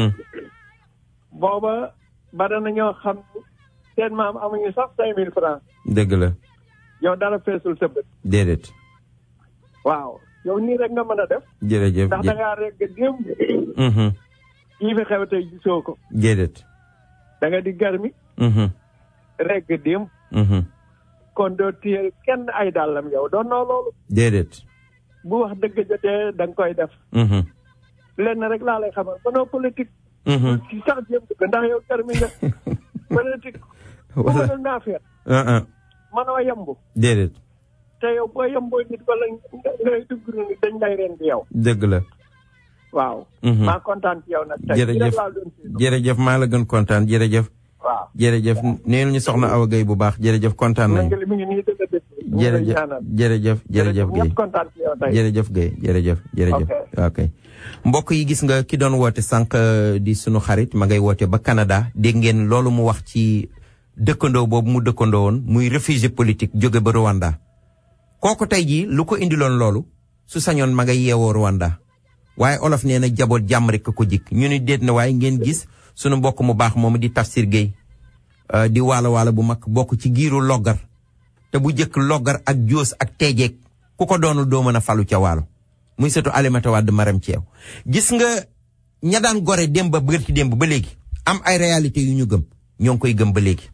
booba bari na ñoo xam seen maam amuñu sax 5000 francs. dëgg la. yow dara feesul sa bët. déedéet. waaw yow nii rek nga mën a def. jërëjëf ndax da ngaa rek démb. yii fi xew tey gisoo ko. déedéet. da nga di garmi. rek démb. kon doo téye kenn ay dàllam yow doon noo loolu. déedéet. bu wax dëgg jotee da nga koy def. lenn rek laa lay xamal mënoo politique. ci sax jéem ko ndax yow garmi nga politique. wala bu naa feet. mënoo yemb. déedéet. te yow boo yemboo nit wala ngay dugg nit dañ lay ren di yow. dëgg la. waaw. maa kontaan ci yow nag. jërëjëf maa la gën kontaan jërëjëf. waaw jërëjëf neen ñu soxna Awa Gueye bu baax jërëjëf kontaan nañu. jërëjëf Gueye jërëjëf. ok mbokk yi gis nga ki doon woote sànq di sunu xarit ma ngay woote ba Canada dégg ngeen loolu mu wax ci dëkkandoo boobu mu dëkkandoo woon muy réfugié politique jóge ba Rwanda. kooku tey jii lu ko indiloon loolu su sañoon ma ngay yeewoo Rwanda waaye olof nee na jaboot jàmm rek ko jik ñu ni déet na waaye ngeen gis sunu mbokk mu baax moomu di Tafsir Gueye di waalo bu mag bokk ci giiru loggar te bu jëkk loggar ak joos ak teejeeg ku ko doonul doo mën a falu ca waalo muy sëtu Alimata Wade Maram Ceew gis nga ña daan gore démb ba bërki démb ba léegi am ay réalité yu ñu gëm ñoo ngi koy gëm ba léegi.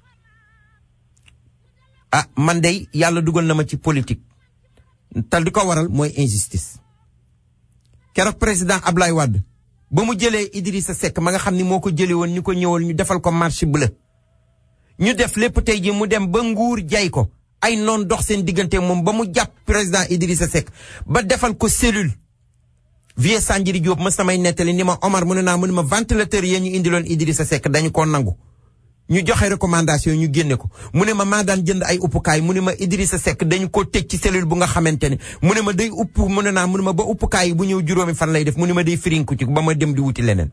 ah man day yàlla dugal na ma ci politique te di ko waral mooy injustice. keroog président Ablaye Wade ba mu jëlee Idrissa Seck ma nga xam ni moo ko jëlee woon ñu ko ñëwal ñu defal ko marche bleue ñu def lépp tey ji mu dem ba nguur jay ko ay noon dox seen diggante moom ba mu jàpp président Idrissa Seck ba defal ko cellule. Vieux Sanjiri Diop ma samay nettali ni ma Omar mu ne ma ventilateur yi ñu indiloon Idrissa Seck dañu ko nangu ñu joxe recommandation ñu génne ko mu ne ma maa daan jënd ay uppukaay mu ne ma Idrissa Seck dañu ko tëj ci cellule bu nga xamante ne mu ne ma day upp mu ne ma ba uppukaay yi bu ñëw juróomi fan lay def mu ne ma day firinku ci ba ma dem di wuti leneen.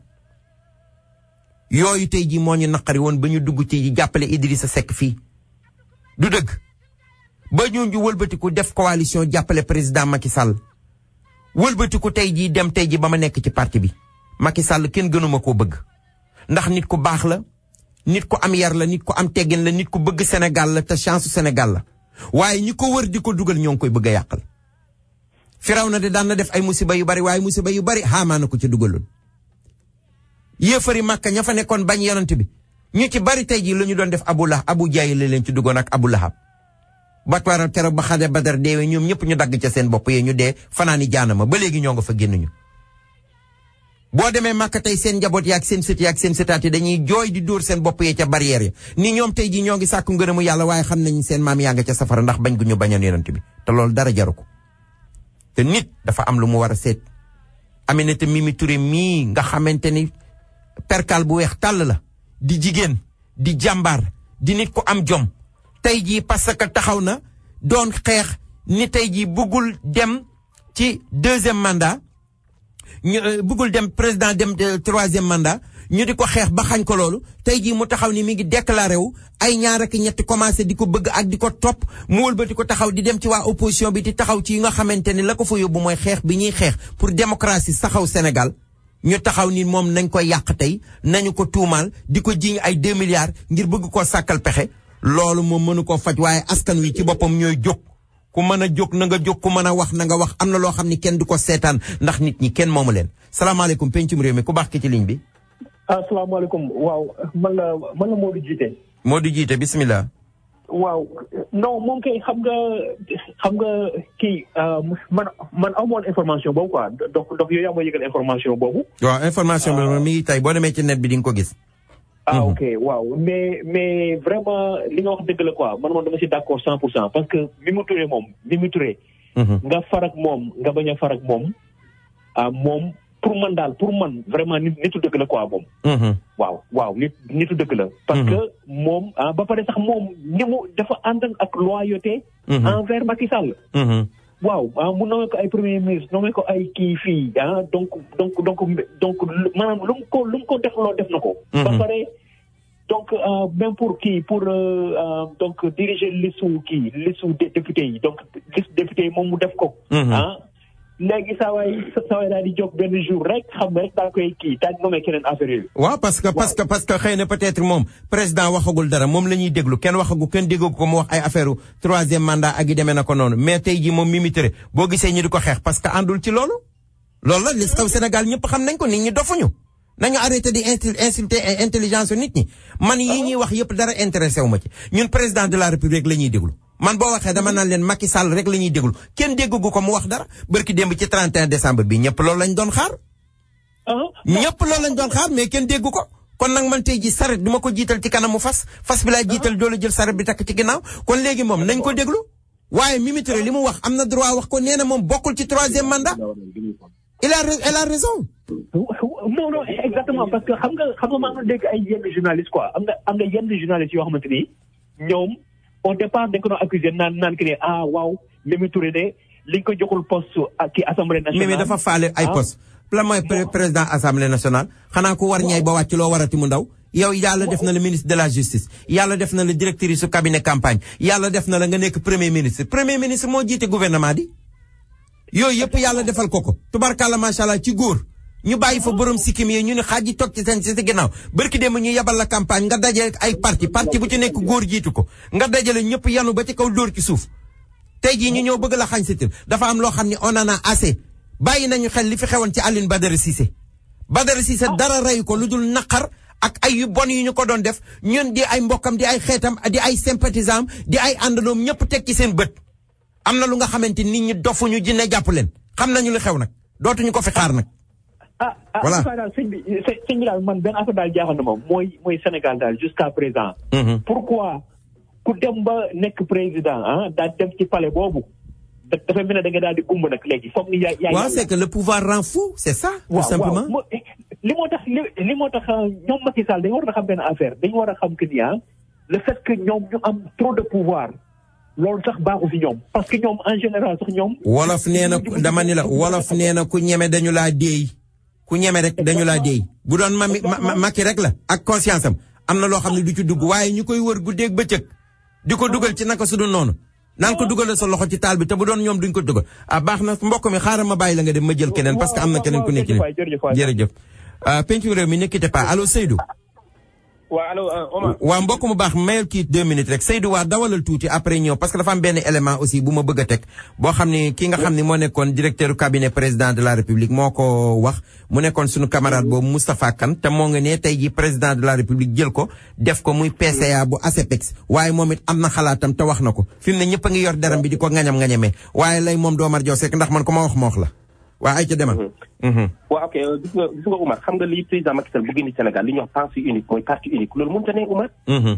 yooyu tey jii moo ñu naqari woon ba ñu dugg ci jàppale Idrissa Seck fii du dëgg ba ñu wëlbatiku def coalition jàppale président Macky Sall wëlbatiku tey jii dem tey jii ba ma nekk ci parti bi Macky Sall kenn gënuma koo bëgg ndax nit ku baax la. nit ko am yar la nit ko am teggin la nit ko bëgg Sénégal la te chance Sénégal la waaye ñi ko wër di ko dugal ñoo ngi koy bëgg a yàqal. Firawna de daan na def ay musiba yu bari waaye musiba yu bari Haamaan na ko ci dugaloon. yéefari Makka ña fa nekkoon bañ yonent bi ñu ci bari tey jii la ñu doon def Abu Jahl la leen ci duggoon ak Abu Lahab. Batwaara keroog ba Xare Badar deewee ñoom ñëpp ñu dagg ca seen bopp yee ñu dee fanaani jaanama ba léegi ñoo nga fa génn ñu. boo demee Màkka tey seen njaboot yaak seen sët yaak seen sëtaat yi dañuy jooy di dóor seen bopp yee ca barrière ya ni ñoom tey jii ñoo ngi sàkku ngërëmu yàlla waaye xam nañ seen maam yaa nga ca safara ndax bañ gu ñu bañoon yonent bi te loolu dara jaru ko. te nit dafa am lu mu war a seet Aminata Mimi Touré mii nga xamante ni perkal bu weex tàll la di jigéen di jàmbaar di nit ko am jom tey jii parce que taxaw na doon xeex ni tey jii bëggul dem ci deuxième mandat ñu bëggul dem président dem troisième mandat ñu di ko xeex ba xañ ko loolu tey jii mu taxaw ni mi ngi déclaré wu ay ñaar ak ñetti commencé di ko bëgg ak di ko topp mu wëlbati ko taxaw di dem ci waa opposition bi di taxaw ci yi nga xamante ni la ko fa yóbbu mooy xeex bi ñuy xeex pour démocratie saxaw Sénégal ñu taxaw ni moom nañ ko yàq tey nañu ko tuumaal di ko jiñ ay 2 milliards ngir bëgg koo sàkkal pexe loolu moom mënu koo faj waaye askan wi ci boppam ñooy jóg ku mën a jóg na nga jóg ku mën a wax na nga wax am na loo xam ni kenn du ko seetaan ndax nit ñi kenn moomu leen salaamaaleykum pencum réew mi ku baax ki ci ligne bi. asalaamaaleykum waaw man la Modou Jiite. Modou Jiite bismillah. waaw non moom kay xam nga kii man amoon information boobu quoi donc yow yaa ma yëgal information boobu. waaw information bi mi ngi tey boo demee ci net bi di nga ko gis. ok waaw mais vraiment li nga wax dëgg la quoi man moom dama si d'accord 100% parce que Mimi Touré nga farak moom nga bañ a farak moom moom pour man vraiment nitu dëgg la quoi moom. waaw nitu dëgg la. parce que moom ba pare sax moom ni mu dafa ànd ak loyauté envers Macky Sall. waaw mu nommé ko ay premier ministre nommé ko ay kii fii donc maanaam lu mu ko def loo def na ko. ba pare donc même pour donc diriger listu député yi donc liste député yi moom mu def ko. léegi saa waay daal di jóg benn jour rek xam nga rek daa koy daal di nommé keneen affaire yooyu. waaw parce que xëy na peut-être moom président waxagul dara moom la ñuy déglu kenn déggu ko mu wax ay affaire troisième mandat ak yi demee na ko noonu mais tey jii moom Mimi Touré boo gisee ñu di ko xeex parce que àndul ci loolu. loolu la li xew Sénégal ñëpp xam nañ ko nit ñi dofuñu nañu arrêté di insulter intelligence nit ñi man yi ñuy wax yëpp dara intéressé wu ma ci ñun président de la république la ñuy déglu. man boo waxee dama naan leen Macky Sall rek la ñuy déglu kenn déggu ko mu wax dara barki démb ci 31 décembre bi ñëpp loolu lañ doon xaar. mais kenn déggu ko. kon nag man tey ji saret du ma ko jiital ci kanamu fas bi laay jiital doole jël saret bi takk ci ginnaaw kon léegi moom nañ ko déglu waaye Mimi Touré li mu wax am na droit wax ko nee na moom bokkul ci troisième mandat. elle a raison. non exactement parce que xam nga maa ngi dégg ay yenn journaliste quoi am na yenn journaliste yoo xamante ni ñoom. au départ dañ ko doon accusé naan que ne waaw Mimi Touré de liñ ko joxul poste ci assemblée nationale. Mimi dafa faale ay poste la mooy président assemblée nationale xanaa ko war ñay ba wàcc loo warati mu ndaw yow yàlla def na la ministre de la justice yàlla def na la directrice su cabinet campagne yàlla def na la nga nekk premier ministre moo jiite gouvernement di yooyu yëpp yàlla defal ko tubarkalla macha allah ci góor ñu bàyyi fa borom sikkim yi ñu ne xaaj yi toog ci seen ginnaaw barki dem ñu yabal la campagne nga dajale ay parti bu ci nekk góor jiitu ko nga dajale ñëpp yanu ba ci kaw dóor ci suuf tey jii ñu ñëw bëgg la xañ sitir dafa am loo xam ne on en a assez bàyyi nañu xel li fi xewoon ci Alioune Badara Cissé dara reyu ko lu dul naqar ak ay yu bon yu ñu ko doon def ñun di ay mbokkam di ay xeetam di ay sympathisant di ay àndandoom ñëpp teg ci seen bët am na lu nga xamante nit ñi dofuñu jinne jàpp leen xam nañu li xew nag dootuñu ko fi xaar nag. voilà daal sëñ bi daal man benn affaire daal jaaxal na moom mooy Sénégal daal jusqu'à présent. pourquoi ku dem ba nekk président daal dem ci palais boobu dafa mel ne da nga daal di gumb nag léegi foog ni yaay. waaw c'est que le pouvoir rend fou c'est ça. tout simplement li moo tax ñoom Macky Sall dañu war a xam benn affaire dañu war a xam que ni le fait que ñoom ñu am trop de pouvoir loolu sax baaxu fi ñoom parce que ñoom en général sax ñoom. wolof nee na dama ni la wolof nee na ku ñeme dañu laa déey. ku ñeme rek dañu laa déey bu doon Macky rek la ak conscience am na loo xam ne du ci dugg waaye ñu koy wër guddeeg bëccëg di ko dugal ci naka su dul noonu naan ko dugal sa loxo ci taal bi te bu doon ñoom duñ ko dugal baax na mbokk mi xaaral ma bàyyi la nga dem ma jël keneen parce que am na keneen ku nekk ni jërëjëf pencu réew mi nekkite pas allo Seydou. waaw allo Omar. waaw mbokk mu baax mayel kii 2 minutes rek Seydou waa dawalal tuuti après ñëw parce que dafa am benn élément aussi bu ma bëgg a teg boo xam ne ki nga xam ne moo nekkoon directeur cabinet président de la république moo ko wax mu nekkoon suñu camarade boobu Moustapha Kane te moo nga ne tey ji président de la république jël ko def ko muy PCA bu ASEPEX waaye moom it am na xalaatam te wax na ko fi mu ne ñëpp a ngi yor deram bi di ko ngañam-ngañamee waaye lay moom Domar Diaw Seck ndax man ko ma wax la waa ay ca demal. waaw ok gis nga Oumar xam nga li président Macky Sall bu génn Sénégal li ñuy wax parti unique mooy parti unique loolu mënut a ne Oumar.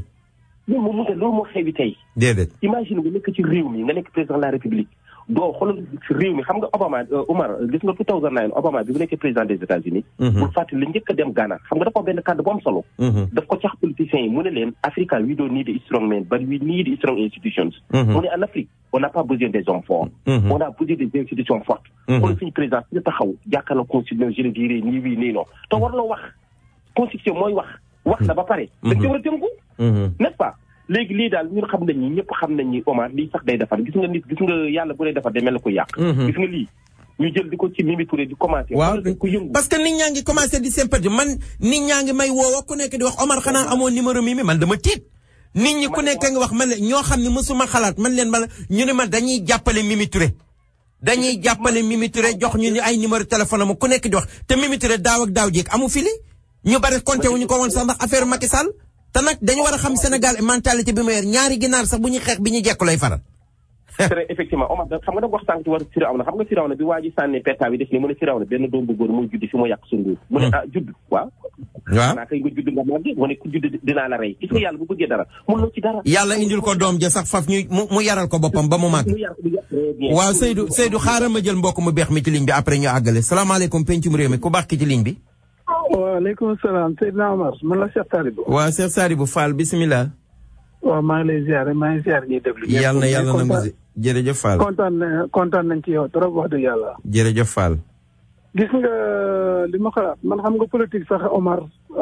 loolu moo xewi tey. déedéet. imagine nga nekk ci réew mi nga nekk président de la république doo xoolal ci réew mi xam nga Obama Oumar gis nga 2009 Obama bi bu nekkee président des États-Unis bul fàtte la njëkk a dem Ghana xam nga dafa benn kàddu bu am solo. daf ko cax politiciens yi mu ne leen Africa we don't need strong men but we need strong institutions. mu ne en Afrique on n'a pas besoin des hommes forts. on a besoin des institutions fortes. kon suñu président suñu taxaw jàkkaarloo constitution je le dirais nii oui nii non te war loo wax constitution mooy wax la ba pare. dañ ci war a tënku. n'est-ce pas. léegi lii daal ñun xam nañ ni ñëpp xam nañ ni Omar lii sax day defar gis nga nit gis nga yàlla bu dee defar day mel na ko yàq. gis nga lii ñu jël di ko ci Mimi Touré di commencé. waaw parce que nit ñaa ngi commencé di sympathie man nit ñaa ngi may woo ku nekk di wax Omar xanaa amoon numéro Mimi man dama tiit. nit ñi ku nekk nga wax man ñoo xam ne mësuma xalaat man leen ñu ne ma dañuy jàppale Mimi Touré. dañuy jàppale Mimi Touré jox ñu ni ay numéro téléphone am ku nekk di wax te Mimi Touré daaw ak daaw jéeg amu fi li ñu bari compté wu ñu ko woon sax ndax affaire Macky Sall te nag dañu war a xam Sénégal mentalité bi ma yor ñaari ginaar sax bu ñuy xeex bi ñu jekku lay faral. très effectivement Omar xam nga da wax sànq ci war Firawna xam nga Firawna bi waa ji sànni peta bi def ni mu ne Firawna benn doom bu góor muy judd fi mu yàq sa nguur mu ne judd waaw xanaa kay nga judd nga màgg mu ne ku judd dinaa la rey gis nga yàlla bu bëggee dara mënuloo ci dara yàlla indil ko doom ja sax faf ñu mu yaral ko boppam ba mu màgg waaw Seydou xaaral ma jël mbokk mu beex mi ci ligne bi après ñu àggale salaamaaleykum pencum réew mi ku baax ki ci ligne bi waaleykum salaam Seydina Omar man la Cheikh Sadibou. waaw Cheikh Sadibou Fall bisimilah. waaw maa ngi lay ziare maa ngi ziare ñuy déglu. yàlla na nangu jërëjëf Fall. kontaan nañ ci yow trop wax dëgg yàlla. jërëjëf Fall. gis nga li ma xalaat man xam nga politique sax Omar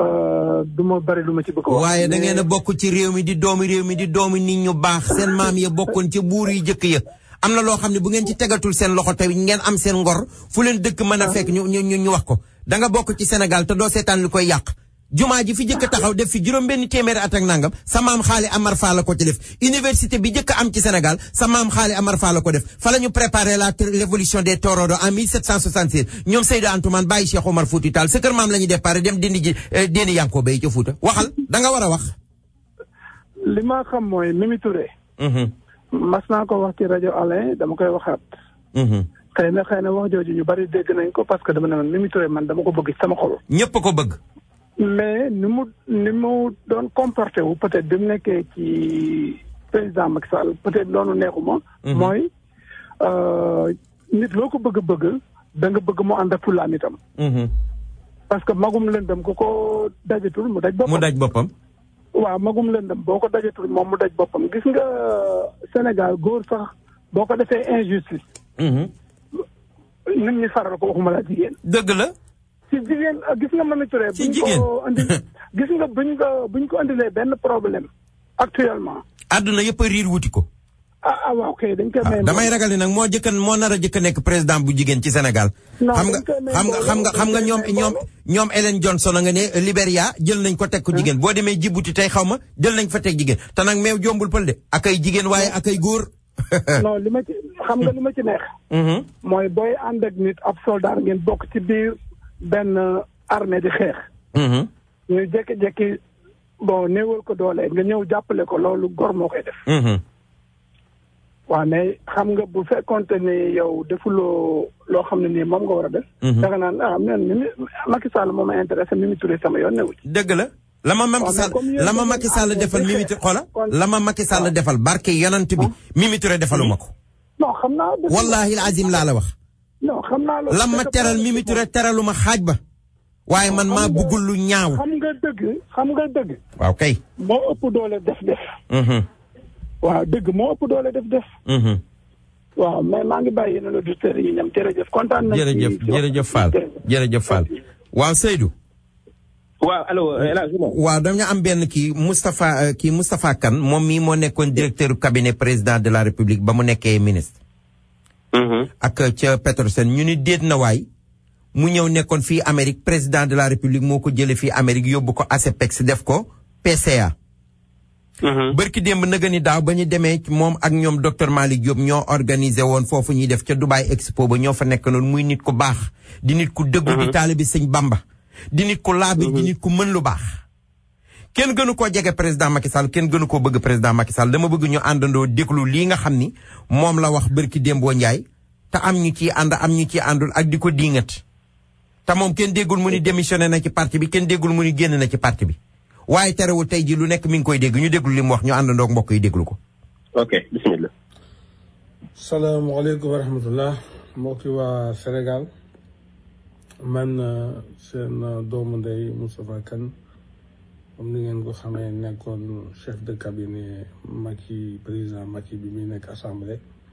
du ma bari lu ma ci bëgg wax. waaye da ngeen a bokk ci réew mi di doomi nit ñu baax seen maam ya bokkoon ca buur yi jëkk ya. am na loo xam ne bu ngeen ci tegatul seen loxo tamit ngeen am seen ngor fu leen dëkk mën a fekk ñu wax ko da nga bokk ci Sénégal te doo seetaan lu koy yàq jumaa ji fi jëkk taxaw def fi juróom benn téeméeri at ak nangam sa maam Xaali Amar Fall la ko ci def université bi jëkk am ci Sénégal sa maam Xaali Amar Fall la ko def fa la ñu préparé l'évolution des torodo en 1766 ñoom Seydou Antoumane bàyyi Cheikh Omar Fouti Tall sa kër maam la ñu déparé dem dindi ji déeni Yanko Bay ca Fouta waxal da nga war a wax li ma xam mooy Mimi Touré mas naa ko wax ci rajo Alain dama koy waxaat xëy na wax jooju ñu bari dégg nañ ko parce que dama ne man Mimi Touré man dama ko bëgg ci sama xol ñëpp ko bëgg mais ni mu doon comporté wu peut-être bi mu nekkee ci président Macky Sall peut-être loolu neexuma mooy nit loo ko bëgg da nga bëgg mu ànd ak fulaam itam parce que magum lëndëm ku ko dajatul mu daj boppam waaw magum lëndëm boo ko dajatul moom mu daj boppam gis nga Sénégal góor sax boo ko defee injustice nit ñi faral ko waxuma la jigéen dëgg la ci jigéen gis nga Mimi Touré ci jigéen gis nga buñ ko andilee benn problème actuellement àdduna yëpp a riir wuti ko waaw kay dañ koy may damay ragal ni nag moo nar a jëkk nekk président bu jigéen ci Sénégal xam nga ñoom Ellen Johnson a nga ne Libéria jël nañ ko teg ko jigéen boo demee Djibouti tey xaw ma jël nañ fa teg jigéen te nag meew jombul pël de ak ay jigéen waaye ak ay góor non li ma ci neex mooy booy ànd ak nit ab soldat ngeen bokk ci biir benn armée di xeex ñu jékki-jékki bon néewal ko doole nga ñëw jàppale ko loolu gor moo koy def. waaw mais xam nga bu fekkoonte ni yow defuloo loo xam ne nii moom nga war a def. danga naan man Macky Sall moo ma intéressé Mimi Touré sama yoon newu ci. dëgg la. la ma Macky Sall defal Mimi Touré xoola la ma Macky Sall defal barke yonant bi Mimi Touré defaluma ko. non xam naa. wallahi azim laa la wax. non xam naa loolu. la ma teral Mimi Touré teraluma xaaj ba. waaye man maa bëggul lu ñaaw. xam nga dëgg. waaw kay. moo ëpp doole def. waaw dëgg moo ëpp doole def. waaw mais maa ngi bàyyi yeneen auditeurs yi ñam jërëjëf kontaan nañ. jërëjëf Fall jërëjëf Fall. waaw Seydou. waaw allo waaw dañu am benn Moustapha Kane moom mii moo nekkoon directeur cabinet président de la République ba mu nekkee ministre. ak ca Petrosen ñu ni déet na waay. mu ñëw nekkoon fii Amérique président de la République moo ko jëlee fii Amérique yóbbu ko ASEPEX def ko PCA. bërki démb nëga ni daaw ba ñu demee moom ak ñoom docteur Malick Diop ñoo organisé woon foofu ñuy def ca Dubai Expo ba ñoo fa nekk noonu muy nit ku baax di nit ku dëggu di taalibi sëñ Bamba di nit ku laabi di nit ku mën lu baax kenn gënu koo jege président Macky Sall kenn gënu koo bëgg président Macky Sall dama bëgg ñu àndandoo déglu lii nga xam ni moom la wax bërki démboo Njaay te am ñu ciy ànd am ñu ciy àndul ak di ko diingat te moom kenn déggul mu ni démissionné na ci parti bi kenn déggul mu ni génn na ci parti bi waaye terewul tey ji lu nekk mi ngi koy dégg ñu déglu li mu wax ñu àndandoo ak mbokk yi déglu ko. ok bismillah. salaamaaleykum wa rahmatullah mbokki waa Sénégal man seen doomu ndey Moustapha Kane comme ni ngeen ko xamee nekkoon chef de cabinet Macky président Macky bi muy nekk assemblée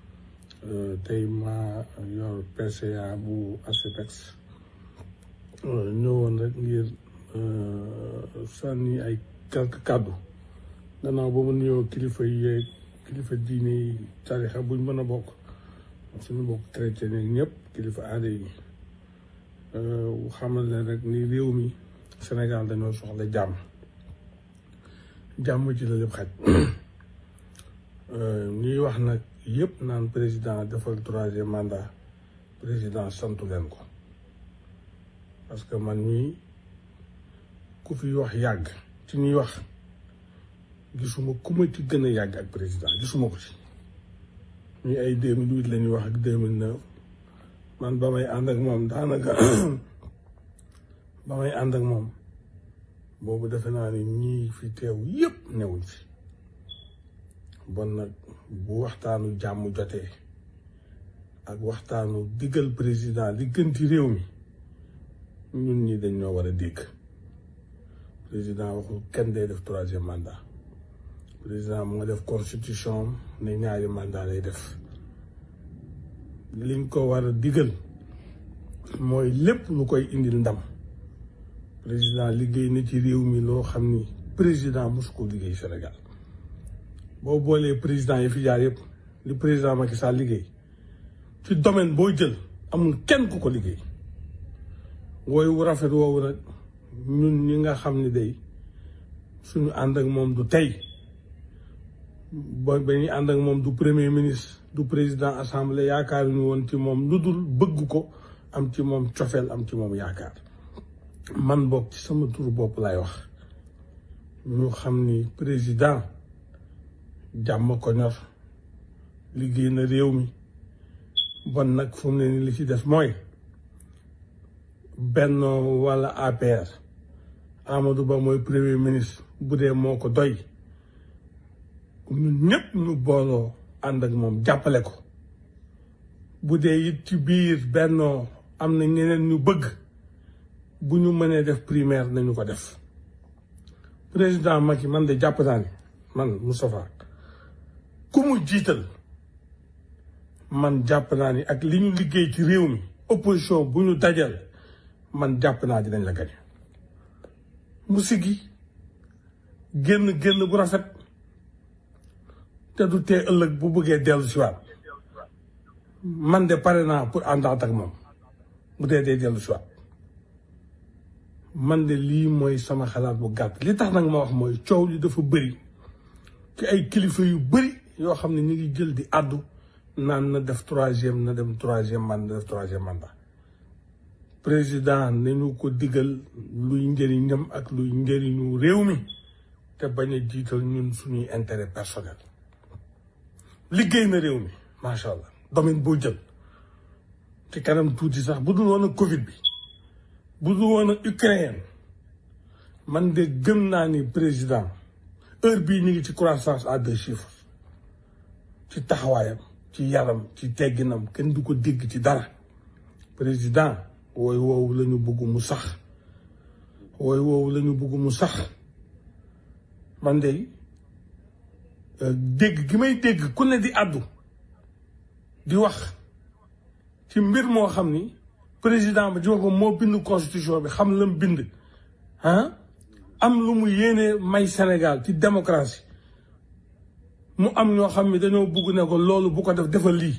tey ma yor PCA bu ASEPEX ñëwoon rek ngir sànni ay quelques kàddu gannaaw ba mu nuyoo kilifa yi kilifa diine yi tarixa buñ mën a bokk suñu bokk chrétien yi ñëpp kilifa aada yi xamal leen rek ni réew mi Sénégal dañoo soxla jàmm ci la lépp xaj ñuy wax nag yëpp naan président defal 3e mandat président santu leen ko parce que man ñii ku fi wax yàgg ci ñuy wax gisuma ku ma ci gën a yàgg ak président gisuma ko ci ñuy ay 2008 la ñuy wax ak 2009 man ba may ànd ak moom daanaka ba may ànd ak moom boobu defe naa ni ñii fi teew yëpp newuñ fi bon nag bu waxtaanu jàmm jotee ak waxtaanu diggal président li gën ci réew mi ñun ñi dañ ñoo war a dégg président waxul kenn day def 3e mandat président mu nga def constitution ne ñaari mandat lay def liñ ko war a digal mooy lépp lu koy indil ndam président liggéey na ci réew mi loo xam ni président mosu ko liggéey Sénégal boo boolee président yi fi jaar yëpp li président Macky Sall liggéey ci domaine boo jël amul kenn ku ko liggéey wooy wu rafet woowu nag ñun ñi nga xam ni day suñu ànd ak moom du tey ba ñuy ànd ak moom du premier ministre du président assemblée yaakaar ñu woon ci moom lu dul bëgg ko am ci moom cofeel am ci moom yaakaar man bokk ci sama turu bopp lay wax ñu xam ni président jàmm ko ñor liggéey na réew mi bon nag fu mu ne ni li ci def mooy Benno wala APR Amadou Ba mooy premier ministre bu dee moo ko doy ñun ñëpp ñu booloo ànd ak moom jàppale ko bu dee it ci biir Benno am na ñeneen ñu bëgg bu ñu mënee def primaire nañu ko def président Macky man de jàpp naa ni man Moustapha ku mu jiital man jàpp naa ni ak li ñu liggéey ci réew mi opposition bu ñu dajal man jàpp naa dinañ la gañe mu siggi génn bu rafet te du tee ëllëg bu bëggee dellu si waat man de pare naa pour àndaat ak moom bu dee dee dellu si waat man de lii mooy sama xalaat bu gàtt li tax nag ma wax mooy coow li dafa bëri ci ay kilifa yu bëri yoo xam ne ñu ngi jël di àddu naan na def 3e na dem 3e mandat na def 3e mandat président nañu ko digal luy njëriñam ak luy njëriñu réew mi te bañ a jiital ñun suñuy intérêt personnel. liggéey na réew mi macha allah domaine boo jël ci kanam tuuti sax bu dul woon a Covid bi bu dul woon a Ukraine man de gëm naa ni président heure bii ñu ngi ci croissance à 2 chiffres ci taxawaayam ci yaram ci tegginam kenn du ko dégg ci dara. président wooy woowu la ñu bëgg mu sax wooy woowu la ñu bëgg mu sax man de dégg gi may dégg ku ne di àddu di wax ci mbir moo xam ni président ba ci wax ko moo bind constitution bi xam la mu bind am lu mu yéene may Sénégal ci démocratie mu am ñoo xam ni dañoo bëgg ne ko loolu bu ko def defal lii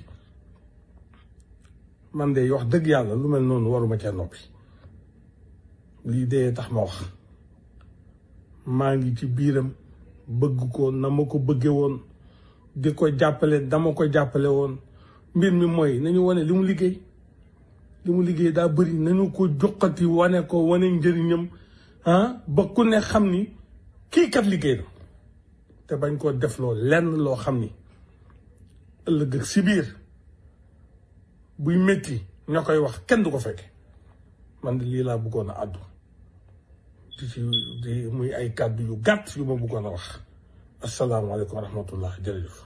man de wax dëgg yàlla lu mel noonu waruma cee noppi lii dee tax ma wax maa ngi ci biiram bëgg ko na ma ko bëgge woon di ko jàppale dama ko jàppale woon mbir mi mooy nañu wane li mu liggéey daa bëri nañu ko joxati wane ko wane njëriñam ba ku ne xam ni kii kat liggéey na te bañ koo defloo lenn loo xam ni ëllëg ak si biir buy métti ñoo koy wax kenn du ko fekke man de lii laa bëggoon a àddu di muy ay kàddu yu gàtt yu ma bëggoon a wax asalaamaaleykum wa rahmatullah jërëjëf.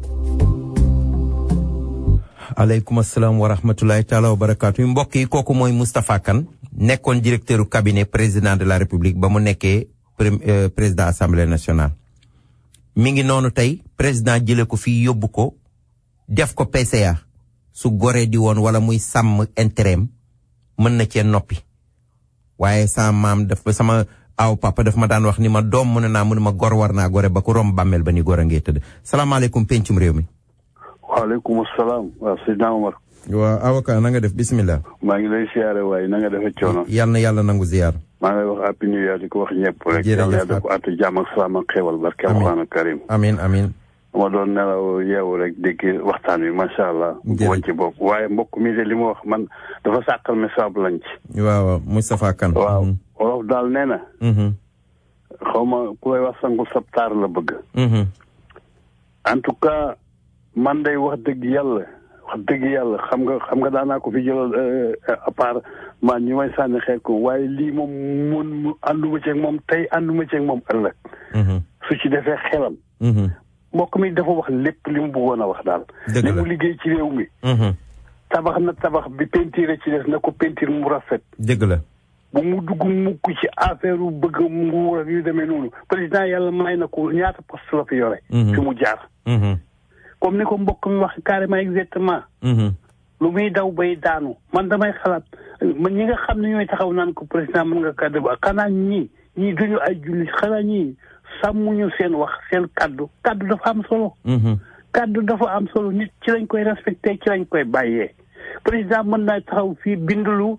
aleykum asalaam wa rahmatulahi taala wa barakaatu mbokk yi kooku mooy Moustapha Kane nekkoon directeur cabinet président de la république ba mu nekkee président assemblée nationale. mi ngi noonu tey président jële ko fii yóbbu ko def ko PCA su goree di woon wala muy sàmm intérêt mën na cee noppi waaye sama maam sama aw papa daf ma daan wax ni ma doom mu ne ma gor war naa gore ba ko romb bàmmeel ba ni gor a ngee tëdd. salaamaaleykum pencum réew mi. waaleykum salaam waaw Seydina Omar. waaw avocat na nga def bismillah. maa ngi lay siyaare waaye na nga defee coono. yal na yàlla nangu ziyaar. maa ngi lay wax happy new year di ko wax ñëpp rek. yàlla yàlla def ko àtt jàmm ak salaam ak xéwal barke alxuraan karim. amiin amiin. ma doon nelaw yeewu rek dégg waxtaan wi macha allah. wàcc bopp waaye mbokk mi de li ma wax man dafa sàqal message lañ ci. waaw Moustapha Kane. waaw wolof daal nee na. xaw ma ku lay wax sangu sabtaar la bëgg. en tout cas man day wax dëgg yàlla xam nga daanaa ko fi jëlal à part man ñu may sànni xeer ko waaye lii moom mun ànduma ceeg moom tey ànduma ceeg moom ëllëg. su ci defee xelam. mbokk mi dafa wax lépp li mu bëggoon a wax daal. li mu liggéey ci réew mi. tabax na tabax bi peinture ci des na ko peinture mu rafet. dëgg la. bu mu dugg mukk ci affaire u bëgg nguur ak yu demee noonu président yàlla may na ko ñaata poste la fi yore. fi mu jaar. comme ni ko mbokk mi wax carrément exactement. lu muy daw bay daanu man damay xalaat man ñi nga xam ne ñooy taxaw naan ko président mën nga kàddu ba xanaa ñii duñu ay julli xanaa ñii sàmmuñu seen wax seen kàddu dafa am solo. kàddu dafa am solo nit ci lañ koy respecté ci lañ koy bàyyee. président mën naa taxaw fii bindulu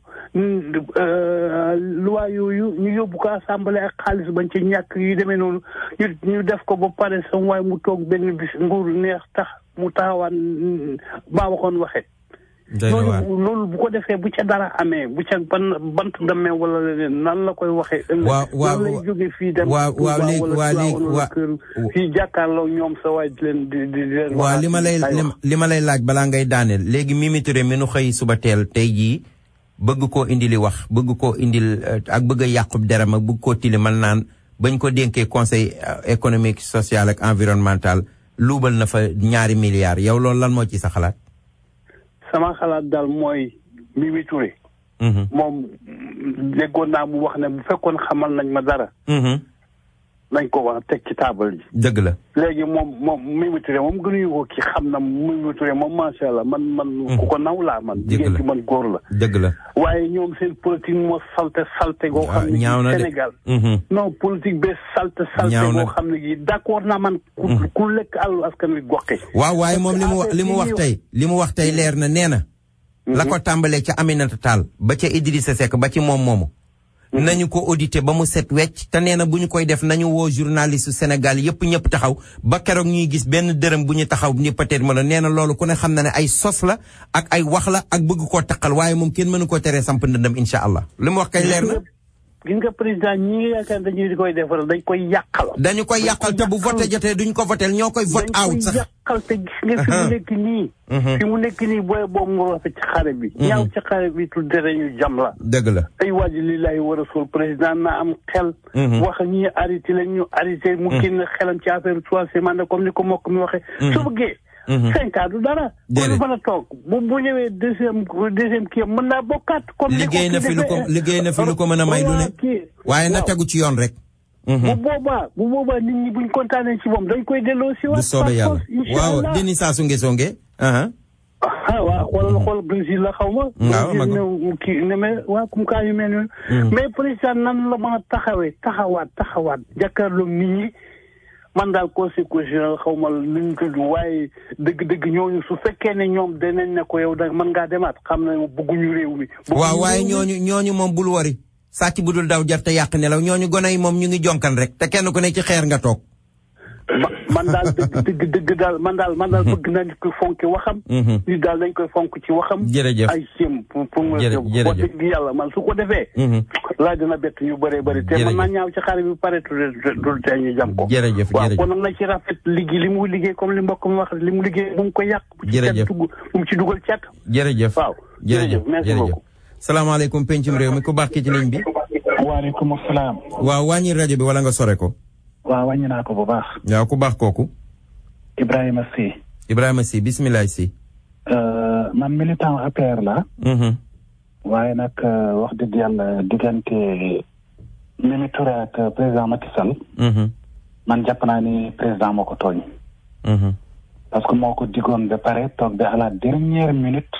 loi yooyu ñu yóbbu ko assemblée ak xaalis bañ ci ñàkk yu demee noonu ñu def ko ba pare sam waaye mu toog benn bis nguur neex tax mu taxawaan maa waxoon waxee. loolu bu ko defee bu ca dara amee bu ca bant demee wala leneen nan la koy waxee. waaw lay jóge fii dem. waaw léegi fii jàkkaarloo ñoom sa waay di leen. waaw li ma lay laaj balaa ngay daaneel léegi Mimi Touré mi nu xëy suba teel tey jii bëgg koo indili wax bëgg koo indil ak bëgg a yàqub deram ak bëgg koo tilimal naan bañ ko dénkee conseil économique social ak environnemental luubal na fa 2 milliards yow loolu lan moo ci sa xalaat. sama xalaat daal mooy Mimi Touré. moom déggoon naa mu wax ne bu fekkoon xamal nañ ma dara. nañ ko wax teg ci taabal ji. dëgg la. léegi moom Mimi Touré moom gënuñu ko ki xam na Mimi Touré moom macha allah man ku ko naw laa man. jigéen ci man góor la. dëgg la. waaye ñoom seen politique moo salte goo xam ne ñaaw na de Sénégal. non politique bee salte goo xam ne gi d'accord naa man. ku lekk àllu askan wi goxe. waaw waaye moom li mu wax tey leer na nee na. la ko tàmbalee ca Aminata Tall ba ca Idrissa Seck ba ci moom moomu. nañu ko audité ba mu set wecc te nee na bu ñu koy def nañu woo journaliste Sénégal yëpp ñëpp taxaw ba keroog ñuy gis benn dërëm bu ñu taxaw ni peut-être ma la nee na loolu ku ne xam na ne ay sos la ak ay wax la ak bëgg koo taqal waaye moom kenn mënu koo teree samp ndëndam incha allah li mu wax kay leer na. gis nga président ñi ngi yaakaar dañuy di koy defal dañ koy yàqal. dañu koy yàqal te bu voté jotee duñ ko voté ñoo koy vote out sax. dañ koy yàqal te gis nga fi mu nekk nii. fi mu nekk nii booy boobu mu rafet ci xare bi. ñaaw ci xare bi tudde ñu jam la. dëgg la. ay waaj lillahi wa rasul président na am xel. wax ñi arrêté leen ñu arrêté. mu génn xelam ci affaire troisième mandat comme ni ko mbokk mi waxee. su bëggee. 5 ans du dara. déedéet kon mën a toog bu ñëwee deuxième kii mën naa bokkaat. comme liggéey na fi lu ko mën a may lu ne. waaye na tegu ci yoon rek. bu boobaa nit ñi buñ kontaanee ci moom dañ koy delloo si waat. bu soobee yàlla waaw dini saa songe. waaw xool Brésil la xaw ma. waaw mag kii ne mais waa comme cas yu mel noonu. mais président nan la mën a taxawaat jàkkaarloog nit ñi. man daal conseil constitutionnel xaw ma lu ñu tudd waaye dëgg-dëgg ñooñu su fekkee ne ñoom danañ ne ko yow da mën ngaa demaat xam na bëgguñu réew mi. waaw waaye ñooñu moom bul wari sàcc bu dul daw jar te yàq nelaw ñooñu gone yi moom ñu ngi jonkan rek te kenn ku ne ci xeer nga toog. man daal dëgg daal man daal bëgg naa nit koy fonk waxam. nit daal dañ koy fonk ci waxam. jërëjëf ay séem pour mu wax dëgg yàlla man su ko defee. laa dina bett ñu bëree bëri. te mën naa ñaaw ci xare bi pare dul tee ñu jam ko. jërëjëf waaw kon nag na ci rafet li mu liggéey comme li mbokk mi wax li mu liggéey bu mu ko yàq. jërëjëf bu mu ci dugal cet. jërëjëf waaw jërëjëf merci beaucoup. salaamaaleykum pencum réew mi ku baax ki ci ligne bi. waaleykum salaam. waaw wàññi rajo bi wala nga sore ko. waaw wàññi naa ko bu baax. waaw ku baax kooku. Ibrahima Sy. Ibrahima Sy bisimilah Sy. man militant APR la. waaye nag wax dëgg yàlla diggante Mimi Touré ak président Macky Sall. man jàpp naa ni président moo ko tooñ. parce que moo ko digoon ba pare toog ba à la dernière minute.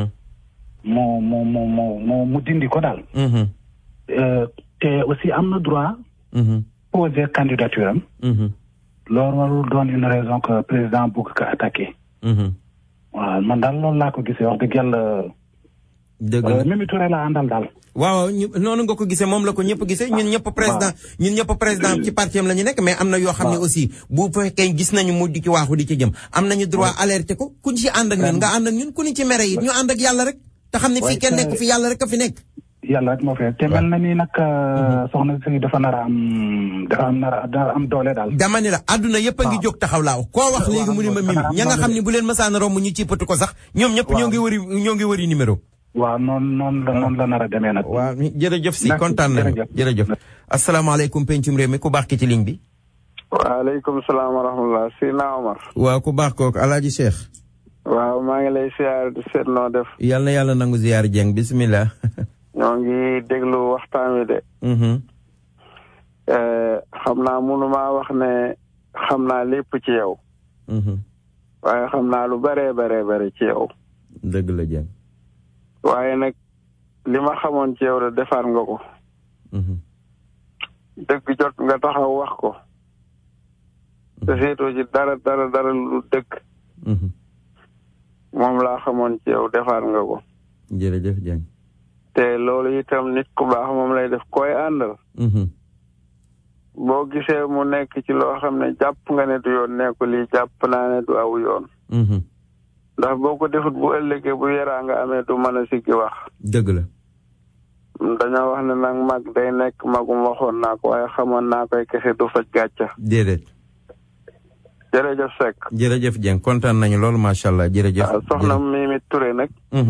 mu dindi ko daal. te aussi am na droit. poser candidature am. loolu warul doon une raison que président bëgg ko attaqué. waaw man daal loolu laa ko gisee wax dëgg yàlla. dëgg la Mimi Touré laa àndal daal. waaw noonu nga ko gisee moom la ko ñëpp gisee ñun ñëpp président ci parti am la ñu nekk mais am na yoo xam ne aussi bu fekkee gis nañu mu di ci waaxu di ci jëm am nañu droit alerter ko ku ci ànd ak ñun nga ànd ak ñun ku ñu ci mere it ñu ànd ak yàlla rek te xam ne fii kenn nekk fi yàlla rek a fi nekk. yàlla rek moo fi te mel na ni nag soxna si dafa nar a am doole daal. dama ni la àdduna yëpp a ngi jóg taxaw laa koo wax léegi mu ni ma Mimi ña nga xam ne bu leen mësaan romb ñu cippatu ko sax ñoom ñëpp ñoo ngi wëri numéro. waaw noonu la nar a demee nag. waaw jërëjëf si kontaan nañu jërëjëf. asalaamaaleykum pencum réew mi ku baax ki ci ligne bi. waaleykum salaam wa rahmatulah Sina Omar. waaw ku baax kooku Alaaji Cheikh. waaw maa ngi lay siyaar di seet noo def. yal na yàlla nangu ziyaar Dieng bismillah. ñoo ngi déglu waxtaan wi de. xam naa mënumaa wax ne xam naa lépp ci yow. waaye xam naa lu bare ci yow. dëgg la Dieng. waaye nag li ma xamoon ci yow de defaat nga ko. dëgg jot nga taxaw wax ko. te seetoo ci dara lu dëgg. moom laa xamoon ci yow defaat nga ko. jërëjëf Dieng. te loolu itam nit ku baax moom lay def koy àndal. boo gisee mu nekk ci loo xam ne jàpp nga ne du yoon nekku lii jàpp naa ne du aw yoon. ndax boo ko defut bu ëllëgee bu yaraa nga amee du mën a siggi wax. dëgg la. dañoo wax ne nag mag day nekk magum waxoon naa ko waaye xamoon naa koy kese du faj gàcca. déedéet. jërëjëf Seck. jërëjëf Dieng kontaan nañu loolu macha allah jërëjëf. waaw soxna Mimi Touré nag.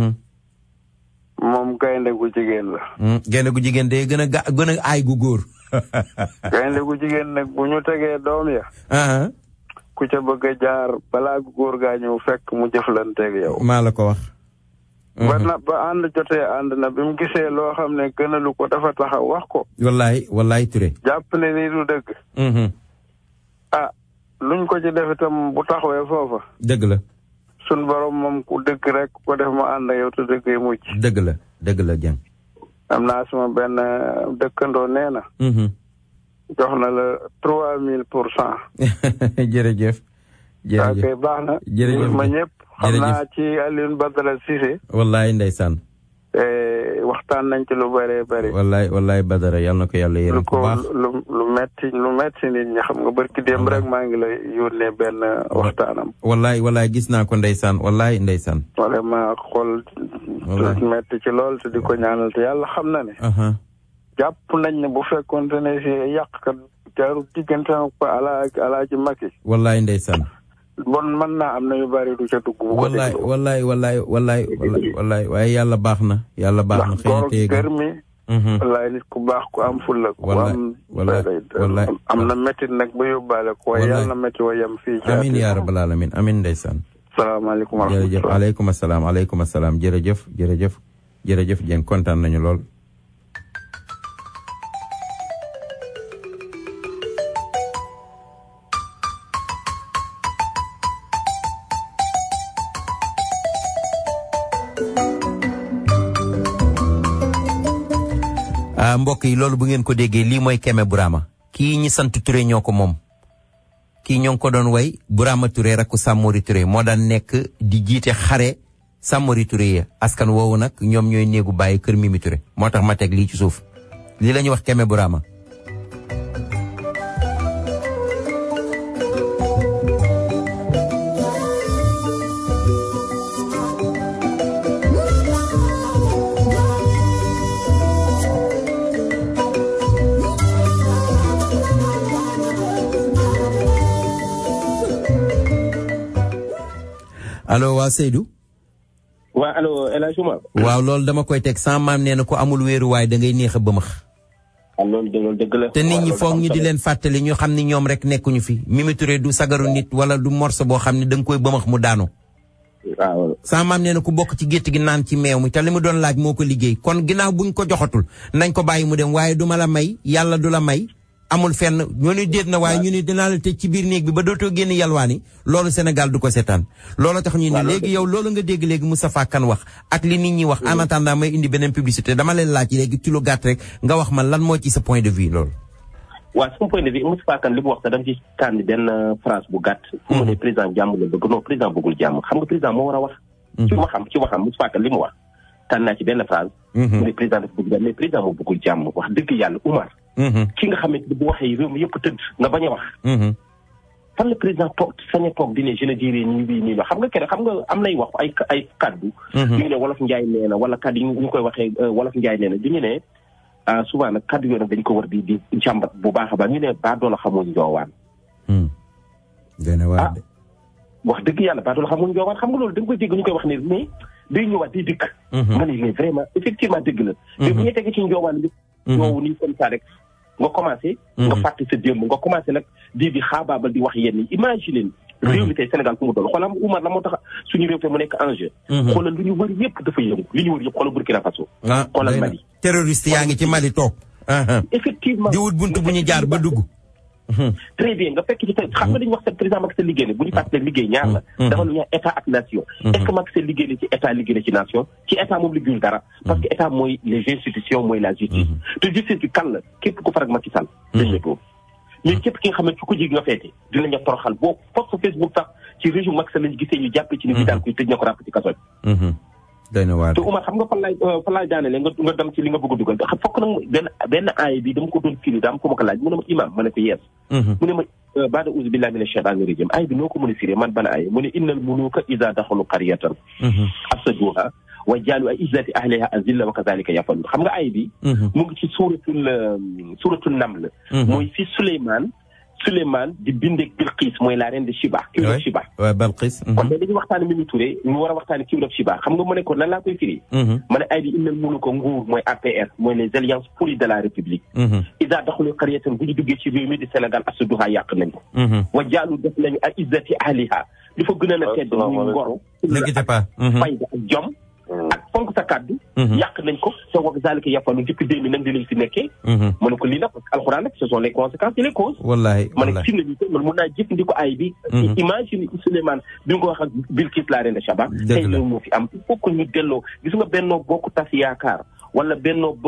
moom gaynde gu jigéen la. gaynde gu jigéen day gën a aay gu góor. gaynde gu jigéen nag bu ñu tegee doom ya. ku ca bëgg a jaar balaa gu góor gaa ñëw fekk mu jëflanteeg yow. maa la ko wax. ba ànd jotee ànd na bi mu gisee loo xam ne gënalu ko dafa taxaw wax ko. wallaay Touré. jàpp ne nii du dëgg. luñ ko ci def itam bu taxawee foofa. dëgg la. sun borom moom ku dëgg rek ko def ma ànd ak yow te dëgg yi mujj. dëgg la Dieng. am naa sama benn dëkkandoo nee na. jox na la 3000%. jërëjëf. ok baax na. jërëjëf ma ñëpp. xam naa ci Alioune Badara Cissé. wallaay ndeysaan. waxtaan nañ ci lu bëree bëri. wallaay Badara yal na ko yàlla yërëm bu baax. lu metti nit ñi xam nga barki démb rek maa ngi lay yónnee benn waxtaanam. wallaay gis naa ko ndeysaan wallaay ndeysaan. vraiment xool. metti ci lool te di ko ñaanal te yàlla xam na ne. jàpp nañ ne bu fekkoonte ne si yàqkat jaaru diggante ak Alaaji Macky. wallaay ndeysaan. bon mën naa am na yu bari du ca dugg. bu ko déglu wallaay waaye yàlla baax na. yàlla baax na xëy na tey gër mi. wallaay nit ku baax ku am fulla ku am. wallaay am na métti nag ba yóbbaale ko. waaye yàlla na métti wa yem fii. amiin yaa rabbal alamin amiin ndeysaan. salaamaaleykum wa rahmatulah. jërëjëf aleykum salaam jërëjëf Dieng kontaan nañu lool. mbokk yi loolu bu ngeen ko déggee lii mooy Keme Burama kii ñi sant Touré ñoo ko moom kii ñoo ngi ko doon way Burama Touré rakku Samori Touré moo daan nekk di jiite xare Samori Touré ya askan woowu nag ñoom ñooy néegu bàyyi kër Mimi Touré moo tax ma teg lii ci suuf lii la ñuy wax Keme Burama. allo waa Seydou. waa allo El Hadj Oumar. waaw loolu dama koy teg sama maam nee na ko amul wéeruwaay da ngay neex a bëmax. loolu dëgg la. te nit ñi foog ñu di leen fàttali ñu xam ni ñoom rek nekkuñu fi Mimi Touré du sagaru nit wala du morso boo xam ne da nga koy bëmax mu daanu. waaw. sama maam nee na ku bokk ci gétt gi naan ci meew mi te li mu doon laaj moo ko liggéey kon ginnaaw buñ ko joxatul nañ ko bàyyi mu dem waaye du ma la may yàlla du la may. amul fenn ñu ni déet na waaye ñu ni dinaa la tëj ci biir néeg bi ba dootoo génn yalwaani loolu Sénégal du ko seetaan loolu tax ñu ne léegi yow loolu nga dégg léegi Moustapha Kane wax ak li nit ñi wax en attendant may indi beneen publicité dama leen laaj léegi ci lu gàtt rek nga wax ma lan moo ci sa point de vue loolu. waaw sama point de vue Moustapha Kane li mu wax sax dama ci tànn benn phrase bu gàtt. fu mu ne président jàmm la bëgg non président bëggul jàmm xam nga président moo war a wax. ci waxam Moustapha Kane li mu wax tànn naa ci benn phrase. mu ne président dafa bëgg jàmm mais président moo bëggul jàmm wax dëgg yàlla Oumar. ki nga xamante ni bu waxee réew mi yëpp tëdd nga bañ a wax. fan la président toog sañ a toog di ne je ne dirai nii la xam nga kenn xam nga am nay wax ay kaddu. ñu ne wolof Njaay nee na wala kaddu yi ñu koy waxee wolof Njaay nee na di ñu ne souvent nag kaddu yooyu nag dañ ko war di jàmbat bu baax a baax ñu ne baa doola xamul njoowaan. wax dëgg yàlla baa doola xamul njoowaan xam nga loolu da nga koy dégg ñu koy wax ne mais day ñëwaat day dikk. nga ne mais vraiment effectivement dëgg la. mais bu ñu tegee ci njoowaan bi. ñoowu nii comme ça rek. nga commencé. nga fàtte sa démb nga commencé nag di xaabaabal di wax yenn yi imagine réew mi tey Sénégal fu mu doon xoolal Oumar la moo tax suñu réew te mu nekk enjeu. xoolal lu ñu wër yëpp dafa yëngu li ñu wër yëpp xoolal Burkina Faso. xoolal Mali. terroriste yaa ngi ci Mali toog. effectivement di wut buntu bu ñu jaar ba dugg. très bien nga fekk ci tey xam nga dañuy wax seen président Macky Sall liggéey ne bu ñu fàttalee liggéey ñaar la. dafa lu ñuy wax état ak nation. est-ce que Macky Sall liggéey na ci état liggéey na ci nation ci état moom liggéeyul dara. parce que état mooy les institutions mooy la justice. te justice bi kan la képp ku farak Macky Sall. dañ la dóor mais képp ki nga xam ne ku ko jig nga feete dinañ la toroxal boo post Facebook sax ci régime Macky Sall lañu gisee ñu jàppee ci ni bi daan koy tëj na ko ràpp ci kaso bi. doy na waar te Oumar xam nga fan laay daanele nga dem ci li nga bëgg a dugal xam fokk nag benn aaya bi dama ko doon firi daam ko ma ko laaj mu ne ma imam ma ne ko yees mu ne ma baada auzu billahi mina shaytaani rajim aaya bi noo ko mën a firee man bana aaya mu ne innal muluka iza daxalu qaryatan afsaduha wa jaalu ay izzati ahliha azilla wa kazalika yafalu xam nga aaya bi mu ngi ci suratul naml mooy fi Souleymane di bindeeg Bilqis mooy la reine de Chiba. Queen of Chiba. waaw Bilqis. kon dañuy waxtaane Mimi Touré ñu war a waxtaane Queen of Chiba xam nga ma ne ko lan laa koy firi. ma ne ay di innal muluka nguur mooy APR mooy les alliances polies de la République. Iza daxalu qaryatan bu ñu duggee ci réew mi di Sénégal afsaduha yàq nañ ko. wa jaalu def nañu ay izzati ahliha li fa gën a tedd muy ngoro. n'inquiétez pas. fayda ak jom. ak fonk sa kàddu. yàq nañ ko te wa zalika yafalu depuis 2000 nag dinañ fi nekkee. ma ne ko lii nag parce que alxuraan nag ce sont les conséquences et les causes. wallaay ma ne si nañu ko man mun naa jëfandikoo ay bi. imagine Souleymane bi nga ko wax ak Bilqis la reine de Saba. tey loolu moo fi am il faut que ñu delloo gis nga bennoo bokk tas yaakaar wala bennoo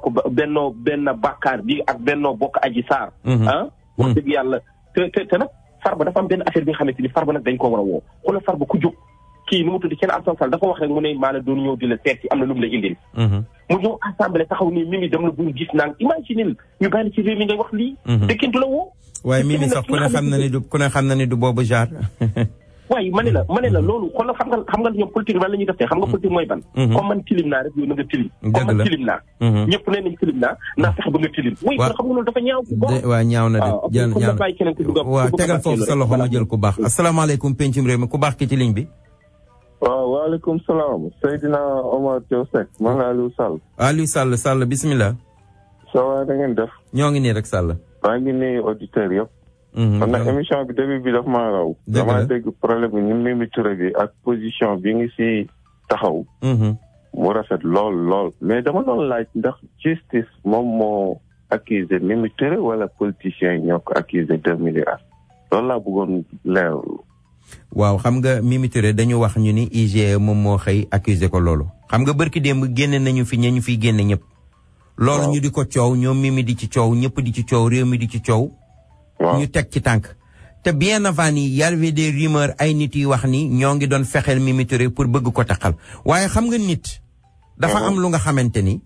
benn bàkkaar bi ak bennoo bokk aji saar. wax dëgg yàlla te nag Farba dafa am benn affaire bi nga xamante ni Farba nag dañ ko war a woo xoolal Farba ku jóg kii nu mu tudd seen Alassane Sall dafa wax rek mu ne maanaam doon ñëw di la seet si am na lu mu la indil. mu ñëw assemblée taxaw nii Mimi dem na bu gis naan imagine ñu bàyyi ci réew mi ngay wax lii. dëkkintu la woo. waaye Mimi sax ku ne xam na ni du boobu genre. waaye ma ne la loolu xoolal xam nga ñoom politique ban la ñuy def xam nga politique mooy ban. comme man tilim naa rek yow na nga tilim. comme man tilim naa. ñëpp nee nañ tilim naa fexe ba nga tilim. waaw xam nga loolu dafa ñaaw. waaw ñaaw na de waaw tegal foofu sa loxo ma jël ku baax asalaamaaleykum pencum réew mi ku baax ki ci ligne bi. waaw waaleykum salaam Seydina Omar Diop Seck man la Aliou Sall. Aliou Sall bisimilah. ça va da ngeen def. ñoo ngi nii rek Sall. maa ngi nuyu auditeurs yëpp. kon nag émission bi début bi daf maa raw. dama dégg problème bi ñu Mimi Touré bi ak position bi ngi si taxaw. mu rafet lool mais dama doon laaj ndax justice moom moo accusé Mimi Touré wala politiciens yi ñoo ko accusé 2 milliards. loolu laa bëggoon leerlu. waaw xam nga Mimi Touré dañu wax ñu ni IGE moom moo xëy accusé ko loolu. xam nga bërki démb génne nañu fi ñu fiy génne ñëpp. loolu ñu di ko coow ñoom Mimi di ci coow ñëpp di ci coow réew mi di ci coow. ñu teg ci tànk te bien avant ni y avait des rumeurs ay nit yi wax ni ñoo ngi doon fexeel Mimi Touré pour bëgg ko taxal waaye xam nga nit dafa am lu nga xamante ni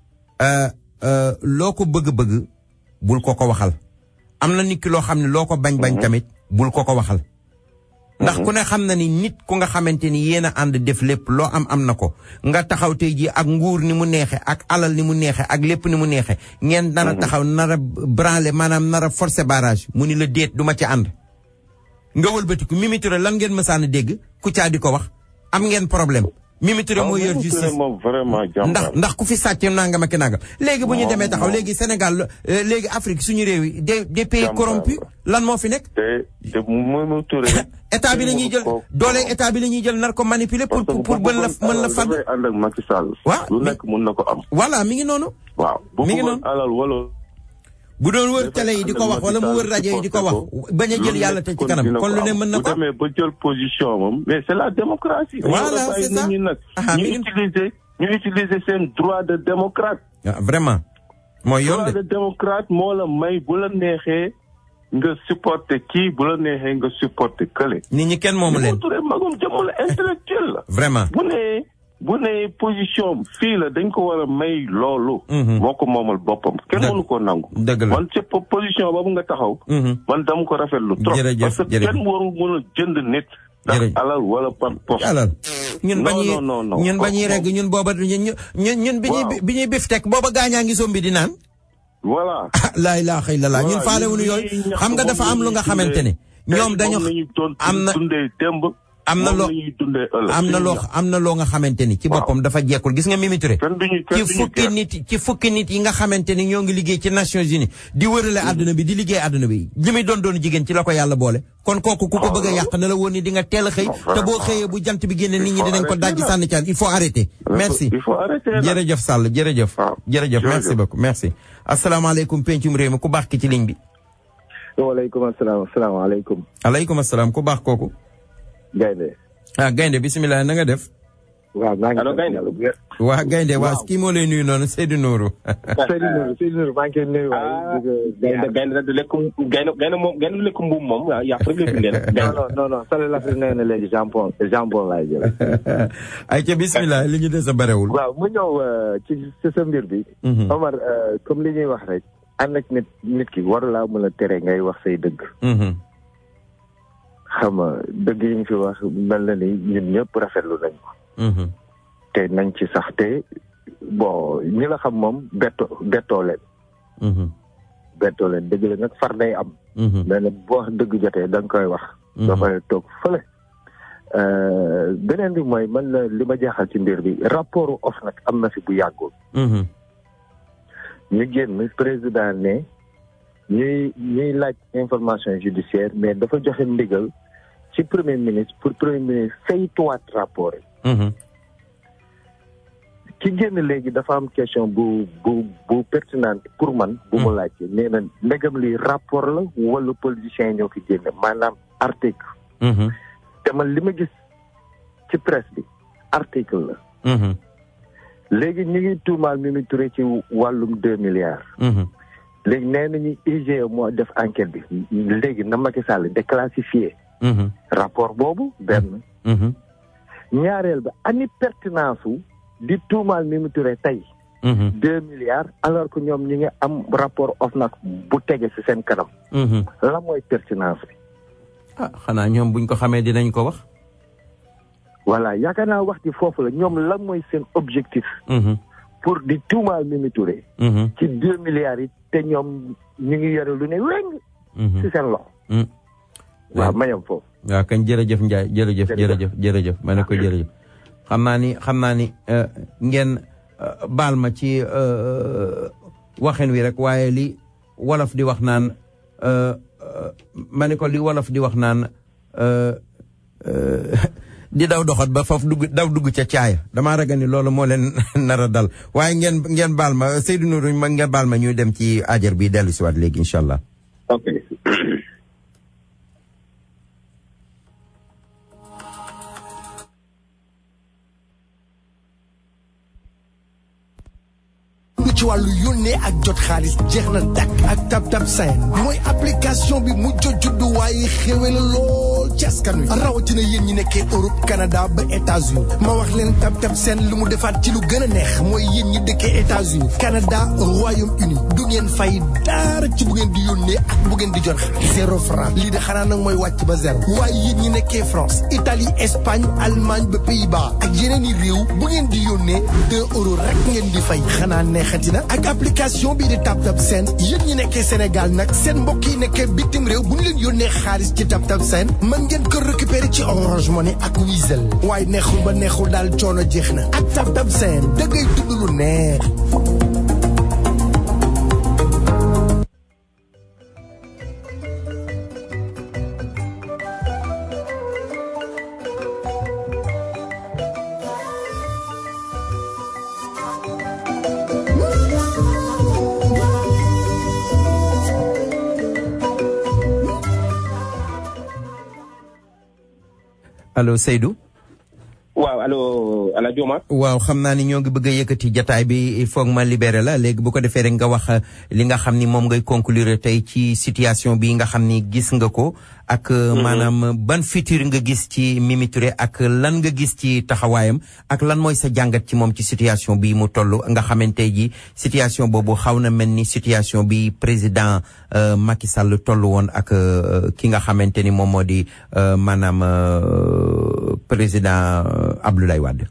loo ko bëgg-bëgg bul ko waxal am na nit ki loo xam ne loo ko bañ-bañ tamit bul ko waxal ndax ku ne xam na ni nit ku nga xamante ni yéen a ànd def lépp loo am na ko nga taxaw tey ji ak nguur ni mu neexe ak alal ni mu neexe ak lépp ni mu neexe ngeen nar a taxaw nar a branler maanaam nar a forcer barrage mu ni la déet du ma ci ànd nga wëlbatiku Mimi Touré lan ngeen mësaan a dégg ku caa di ko wax am ngeen problème Mimi Touré moo yor justice ndax ku fi sàcc nangam ak nangam léegi bu ñu demee taxaw léegi Sénégal léegi Afrique suñu réew yi des pays corrompus lan moo fi nekk Mimi Touré état bi la ñuy jël doole état bi la ñuy jël nar ko manipuler pour mën la fad ànd ak Macky Sall waaw lu nekk mën na ko am voilà mi ngi noonu waaw mi ngi noonu alal wala bu doon wër télé yi di ko wax wala mu wër rajo yi di ko wax bañ a jël yàlla te ci kanam kon lu ne mën na ko bu demee ba jël position moom mais c'est la démocratie voilà c'est ça ñi nag ñu utiliser seen droit de démocrate vraiment mooy yoon droit de démocrate moo la may bu la neexee nga supporter kii bu la neexee nga supporter kële nit ñi kenn moomu leen magum jëmm la intellectuel la vraiment bu ne position fii la dañ ko war a may loolu moo ko moomal boppam kenn mënu ko nangu man ci position boobu nga taxaw man dama ko rafetlu trop parce que kenn warul mën a jënd nit ndax alal wala par poste alal ñun bañuy regg ñun booba ñun bi ñuy bif teg booba gaañaa ngi sombi di naan voilà laa ilaaha illallah ñun faale wuñu yooyu xam nga dafa am lu nga xamante ne ñoom dañu am na dundee démb am na loo nga xamante ni ci boppam dafa jekkul gis nga Mimi Touré ci fukki nit yi nga xamante ni ñoo ngi liggéey ci Nations Unies di wërale àdduna bi di liggéey àdduna bi li muy doon jigéen ci la ko yàlla boole kon kooku ku ko bëgg a yàq na la woon ni di nga teel a xëy te boo xëyee bu jant bi génne nit ñi dinañ ko dajji sànni caan il faut arrêter merci jërëjëf Sall jërëjëf merci beaucoup merci asalaamaaleykum pencum réew mi ku baax ki ci ligne bi waaleykum asalaamaaleykum aleykum asalaam ku baax kooku Gaynde bisimilah na nga def. waaw maa ngi waa Gaynde waa kii moo lay nuyu noonu Seydou Nourou. Seydou Nourou maa ngi koy nuyu waaye. Gaynde du lekk Gaynde du lekk mbuum moom yaa rek la dundee. non Salé l'Afrique nee na léegi jambon laay jël. ayca bisimilah li ñu des a barewul. waaw mu ñëw ci sa mbir bi. Omar comme li ñuy wax rek ànd ak nit ki waru laa mën a tere ngay wax say dëgg. xam nga dëgg yi ñu fi wax mel na ni ñun ñëpp rafetlu nañ ko. te nañ ci sax te bon ñi la xam moom bettoo leen. bettoo leen dëgg la nag far day am. mais nag boo wax dëgg jotee da nga koy wax. dafay toog fële. beneen bi mooy man la li ma jaaxal ci mbir bi rapport OFNAC am na fi bu yàggul. ñu génn président ne ñuy laaj information judiciaire mais dafa joxe ndigal ci premier ministre pour premier ministre saytuwaat rapport yi. ci génn léegi dafa am question bu pertinente pour man bu mu laajte nee na ndegam li rapport la wala politiciens yi ñoo ko génne maanaam article. te man li ma gis ci presse bi article la. léegi ñu ngi tuumaal Mimi Touré ci wàllum 2 milliards. léegi nee nañu IGE moo def enquête bi léegi na Macky Sall déclassifié. rapport boobu benn. ñaareel ba ani pertinence di tuumaal Mimi Touré tey 2 milliards alors que ñoom ñi ngi am rapport OFNAC bu tege ci seen kanam la mooy pertinence bi xanaa ñoom buñ ko xamee dinañ ko wax voilà yaakaar naa wax ci foofu la ñoom la mooy seen objectif pour di tuumaal Mimi Touré ci 2 milliards yi te ñoom ñu ngi yore lu ne weng ci seen loxo waaw mayam foofu waaw kañ jërëjëf Ndiaye jërëjëf ma ne ko jërëjëf xam naa ni ngeen baal ma ci waxin wi rek waaye li wolof di wax naan ma ne ko li wolof di wax naan di daw doxat ba foofu dugg ca caaya damaa ragal ni loolu moo leen nar a dal waaye ngeen baal ma Seydou Nourou ngeen baal ma ñuy dem ci ajar bi dellu si waat léegi incha allah. ok. ci wàllu yónnee ak jot xaalis jeex na dakk ak TapTap Send mooy application bi mu juddu waaye xéwé la lool ci askan wi rawatina yéen ñi nekkee Europe Canada ba États-Unis ma wax leen TapTap Send lu mu defaat ci lu gën a neex mooy yéen ñi dëkkee États-Unis Canada Royaume-Uni du ngeen fay dara ci bu ngeen di yónnee ak bu ngeen di jot xaalis 0 franc lii de xanaa nag mooy wàcc ba zéro waaye yéen ñi nekkee France Italie Espagne Allemagne ba Pays-Bas ak yeneen i réew bu ngeen di yónnee 2 euros rek ngeen di fay xanaa neexati ak application bii di TapTap Send yéen ñi nekkee Sénégal nag seen mbokk yi nekkee bitim réew bu ñu leen yónnee xaalis ci TapTap Send mën ngeen ko récupérer ci Orange Money ak Wizall waaye neexul ba neexul daal coono jeex na ak TapTap Send da ngay dund lu neex. allo Seydou. waaw allo El Hadj Omar. waaw xam naa ni ñoo ngi bëgg a yëkkati jataay bi il faut ma libéré la léegi bu ko defee rek nga wax li nga xam ni moom ngay conclure tey ci situation bi nga xam ni gis nga ko. ak maanaam ban futur nga gis ci Mimi Touré ak lan nga gis ci taxawaayam ak lan mooy sa jàngat ci moom ci situation bi mu toll nga xamante ji situation boobu xaw na mel ni situation bi président Macky Sall toll woon ak ki nga xamante ni moom moo di maanaam président Abdoulaye Wade.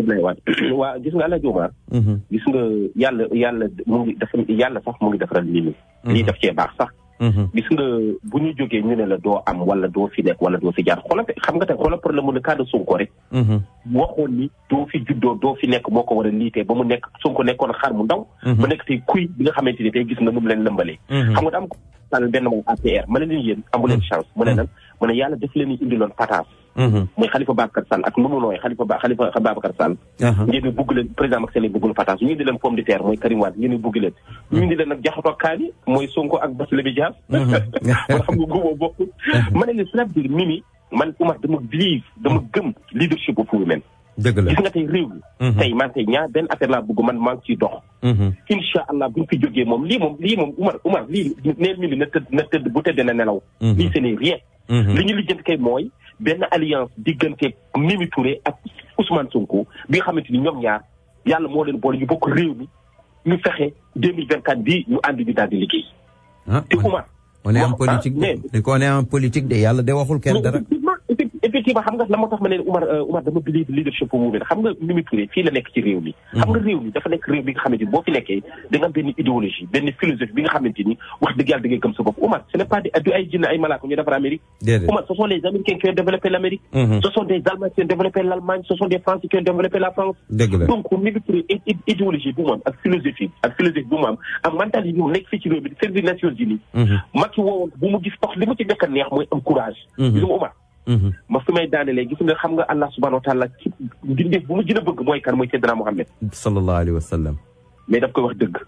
waaw gis nga El Hadj Omar. gis nga yàlla mu ngi dafa yàlla sax mu ngi defaral nit ñi. lii daf cee baax sax. gis nga bu ñu jógee ñu ne la doo am wala doo fi nekk wala doo fi jaar xoolal xam nga tey xoolal problème mu ne cas de Sonko rek. waxoon ni doo fi juddoo doo fi nekk moo ko war a liitee ba mu nekk Sonko nekkoon xar mu ndaw. ba nekk tey kuy bi nga xamante ni tey gis nga nu mu leen lëmbalee. xam nga da am ko benn moom APR ma ne leen yéen amu leen chance mu ne lan mu ne yàlla daf leen indiloon pataas. mooy Khalifa Babacar Sall ak lu mu nooy Khalifa Babacar Sall. ngeen di bugg leen président Macky Sall buggul pataas ñu indi leen pomme de terre mooy Karim Wade ngeen di bugg leen. ñu indi leen nag jaxatoo kaani mooy Sonko ak Barthélémy Dias. man xam nga góoboo bokkul. ma ne leen cela veut dire Mimi man Oumar dama gëm leadership bu women. dëgg la gis nga tey réew mi. tey man tey benn affaire laa bëgg man maa ngi ciy dox. incha allah buñ fi jógee moom lii moom Oumar lii neel Mimi na tëdd bu tëddee na nelaw. lii ce n'est rien. li ñu lijjanti kay mooy benn alliance diggante Mimi Touré ak Ousmane Sonko bi nga xamante ni ñoom ñaar yàlla moo leen boole ñu bokk réew mi ñu fexe 2024 bii ñu ànd ñu daal di liggéey. te Oumar. on est en politique de on est en politique de yàlla de waxul kenn dara. effectivement xam nga la moo tax ma ne Oumar dama believe leadership movement xam nga Mimi Touré fii la nekk ci réew mi. xam nga réew mi dafa nekk réew bi nga xamante ni boo fi nekkee da nga am benn idéologie benn philosophie bi nga xamante ni wax dëgg yàlla da ngay gëm sa bopp Oumar ce n'est pas du ay jinne ay malaaka ñu defar Amérique. Oumar ce sont les Américains qui ont développé l'Amérique. Ce sont des Allemands qui ont développé l'Allemagne ce sont des Français qui ont développé la France. donc Mimi Touré idéologie bu mu am ak philosophie bu mu am ak mentalité bi mu nekk fii ci réew mi di servir Nations Unies. Macky woowoon bu mu gis tax li mu ci nekk a neex mooy am courage. gis nga Oumar. ma fi may daanelee gis nga xam nga Allah subhanahu wa taala ci mbindeef bu mu gën a bëgg mooy kan mooy Seydina Mohamed. sallallahu alayhi wa sallam. mais daf koy wax dëgg.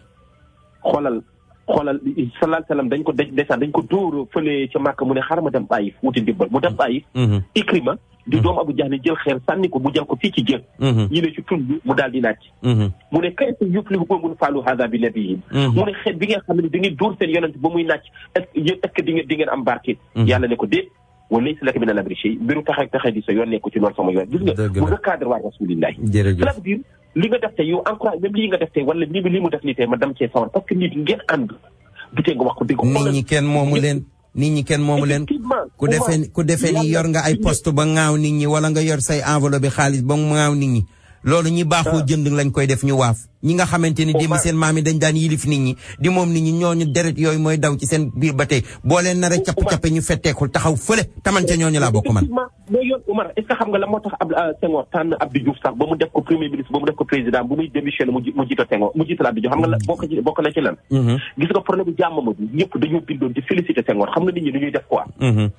xoolal sallallahu sallam dañ ko dóor fële ca Màkka mu ne xaaral ma dem Taïf wuti ndimbal mu dem Taïf. Ikrima di doomu Abu Jahl jël xeer sànni ko mu jël ko fii ci jën. ñu ne ci tund bi mu daal di naaj. mu ne kayfa yuflihu qawmun fa'alu hadha bi nabiyyin. mu ne xeet bi ngeen xam ne da ngeen dóor seen yonent ba muy naaj est-ce que di ngeen am barke. yàlla ne ko déet. wa laysa laka min al-amri shay mbiru taxe di sa yoon nekku ci noonu sama yoon gis nga mu recadre waa rasulillahi cela veut dire li nga def tey yow encourage même lii nga def tey wala li mu def nii tey ma dem cee sawar parce que nit ngeen ànd du tee nga wax ko dégg nit ñi kenn moomu leen ku defee ni yor nga ay poste ba ŋaaw nit ñi wala nga yor say enveloppe xaalis ba ŋaaw nit ñi loolu ñi baaxoo jënd lañ koy def ñu waaf ñi nga xamante ni démb seen maam yi dañ daan yilif nit ñi di moom nit ñi ñooñu deret yooyu mooy daw ci seen biir ba tey boo leen nar a capp-cappe ñu fetteekul taxaw fële tamante ñooñu laa bokk man mooy yoon Omar est-ce que xam nga la moo tax Senghor tànn Abdou Diouf sax ba mu def ko premier ministre ba mu def ko président bu muy démissionné mu jiital Senghor mu jiital Abdou Diouf xam nga la bokk na ci lan gis nga problème bu jàmm ma ñëpp dañoo bindoon di féliciter Senghor xam nga nit ñi dañuy def quoi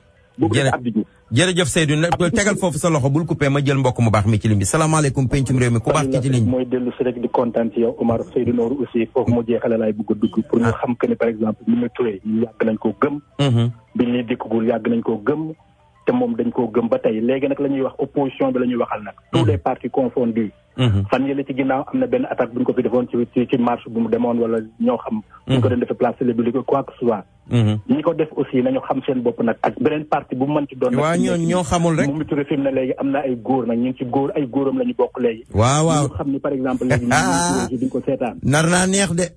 jërëjëf Seydou tegal foofu sa loxo bul coupé ma jël mbokk mu baax mi ci ligne bi salaamaaleykum pencum réew mi ku baax ci ligne bi mooy dellu si rek di kontaan ci yow Omar Seydou Nourou aussi foofu mu jeexale laay bëgg a dugg pour ñu xam que ne par exemple Mimi Touré ñu yàgg nañ koo gëm bi ñuy dikkagul yàgg nañ koo gëm te moom dañ koo gëm ba tey léegi nag la ñuy wax opposition bi la ñuy waxal nag tous les partis confondus fan yële ci ginnaaw am na benn attaque bu ñu ko fi defoon ci marche bu mu demoon wala ñoo xam bu ñu ko doon defee place République quoi que ce soit ñi ko def aussi nañu xam seen bopp nag ak beneen parti bu mu mënti doon waaw ñoo xamul rek Mimi Touré fi mu ne léegi am na ay góor nag ñu ngi ci góor ay góoram la ñu bokk léegi waaw ñu xam ni par exemple léegi ñu duñ ko seetaan nar naa neex de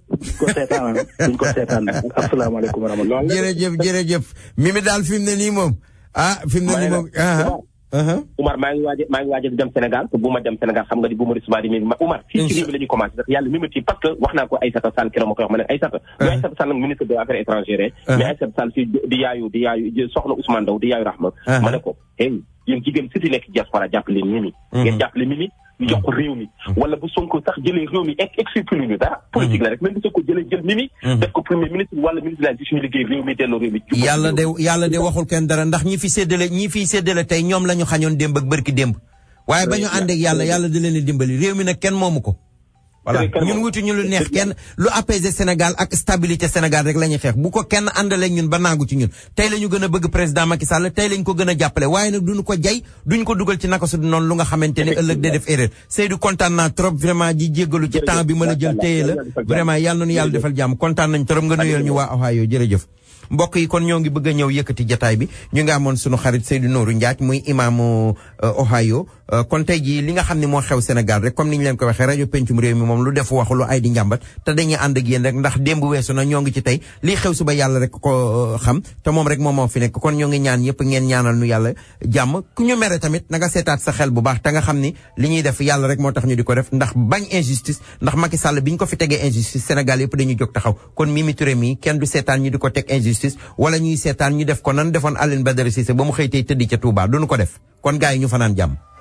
duñ ko seetaan asalaamaaleykum wa rahmatulah jërëjëf Mimi daal fi mu ne nii moom fi mu ne nii moom Oumar maa ngi waaj a dem Sénégal te bu ma dem Sénégal xam nga di bu ma risuma di mi Oumar fii ci réew mi la ñuy commencé sax yàlla mimati parce que wax naa ko Aïssata Sall keroog ma koy wax ma ne Aïssata Aïssata Sall nag ministre des affaires étrangères mais Aïssata Sall fii di yaayu soxna Ousmane Ndaw di yaayu Rahma ma ne ko hey yéen jigéen si nekk diaspora jàppale Mimi ngeen jàppale Mimi ñu jox ko réew mi wala bu Sonko sax jëlee réew mi expliqué ñu dara politique la rek même bu Sonko jël Mimi def ko premier ministre wala ministre de la justice ñu liggéey réew mi delloo réew mi yàlla de waxul kenn dara ndax ñi fi séddale tey ñoom la ñu xañoon démb ak bërki démb waaye ba ñu ànd ak yàlla da leen di dimbali réew mi nag kenn moomu ko voilà ñun wutu ñu lu neex kenn lu apaiser Sénégal ak stabilité Sénégal rek la ñuy xeex bu ko kenn àndalee ñun ba naagu ci ñun tey la ñu gën a bëgg président Macky Sall tey lañ ko gën a jàppale waaye nag duñu ko jay duñ ko dugal ci naka su noonu lu nga xamante ne ëllëg day def erreur Seydou kontaan naa trop vraiment di jéggalu ci temps bi ma la jël téye la vraiment yàlla nañu yàlla defal jàmm kontaan nañ trop nga nuyal ñu waa Ohio jërëjëf mbokk yi kon ñoo ngi bëgg a ñëw yëkkati jataay bi ñu ngi amoon sunu xarit Seydou Nourou Ndiaye muy imaamu Ohio kon tey jii li nga xam ne moo xew Sénégal rek comme ni ñu leen ko waxee rajo pencum réew mi moom lu def waxu lu ay di njàmbat te dañuy ànd ak yéen rek ndax démb weesu na ñoo ngi ci tey lii xew suba yàlla rek ko xam te moom rek moom moo fi nekk kon ñoo ngi ñaan yëpp ngeen ñaanal nu yàlla jàmm ku ñu mere tamit na nga seetaat sa xel bu baax te nga xam ni li ñuy def yàlla rek moo tax ñu di ko def ndax bañ injustice ndax Macky Sall bi ñu ko fi tegee injustice Sénégal yëpp dañuy jóg taxaw kon Mimi Touré mi kenn du seetaan ñu di ko teg injustice wala ñuy seetaan ñu def ko nan defoon Aline Badara Cissé ba mu xëy tey tëddi ca Touba duñu ko def kon gars yi ñu fanaan jàmm